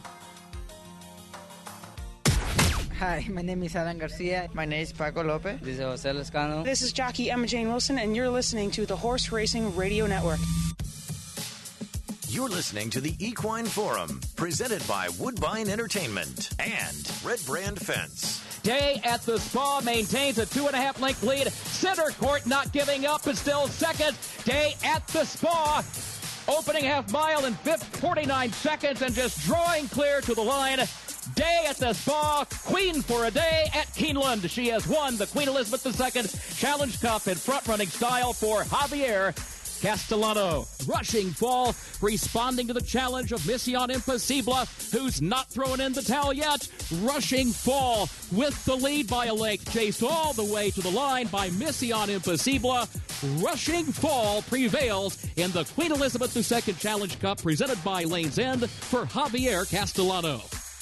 Hi, my name is Alan Garcia. My name is Paco Lopez. This is Jose Lescano. This is jockey Emma Jane Wilson, and you're listening to the Horse Racing Radio Network. You're listening to the Equine Forum, presented by Woodbine Entertainment and Red Brand Fence. Day at the Spa maintains a two and a half length lead. Center Court not giving up, but still second. Day at the Spa, opening half mile in fifth, forty-nine seconds, and just drawing clear to the line. Day at the Spa, Queen for a Day at Keeneland. She has won the Queen Elizabeth the Second Challenge Cup in front-running style for Javier Castellano. Rushing Fall, responding to the challenge of Mission Impossible, who's not throwing in the towel yet. Rushing Fall with the lead by a length, chased all the way to the line by Mission Impossible. Rushing Fall prevails in the Queen Elizabeth the Second Challenge Cup, presented by Lane's End for Javier Castellano.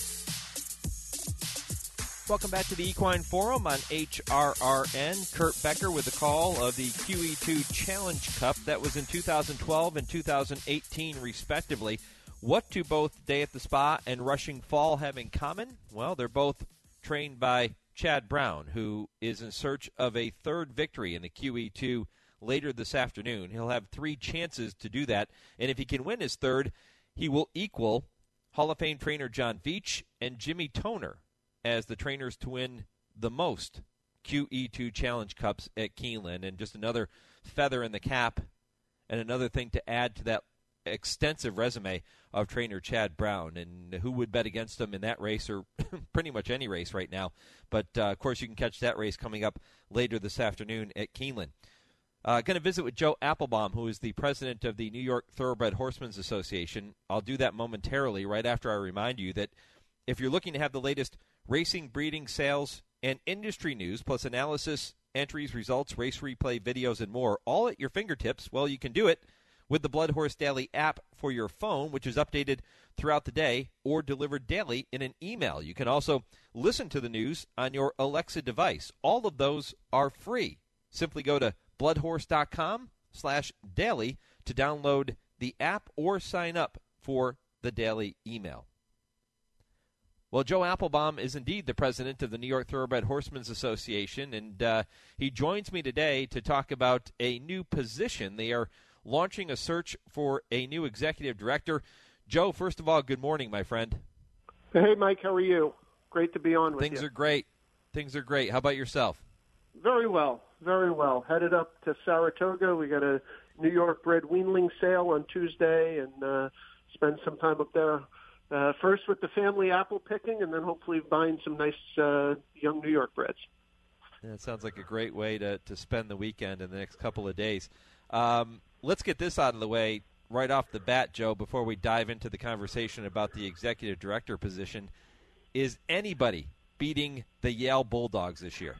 Welcome back to the Equine Forum on H R R N. Kurt Becker with the call of the Q E two Challenge Cup. That was in two thousand twelve and two thousand eighteen, respectively. What do both Day at the Spa and Rushing Fall have in common? Well, they're both trained by Chad Brown, who is in search of a third victory in the Q E two later this afternoon. He'll have three chances to do that, and if he can win his third, he will equal Hall of Fame trainer John Veach and Jimmy Toner as the trainers to win the most Q E two Challenge Cups at Keeneland. And just another feather in the cap and another thing to add to that extensive resume of trainer Chad Brown. And who would bet against him in that race, or pretty much any race right now. But, uh, of course, you can catch that race coming up later this afternoon at Keeneland. Uh, going to visit with Joe Applebaum, who is the president of the New York Thoroughbred Horsemen's Association. I'll do that momentarily, right after I remind you that if you're looking to have the latest racing, breeding, sales, and industry news, plus analysis, entries, results, race replay, videos, and more, all at your fingertips, well, you can do it with the Blood Horse Daily app for your phone, which is updated throughout the day or delivered daily in an email. You can also listen to the news on your Alexa device. All of those are free. Simply go to bloodhorse.com slash daily to download the app or sign up for the daily email. Well, Joe Applebaum is indeed the president of the New York Thoroughbred Horsemen's Association, and uh, he joins me today to talk about a new position. They are launching a search for a new executive director. Joe, first of all, good morning, my friend. Hey, Mike, how are you? Great to be on with Things you. Things are great. Things are great. How about yourself? Very well, very well. Headed up to Saratoga. We got a New York bred weanling sale on Tuesday, and uh, spend some time up there. Uh, first with the family apple picking, and then hopefully buying some nice uh, young New York breds. That sounds like a great way to, to spend the weekend in the next couple of days. Um, let's get this out of the way right off the bat, Joe, before we dive into the conversation about the executive director position. Is anybody beating the Yale Bulldogs this year?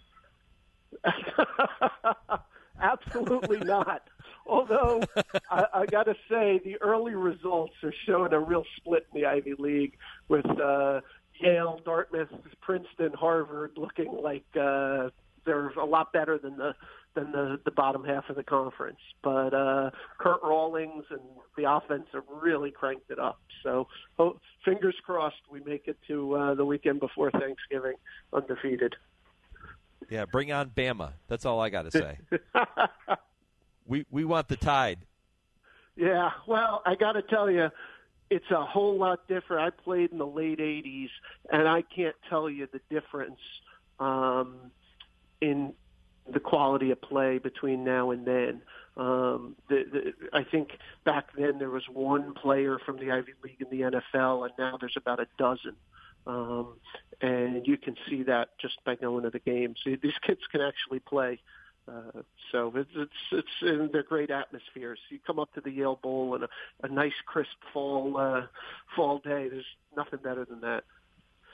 Absolutely not. Although, I, I got to say, the early results are showing a real split in the Ivy League with uh, Yale, Dartmouth, Princeton, Harvard looking like uh, they're a lot better than the than the, the bottom half of the conference. But uh, Kurt Rawlings and the offense have really cranked it up. So oh, fingers crossed we make it to uh, the weekend before Thanksgiving undefeated. Yeah, bring on Bama. That's all I got to say. We we want the Tide. Yeah, well, I got to tell you, it's a whole lot different. I played in the late eighties, and I can't tell you the difference um, in the quality of play between now and then. Um, the, the, I think back then there was one player from the Ivy League in the N F L, and now there's about a dozen. Um, and you can see that just by going to the games. These kids can actually play. Uh, so it's it's it's in they're great atmospheres. You come up to the Yale Bowl and a, a nice crisp fall uh, fall day. There's nothing better than that.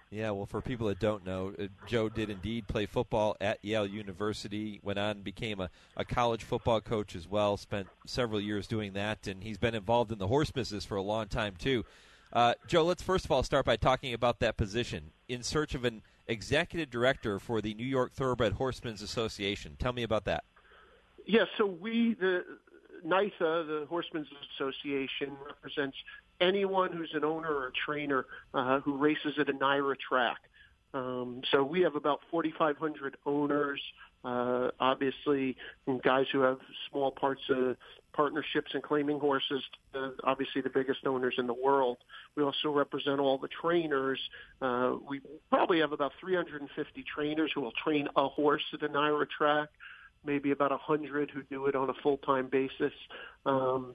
Yeah, well, for people that don't know, uh, Joe did indeed play football at Yale University, went on and became a, a college football coach as well, spent several years doing that, and he's been involved in the horse business for a long time, too. Uh, Joe, let's first of all start by talking about that position. In search of an executive director for the New York Thoroughbred Horsemen's Association. Tell me about that. Yeah, so we, the NYTHA, the Horsemen's Association, represents anyone who's an owner or a trainer uh, who races at a NYRA track. Um, so we have about forty-five hundred owners, uh, obviously guys who have small parts of partnerships and claiming horses, uh, obviously the biggest owners in the world. We also represent all the trainers. Uh, we probably have about three hundred fifty trainers who will train a horse at a NYRA track, maybe about one hundred who do it on a full-time basis. Um,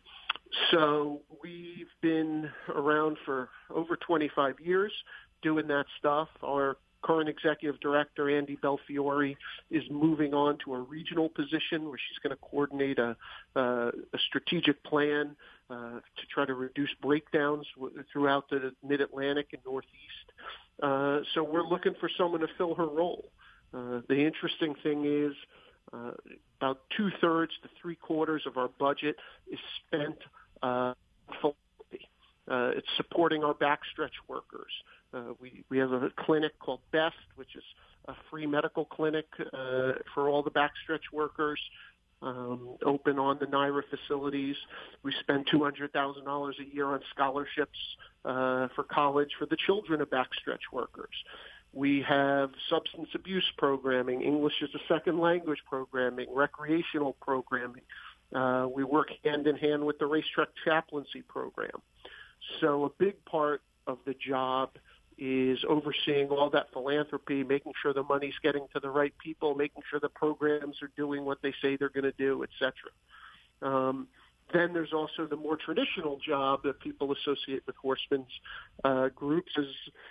so we've been around for over twenty-five years doing that stuff. Our current executive director, Andy Belfiore, is moving on to a regional position where she's going to coordinate a, uh, a strategic plan uh, to try to reduce breakdowns w- throughout the Mid-Atlantic and Northeast. Uh, so we're looking for someone to fill her role. Uh, the interesting thing is uh, about two-thirds to three-quarters of our budget is spent uh, philanthropy. Uh, it's supporting our backstretch workers. Uh, we, we have a clinic called BEST, which is a free medical clinic uh, for all the backstretch workers, um, open on the NYRA facilities. We spend two hundred thousand dollars a year on scholarships uh, for college for the children of backstretch workers. We have substance abuse programming, English as a second language programming, recreational programming. Uh, we work hand in hand with the racetrack chaplaincy program. So a big part of the job is overseeing all that philanthropy, making sure the money's getting to the right people, making sure the programs are doing what they say they're going to do, et cetera. Um, then there's also the more traditional job that people associate with horsemen's uh, groups is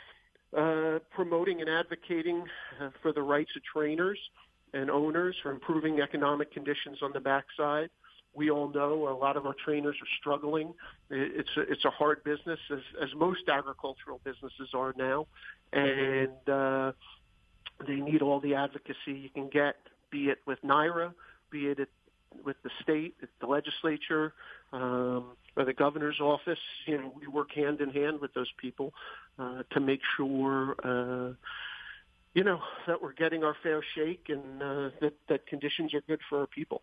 uh, promoting and advocating uh, for the rights of trainers and owners, for improving economic conditions on the backside. We all know a lot of our trainers are struggling. It's a, it's a hard business, as, as most agricultural businesses are now, and uh, they need all the advocacy you can get, be it with NYRA, be it at, with the state, at the legislature, um, or the governor's office. You know, we work hand in hand with those people uh, to make sure, uh, you know, that we're getting our fair shake and uh, that, that conditions are good for our people.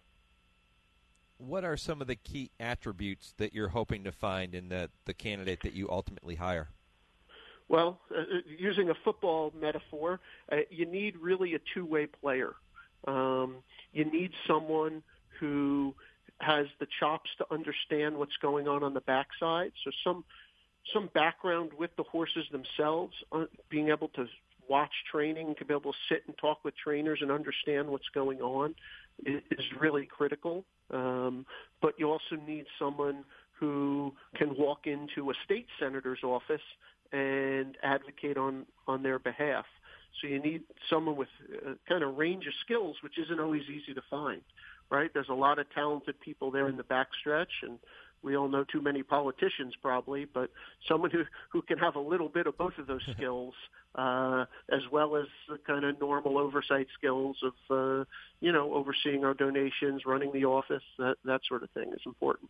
What are some of the key attributes that you're hoping to find in the, the candidate that you ultimately hire? Well, uh, using a football metaphor, uh, you need really a two-way player. Um, you need someone who has the chops to understand what's going on on the backside, so some some background with the horses themselves, uh, being able to watch training, to be able to sit and talk with trainers and understand what's going on is, is really critical. Um, but you also need someone who can walk into a state senator's office and advocate on, on their behalf. So you need someone with a kind of range of skills, which isn't always easy to find, right? There's a lot of talented people there in the backstretch, and we all know too many politicians probably, but someone who, who can have a little bit of both of those skills, uh, as well as the kind of normal oversight skills of, uh, you know, overseeing our donations, running the office, that, that sort of thing is important.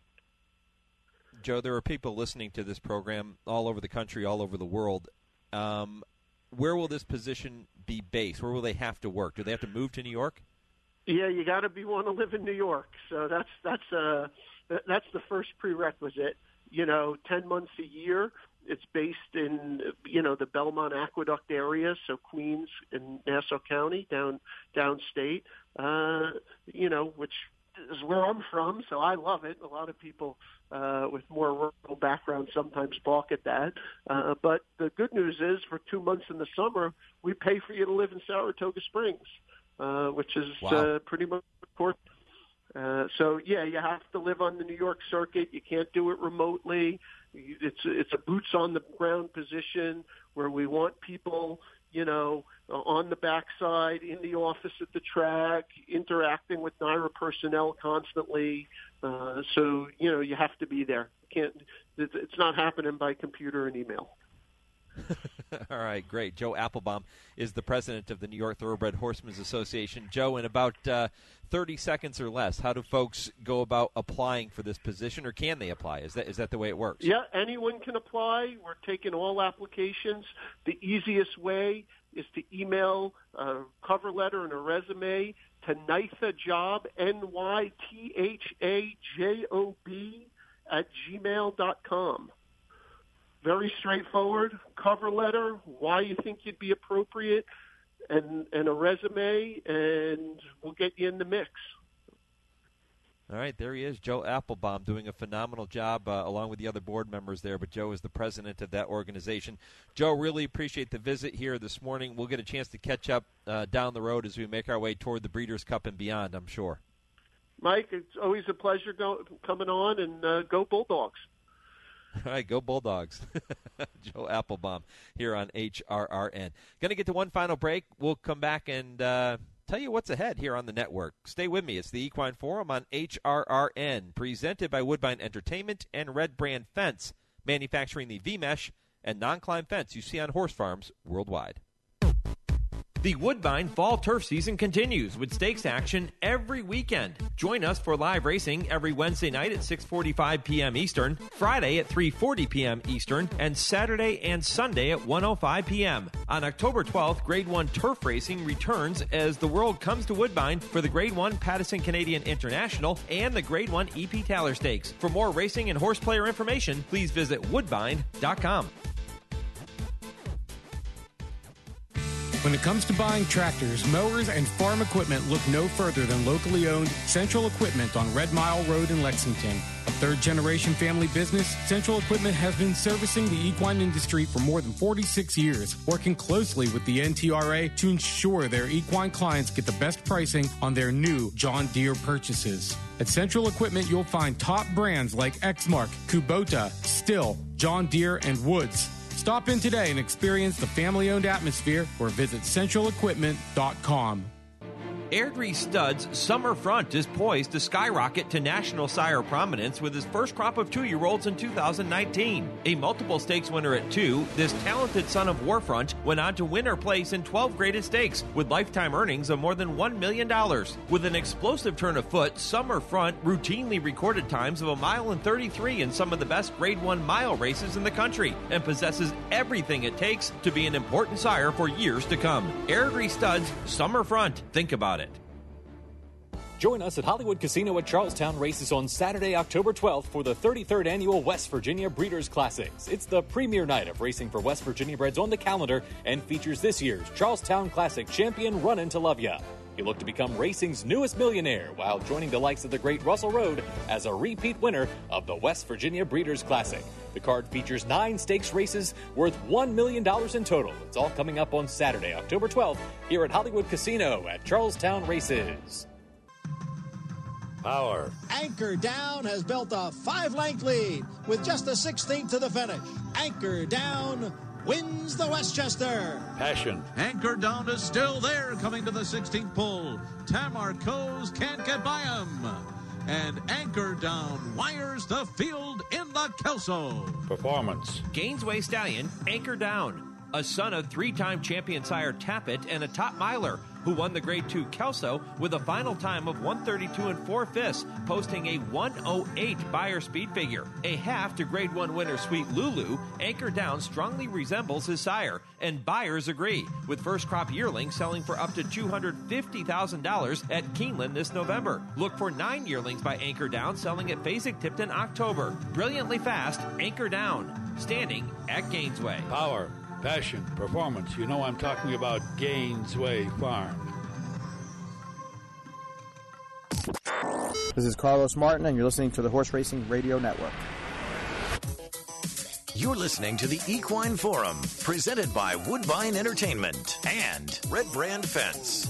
Joe, there are people listening to this program all over the country, all over the world. Um, where will this position be based? Where will they have to work? Do they have to move to New York? Yeah, you got to be want to live in New York. So that's that's uh that's the first prerequisite. You know, ten months a year. It's based in you know the Belmont Aqueduct area, so Queens and Nassau County, down downstate. Uh, you know, which is where I'm from, so I love it. A lot of people uh, with more rural backgrounds sometimes balk at that. Uh, but the good news is, for two months in the summer, we pay for you to live in Saratoga Springs, uh, which is wow. uh, pretty much important. Uh, so, yeah, you have to live on the New York circuit. You can't do it remotely. It's it's a boots-on-the-ground position where we want people, you know, on the backside, in the office at the track, interacting with NYRA personnel constantly. Uh, so, you know, you have to be there. You can't. It's not happening by computer and email. All right, great. Joe Applebaum is the president of the New York Thoroughbred Horsemen's Association. Joe, in about uh, thirty seconds or less, how do folks go about applying for this position, or can they apply? Is that is that the way it works? Yeah, anyone can apply. We're taking all applications. The easiest way is to email a cover letter and a resume to nythajob, N Y T H A J O B, at gmail dot com. Very straightforward. Cover letter, why you think you'd be appropriate, and, and a resume, and we'll get you in the mix. All right, there he is, Joe Applebaum, doing a phenomenal job uh, along with the other board members there, but Joe is the president of that organization. Joe, really appreciate the visit here this morning. We'll get a chance to catch up uh, down the road as we make our way toward the Breeders' Cup and beyond, I'm sure. Mike, it's always a pleasure go, coming on, and uh, go Bulldogs. All right, go Bulldogs. Joe Applebaum here on H R R N. Going to get to one final break. We'll come back and uh, tell you what's ahead here on the network. Stay with me. It's the Equine Forum on H R R N, presented by Woodbine Entertainment and Red Brand Fence, manufacturing the V-Mesh and non-climb fence you see on horse farms worldwide. The Woodbine Fall Turf season continues with stakes action every weekend. Join us for live racing every Wednesday night at six forty-five p.m. Eastern, Friday at three forty p.m. Eastern, and Saturday and Sunday at one oh five p.m. On October twelfth, Grade one turf racing returns as the world comes to Woodbine for the Grade one Pattison Canadian International and the Grade one E P Taylor Stakes. For more racing and horse player information, please visit woodbine dot com. When it comes to buying tractors, mowers, and farm equipment, look no further than locally owned Central Equipment on Red Mile Road in Lexington. A third-generation family business, Central Equipment has been servicing the equine industry for more than forty-six years, working closely with the N T R A to ensure their equine clients get the best pricing on their new John Deere purchases. At Central Equipment, you'll find top brands like Exmark, Kubota, Stihl, John Deere, and Woods. Stop in today and experience the family-owned atmosphere or visit central equipment dot com. Airdrie Stud's Summer Front is poised to skyrocket to national sire prominence with his first crop of two-year-olds in two thousand nineteen. A multiple stakes winner at two, this talented son of Warfront went on to win or place in twelve graded stakes with lifetime earnings of more than one million dollars. With an explosive turn of foot, Summer Front routinely recorded times of a mile and thirty-three in some of the best Grade one mile races in the country and possesses everything it takes to be an important sire for years to come. Airdrie Stud's Summer Front. Think about it. Join us at Hollywood Casino at Charlestown Races on Saturday, October twelfth for the thirty-third Annual West Virginia Breeders' Classics. It's the premier night of racing for West Virginia breds on the calendar and features this year's Charlestown Classic champion Runnin' to Love Ya. He'll look to become racing's newest millionaire while joining the likes of the great Russell Road as a repeat winner of the West Virginia Breeders' Classic. The card features nine stakes races worth one million dollars in total. It's all coming up on Saturday, October twelfth, here at Hollywood Casino at Charlestown Races. Power. Anchor Down has built a five-length lead with just a sixteenth to the finish. Anchor Down wins the Westchester. Passion. Anchor Down is still there, coming to the sixteenth pull. Tamar Coes can't get by him. And Anchor Down wires the field in the Kelso. Performance. Gainesway Stallion, Anchor Down. A son of three-time champion sire Tappet and a top miler who won the Grade two Kelso with a final time of one thirty-two and four fifths, posting a one oh eight Beyer speed figure. A half to Grade one winner Sweet Lulu, Anchor Down strongly resembles his sire, and buyers agree, with first crop yearlings selling for up to two hundred fifty thousand dollars at Keeneland this November. Look for nine yearlings by Anchor Down selling at Fasig-Tipton October. Brilliantly fast, Anchor Down, standing at Gainesway. Power. Passion, performance. You know I'm talking about Gainesway Farm. This is Carlos Martin, and you're listening to the Horse Racing Radio Network. You're listening to the Equine Forum, presented by Woodbine Entertainment and Red Brand Fence.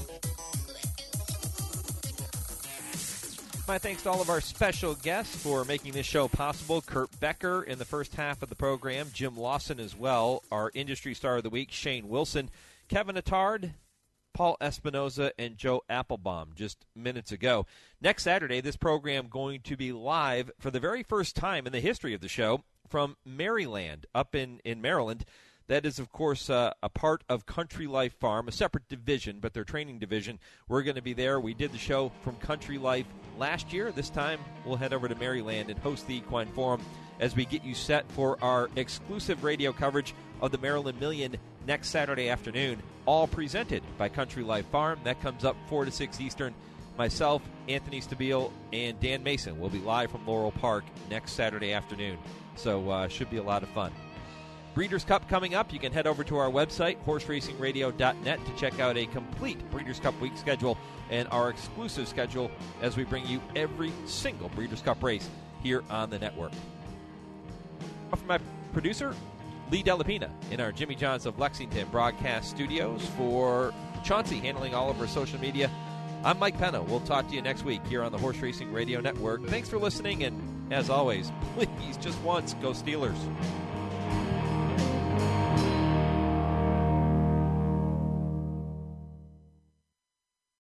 My thanks to all of our special guests for making this show possible. Kurt Becker in the first half of the program, Jim Lawson as well, our industry star of the week, Shane Wilson, Kevin Attard, Paul Espinoza, and Joe Applebaum just minutes ago. Next Saturday, this program going to be live for the very first time in the history of the show from Maryland, up in, in Maryland. That is, of course, uh, a part of Country Life Farm, a separate division, but their training division. We're going to be there. We did the show from Country Life last year. This time, we'll head over to Maryland and host the Equine Forum as we get you set for our exclusive radio coverage of the Maryland Million next Saturday afternoon, all presented by Country Life Farm. That comes up four to six Eastern. Myself, Anthony Stabile, and Dan Mason will be live from Laurel Park next Saturday afternoon. So uh, should be a lot of fun. Breeders' Cup coming up. You can head over to our website, horse racing radio dot net, to check out a complete Breeders' Cup week schedule and our exclusive schedule as we bring you every single Breeders' Cup race here on the network. From my producer, Lee Delapina, in our Jimmy Johns of Lexington broadcast studios, for Chauncey handling all of our social media, I'm Mike Penna. We'll talk to you next week here on the Horse Racing Radio Network. Thanks for listening, and as always, please, just once, go Steelers.